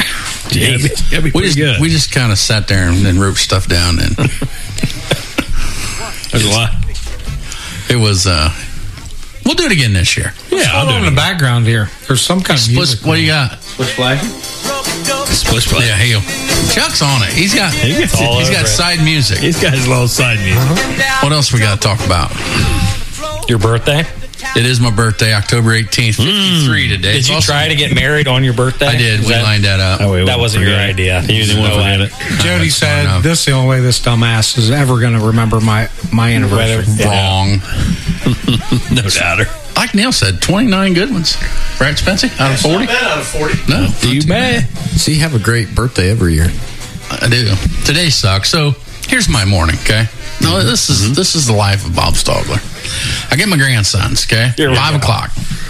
Yeah, we just kind of sat there and wrote stuff down. And there's a lot. It was. We'll do it again this year. Yeah, I'll do it in the background here. There's some kind of music. What do you got? Splish Splash? Splish Splash. Yeah, Chuck's on it. He's got side music. He's got his little side music. What else we got to talk about? Your birthday? It is my birthday, October 18th, 53 today. Did you try to get married on your birthday? I did. We lined that up. That wasn't your idea. You didn't want to forget it. Jody said, "This is the only way this dumbass is ever going to remember my anniversary." Wrong. No doubter. Like Neil said, 29 good ones. Right, Spencer? Out of 40? Not bad out of 40. No. Do you bet? So you have a great birthday every year. I do. Today sucks. So here's my morning, okay? No, this is the life of Bob Stogler. I get my grandsons, okay? 5 o'clock.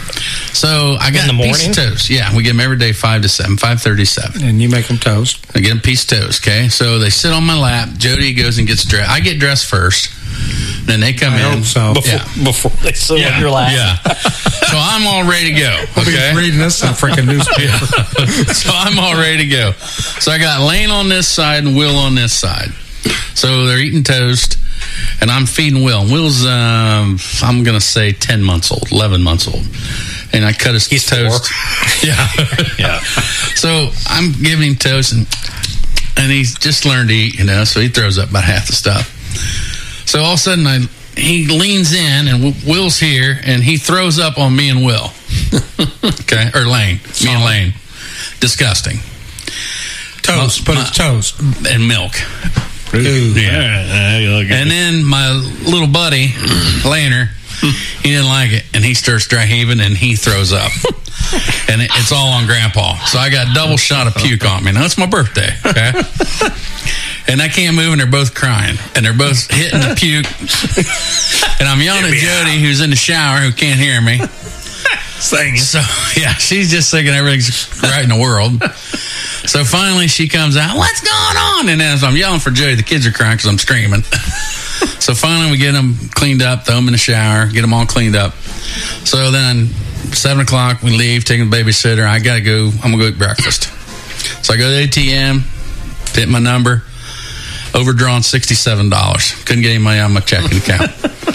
So I got a piece of toast. Yeah, we get them every day 5 to 7, 5:30 to 7. And you make them toast. I get them a piece of toast, okay? So they sit on my lap. Jody goes and gets dressed. I get dressed first. Then they come in. Before they sit on your lap. Yeah. So I'm all ready to go. Okay. Reading this in a freaking newspaper. So I'm all ready to go. So I got Lane on this side and Will on this side. So they're eating toast, and I'm feeding Will. Will's, I'm going to say 10 months old, 11 months old. And I cut his toast. 4. Yeah. So I'm giving him toast, and he's just learned to eat, so he throws up about half the stuff. So all of a sudden, he leans in, and Will's here, and he throws up on me and Will. Okay? Or Lane. Me and Lane. Disgusting. Toast, but it's toast. And milk. Ooh. Yeah. And then my little buddy, Laner, he didn't like it, and he starts dry heaving, and he throws up. And it's all on Grandpa. So I got double shot of puke on me. Now, it's my birthday, okay? And I can't move, and they're both crying. And they're both hitting the puke. And I'm yelling at Jody, who's in the shower, who can't hear me. Singing. So, yeah, she's just thinking everything's right in the world. So finally she comes out, "What's going on?" And as I'm yelling for Jody, the kids are crying because I'm screaming. So finally we get them cleaned up, throw them in the shower, get them all cleaned up. So then 7 o'clock we leave, taking the babysitter. I'm going to go eat breakfast. So I go to the ATM, hit my number, overdrawn $67. Couldn't get any money out of my checking account.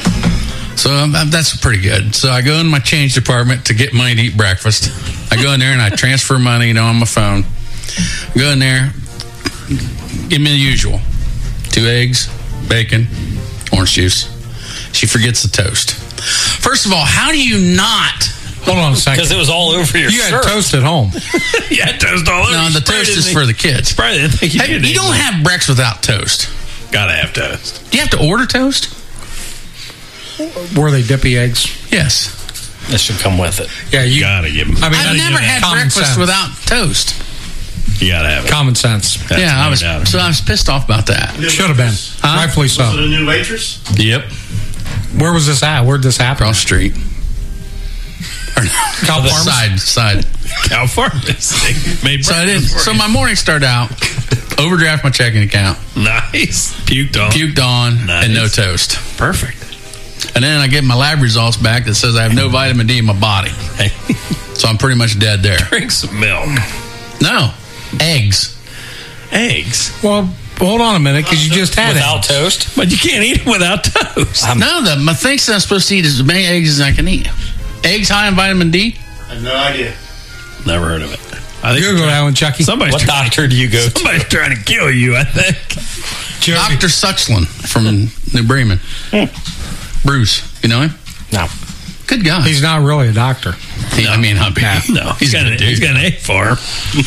So that's pretty good. So I go in my change department to get money to eat breakfast. I go in there and I transfer money, on my phone. Go in there, give me the usual. 2 eggs, bacon, orange juice. She forgets the toast. First of all, how do you not? Hold on a second. Because it was all over your You shirt. had toast at home. You had toast all over. No, the toast is for the kids. Probably didn't think you did. You don't have breakfast without toast. Gotta have toast. Do you have to order toast? Were they dippy eggs? Yes. This should come with it. Yeah, you gotta give them. I've never had breakfast without toast. You gotta have it. Common sense. Yeah, I was pissed off about that. Should have been. Rightfully so. Was it a new waitress? Yep. Where was this at? Where'd this happen? Cross street. Cow Farms? Side. Cow Pharmacy. So my morning started out, overdraft my checking account. Nice. Puked on. Nice. And no toast. Perfect. And then I get my lab results back that says I have no vitamin D in my body. So I'm pretty much dead there. Drink some milk. No. Eggs. Well, hold on a minute, because you just had without eggs. toast. But you can't eat it without toast. My thing says I'm supposed to eat as many eggs as I can eat. Eggs high in vitamin D? I have no idea. Never heard of it. I think Google that one, Chucky. What doctor do you go to? Somebody's trying to kill you, I think. Dr. Suchland from New Bremen. Bruce, you know him? No. Good guy. He's not really a doctor. I mean, I'll be. No, he's got an A for him.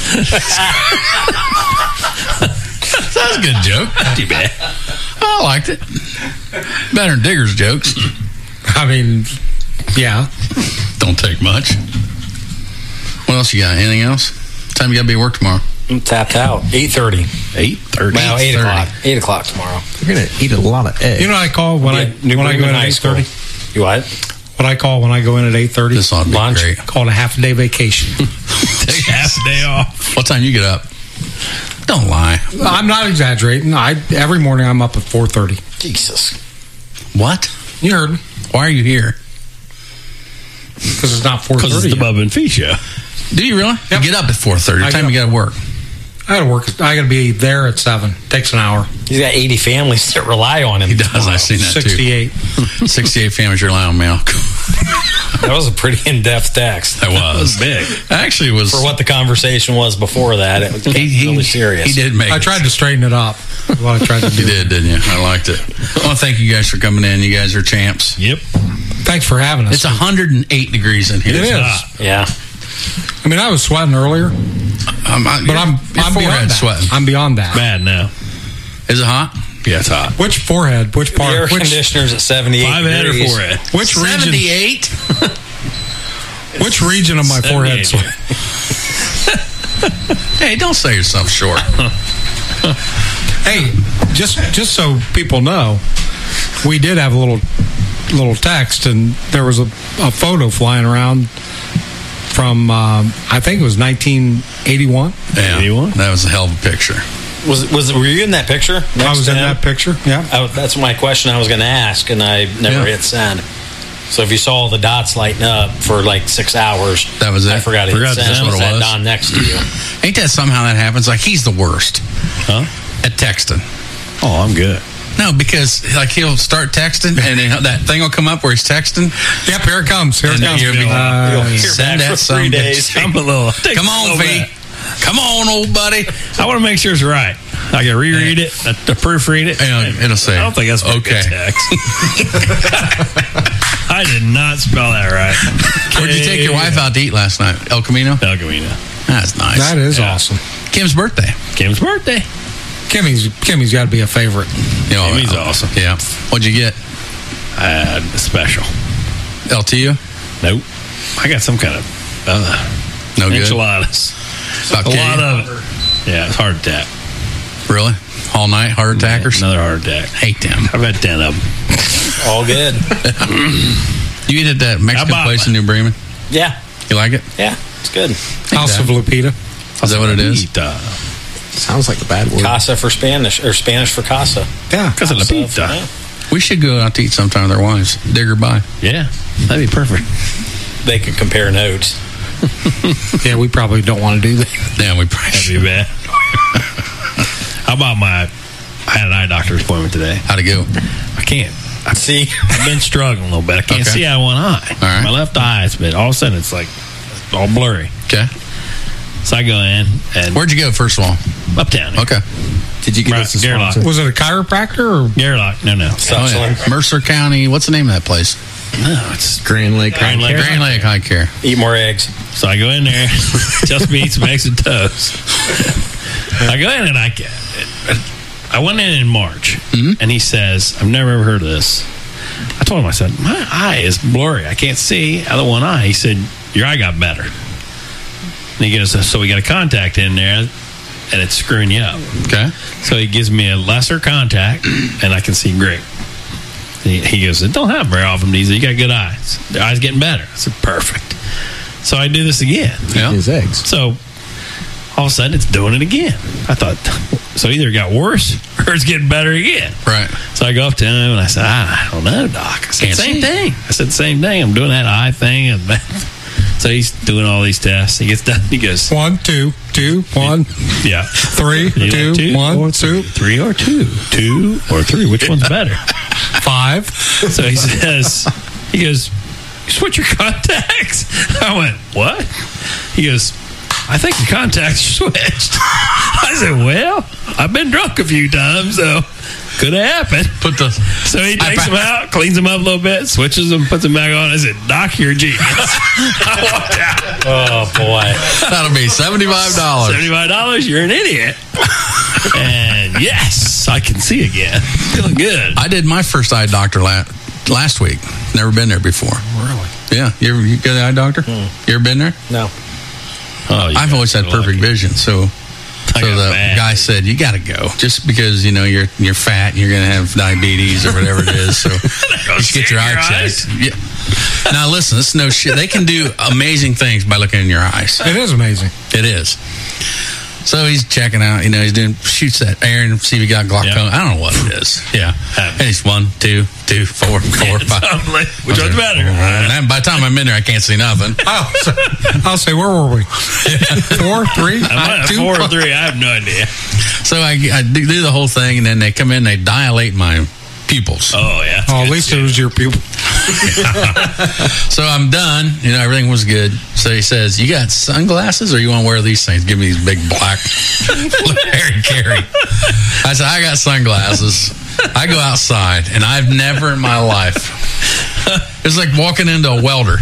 That was a good joke. Not too bad. I liked it. Better than Digger's jokes. I mean, yeah. Don't take much. What else you got? Anything else? What time you got to be at work tomorrow? I'm tapped out. 8:30. 8:30. Well, 8 o'clock. 8 o'clock tomorrow. You're going to eat a lot of eggs. You know what I call when I go in at 8:30? You what? What I call when I go in at 8:30? This ought to be lunch. great. I call it a half a day vacation. Take half a day off. What time you get up? Don't lie. I'm not exaggerating. Every morning I'm up at 4:30. Jesus. What? You heard me. Why are you here? Because it's not 4:30. Because it's the Bub and Fee show. Do you really? Yep. You get up at 4:30. What time you got to work? I got to work. I got to be there at 7. Takes an hour. He's got 80 families that rely on him. He does. I've seen that 68. too. 68 families rely on me. That was a pretty in-depth text. That was big. Actually, it was for what the conversation was before that. It was really serious. He did make. I tried to straighten it up. What I tried to do. You did, didn't you? I liked it. I want to thank you guys for coming in. You guys are champs. Yep. Thanks for having us. It's 108 degrees in here. It is. Yeah. I mean, I was sweating earlier, but I'm beyond that. Sweating. I'm beyond that. Bad now. Is it hot? Yeah, it's hot. Which forehead? Which part? The air which conditioner's at 78 5 head or degrees. forehead? Which region? 78. Which region of my forehead? Hey, don't sell yourself short. Hey, just so people know, we did have a little text, and there was a photo flying around from I think it was 1981. Yeah, 81? That was a hell of a picture. Were you in that picture? I was in that picture. Yeah, that's my question I was going to ask, and I never hit send. So if you saw the dots lighting up for like 6 hours, that was it. I forgot to hit send. That's what it was. Don next to you. Ain't that somehow that happens? Like he's the worst, at texting. Oh, I'm good. No, because like he'll start texting, and then that thing will come up where he's texting. Yep, here it comes. Here it comes. You'll Send that for 3 days. I'm a little. Come on, V. Come on, old buddy. I want to make sure it's right. I can reread it, to proofread it. It'll say. I don't think that's okay. Text. I did not spell that right. Where'd you take your wife out to eat last night? El Camino? El Camino. That's nice. That is awesome. Kim's birthday. Kimmy's got to be a favorite. Kimmy's awesome. Yeah. What'd you get? A special. LTU? Nope. I got some kind of no good enchiladas. A lot of it. Yeah, it's heart attack. Really? All night heart attackers? Another heart attack. Hate them. I've had 10 of them. All good. You eat at that Mexican place in New Bremen? Yeah. You like it? Yeah, it's good. House of Lupita. Is that what it is? Sounds like a bad word. Casa for Spanish, or Spanish for casa. Yeah. Casa la pizza. Yeah. We should go out to eat sometime with our wives. Dig her by. Yeah, that'd be perfect. They could compare notes. Yeah, we probably don't want to do that. Yeah, we probably That'd be bad. How about I had an eye doctor's appointment today. How'd it go? I can't. See, I've been struggling a little bit. I can't see out of one eye. All right. My left eye has been, all of a sudden, it's like all blurry. Okay. So I go in and. Where'd you go, first of all? Uptown. Okay. Did you get us a sponsor? Was it a chiropractor or Gerlach? No. Mercer County. What's the name of that place? No, it's Grand Lake Grand Lake High Care. Eat more eggs. So I go in there, just me eat some eggs and toast. I go in and I went in March, and he says, I've never ever heard of this. I told him, I said, my eye is blurry. I can't see out of one eye. He said, your eye got better. And he goes, so we got a contact in there, and it's screwing you up. Okay. So he gives me a lesser contact, and I can see great. He goes, it don't happen very often, these. You got good eyes. The eye's getting better. I said, perfect. So I do this again. Yeah. His eggs. So all of a sudden, it's doing it again. I thought, so either it got worse or it's getting better again. Right. So I go up to him and I said, I don't know, Doc. I said, same thing. I said, same thing. I'm doing that eye thing. And so he's doing all these tests. He gets done. He goes, 1, 2, 2, 1. Yeah. 3, 2, 1, 2. 3 or 2. 2 or 3. Which one's better? 5. So he says, he goes, switch your contacts. I went, what? He goes, I think the contacts are switched. I said, well, I've been drunk a few times, so could have happened. So he takes them out, cleans them up a little bit, switches them, puts them back on. I said, Doc, you're a genius. I walked out. Oh, boy. That'll be $75. $75, you're an idiot. And yes, I can see again. Feeling good. I did my first eye doctor last week. Never been there before. Really? Yeah. You got an eye doctor? You ever been there? No. Oh, I've always had perfect vision, so the guy said you got to go just because you're fat and you're going to have diabetes or whatever it is. So you should get your eye checked. Yeah. Now listen, this is no shit. They can do amazing things by looking in your eyes. It is amazing. It is. So he's checking out. Shoots that air and see if he got glaucoma. I don't know what it is. Yeah. And he's 1, 2, 2, 4, 4, 5. Which one's better? And by the time I'm in there, I can't see nothing. I'll say, where were we? 4, 3, 2, 4 or 3. I have no idea. So I do the whole thing, and then they come in, they dilate my pupils. Oh, yeah. At least it was your pupil. So I'm done. Everything was good. So he says, you got sunglasses or you want to wear these things? Give me these big black Harry Carey. I said, I got sunglasses. I go outside, and I've never in my life. It's like walking into a welder.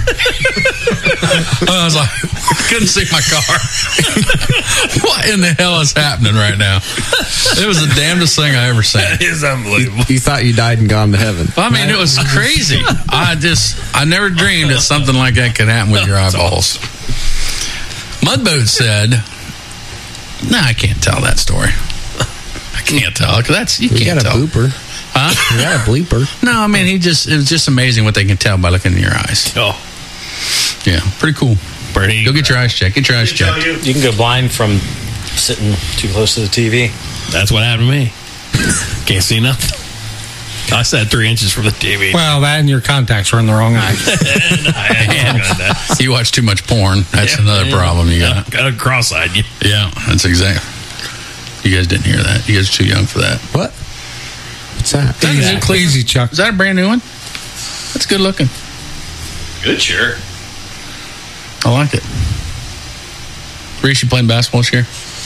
I was like, couldn't see my car. What in the hell is happening right now? It was the damnedest thing I ever seen. That is unbelievable. You thought you died and gone to heaven. I mean, it was crazy. I never dreamed that something like that could happen with your eyeballs. Mudboat said, "No, I can't tell that story. I can't tell because you can't tell." You got a blooper. Huh? You got a bleeper. No, I mean, it was just amazing what they can tell by looking in your eyes. Oh, yeah, pretty cool. Go get your eyes checked. Get your eyes checked. You can go blind from sitting too close to the TV. That's what happened to me. Can't see nothing. I sat 3 inches from the TV. Well, that and your contacts were in the wrong eye. You watch too much porn. That's another problem you got. Got a cross-eyed you. Yeah, that's exactly. You guys didn't hear that. You guys are too young for that. What? What's that? Easy, Chuck. Is that a brand new one? That's good looking. Good shirt. I like it. Reese, you playing basketball this year?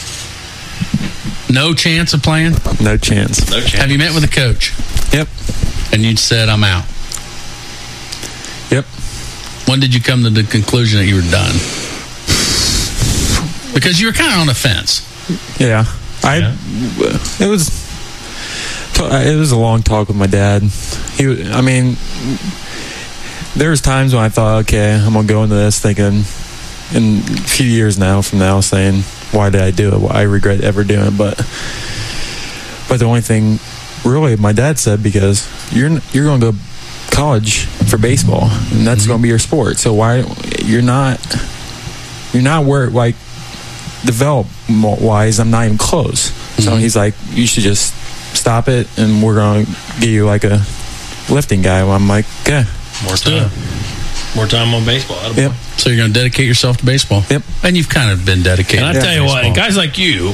No chance of playing? No chance. No chance. Have you met with the coach? Yep. And you said, I'm out. Yep. When did you come to the conclusion that you were done? Because you were kind of on the fence. Yeah. It was a long talk with my dad. There was times when I thought, okay, I'm going to go into this thinking, in a few years from now, saying, why did I do it? I regret ever doing it. But the only thing, really, my dad said, because you're going to go college for baseball, and that's going to be your sport. So why you're not where, like, development wise, I'm not even close. So he's like, you should just stop it, and we're going to give you like a lifting guy. Well, I'm like, okay. More time on baseball. Yep. So you're going to dedicate yourself to baseball. Yep. And you've kind of been dedicated. And I tell you what, guys like you,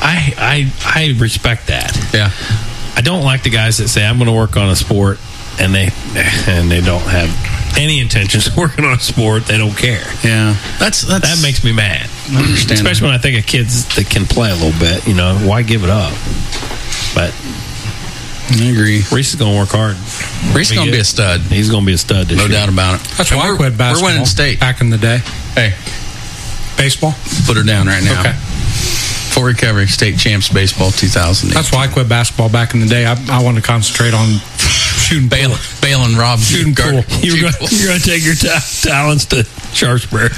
I respect that. Yeah. I don't like the guys that say I'm going to work on a sport and they don't have any intentions of working on a sport. They don't care. Yeah. That makes me mad. I understand. Especially when I think of kids that can play a little bit. Why give it up? But I agree. Reese is going to work hard. Reese is going to be a stud. He's going to be a stud this year. No doubt about it. That's why I quit basketball. We're winning state. Back in the day. Hey. Baseball? Put her down right now. Okay. Fort Recovery State Champs Baseball 2008. That's why I quit basketball back in the day. I wanted to concentrate on shooting Bale and Rob. Shooting pool. You're going to take your talents to Sharpsburg.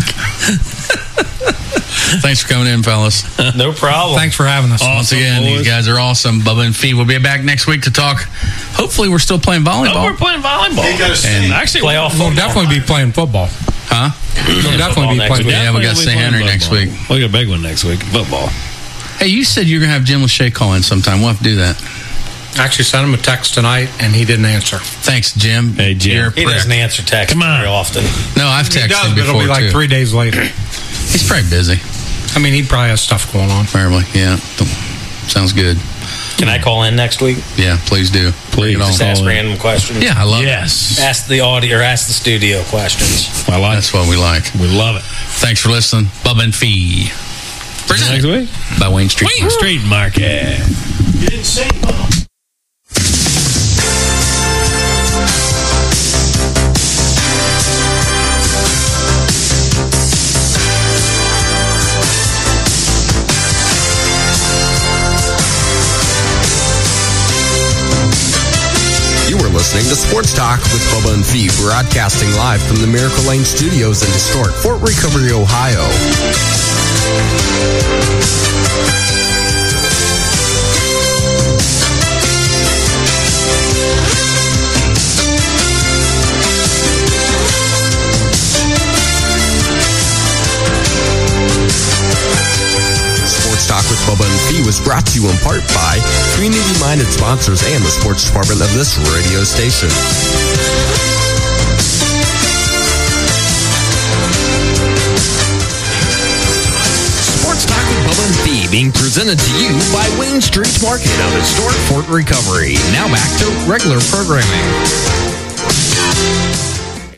Thanks for coming in, fellas. No problem. Thanks for having us. Awesome, once again, boys. These guys are awesome. Bubba and Fee will be back next week to talk. Hopefully, we're still playing volleyball. Oh, we're playing volleyball. And actually, we'll definitely be playing football. Huh? We'll definitely be playing. Yeah, we got St. Henry next week. We got a big one next week. Football. Hey, you said you're going to have Jim Lachey call in sometime. We'll have to do that. I actually sent him a text tonight, and he didn't answer. Thanks, Jim. Hey, Jim. He doesn't answer text very often. No, I've texted him before, it'll be like 3 days later. He's probably busy. I mean, he probably has stuff going on. Probably, yeah. Sounds good. Can I call in next week? Yeah, please do. Please. Just ask random questions. Yeah, I love it. Ask the audio or ask the studio questions. That's what we like. We love it. Thanks for listening. Bubba and Fee. Next week by Wayne Street. Wayne Street Market. You didn't say Bob. Listening to Sports Talk with Bubba and Fee, broadcasting live from the Miracle Lane Studios in historic Fort Recovery, Ohio. Sports Talk with Bubba and Fee was brought to you in part by community-minded sponsors and the sports department of this radio station. Sports Talk with Bubba and Fee being presented to you by Wayne Street Market of historic Fort Recovery. Now back to regular programming.